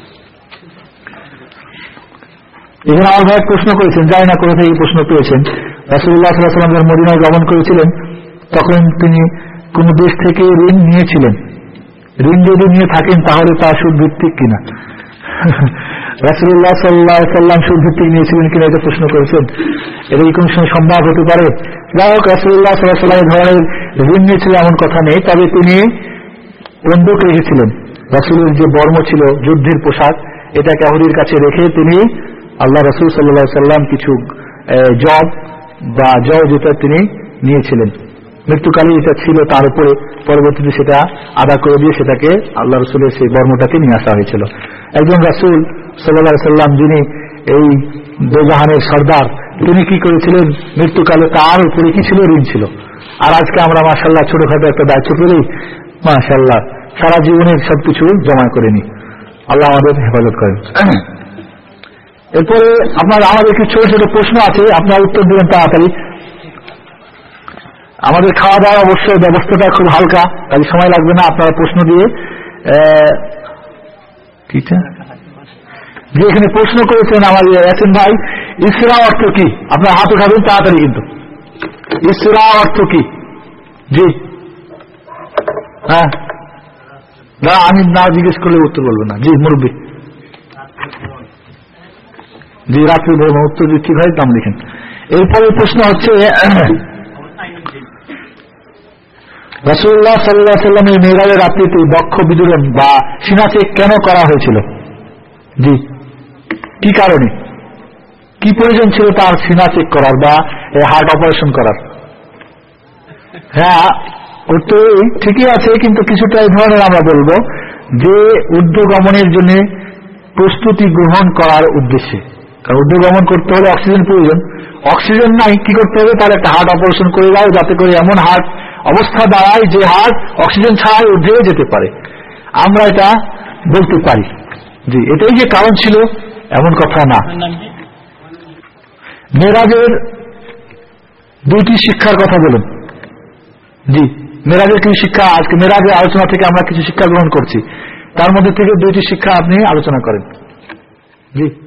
এখানে আমার ভাই প্রশ্ন করেছেন, জানি না কোথা থেকে প্রশ্ন পেয়েছেন। রাসূলুল্লাহ সাল্লাল্লাহু আলাইহি ওয়াসাল্লাম যখন মদিনায় গমন করেছিলেন তখন তিনি কোন দেশ থেকে ঋণ নিয়েছিলেন। ঋণ যদি নিয়ে থাকেন তাহলে তা সুদ ভিত্তিক কিনা? রাসূলুল্লাহ সাল্লাল্লাহু আলাইহি ওয়াসাল্লাম সুদ ভিত্তিক নিয়েছিলেন কিনা এটা প্রশ্ন করেছেন, এটা কি কোনো সময় সম্ভব হতে পারে? যাই হোক, রাসূলুল্লাহ সাল্লাল্লাহু আলাইহি ওয়াসাল্লাম ধরনের ঋণ নিয়েছিলেন এমন কথা নেই, তবে তিনি বন্ধক রেখেছিলেন। রাসূলের যে বর্ম ছিল, যুদ্ধের পোশাক, এটা কাহুরির কাছে রেখে তিনি আল্লাহ রাসূল সাল্লাল্লাহু আলাইহি ওয়াসাল্লাম কিছু জব বা যেটা তিনি নিয়েছিলেন, মৃত্যুকালে এটা ছিল তার উপরে, পরবর্তীতে সেটা আদা করে দিয়ে সেটাকে আল্লাহ রাসূলের সেই বর্মটাকে নিয়ে আসা হয়েছিল। একজন রাসূল সাল্লাল্লাহু আলাইহি ওয়াসাল্লাম যিনি এই দোজাহানের সর্দার, তিনি কি করেছিলেন, মৃত্যুকালে তার উপরে কি ছিল, ঋণ ছিল। আর আজকে আমরা মাশাআল্লাহ ছোটখাটো একটা দায়িত্ব পেলেই মাশাআল্লাহ সারা জীবনের সবকিছু জমা করে নিই। আল্লাহ আমাদের হেফাজত করেন। এরপরে আমাদের কিছু ছোট ছোট প্রশ্ন আছে, আপনারা উত্তর দিবেন তাড়াতাড়ি। আমাদের খাওয়া দাওয়ার অবশ্যই ব্যবস্থাটা খুব হালকা, তাই সময় লাগবে না, আপনারা প্রশ্ন দিয়ে যে এখানে প্রশ্ন করেছেন আমার ইয়াসিন ভাই, ইসরা অর্থ কি? আপনার হাত উঠাবেন তাড়াতাড়ি, কিন্তু ইসরা অর্থ কি? জি হ্যাঁ, না আমি না জিজ্ঞেস করলে উত্তর বলবো না। জি মুরব্বী, জি রাত্রি ভ্রমণ, উত্তর দিচ্ছি ভাই, দাম লিখেন। এরপরে প্রশ্ন হচ্ছে, রাসূলুল্লাহ সাল্লাল্লাহু আলাইহি ওয়াসাল্লামের মেরাজের রাত্রিতে বক্ষ বিদুরণ বা সিনাচেক কেন করা হয়েছিল? জি, কি কারণে, কি প্রয়োজন ছিল তার সিনাচেক করার বা হার্ট অপারেশন করার? হ্যাঁ, উত্তর ঠিকই আছে, কিন্তু কিছুটা এই ধরনের আমরা বলবো যে ঊর্ধ্বগমনের জন্য প্রস্তুতি গ্রহণ করার উদ্দেশ্যে। কারণ ঊর্ধ্বগমন করতে হলে অক্সিজেন প্রয়োজন, অক্সিজেন নাই, কি করতে হবে, তাহলে একটা হার্ট অপারেশন করে দাও, যাতে করে এমন হার্ট অবস্থা দাঁড়ায় যে হার্ট অক্সিজেন ছাড়াই ঊর্ধ্বে যেতে পারে, আমরা এটা বলতে পারি। জি, এটাই যে কারণ ছিল এমন কথা না। মেরাজের 2টি শিক্ষার কথা বলুন। জি, মেরাজের কিছু শিক্ষা, আজকে মেরাজের আলোচনা থেকে আমরা কিছু শিক্ষা গ্রহণ করছি, তার মধ্যে থেকে 2টি শিক্ষা আপনি আলোচনা করেন। জি।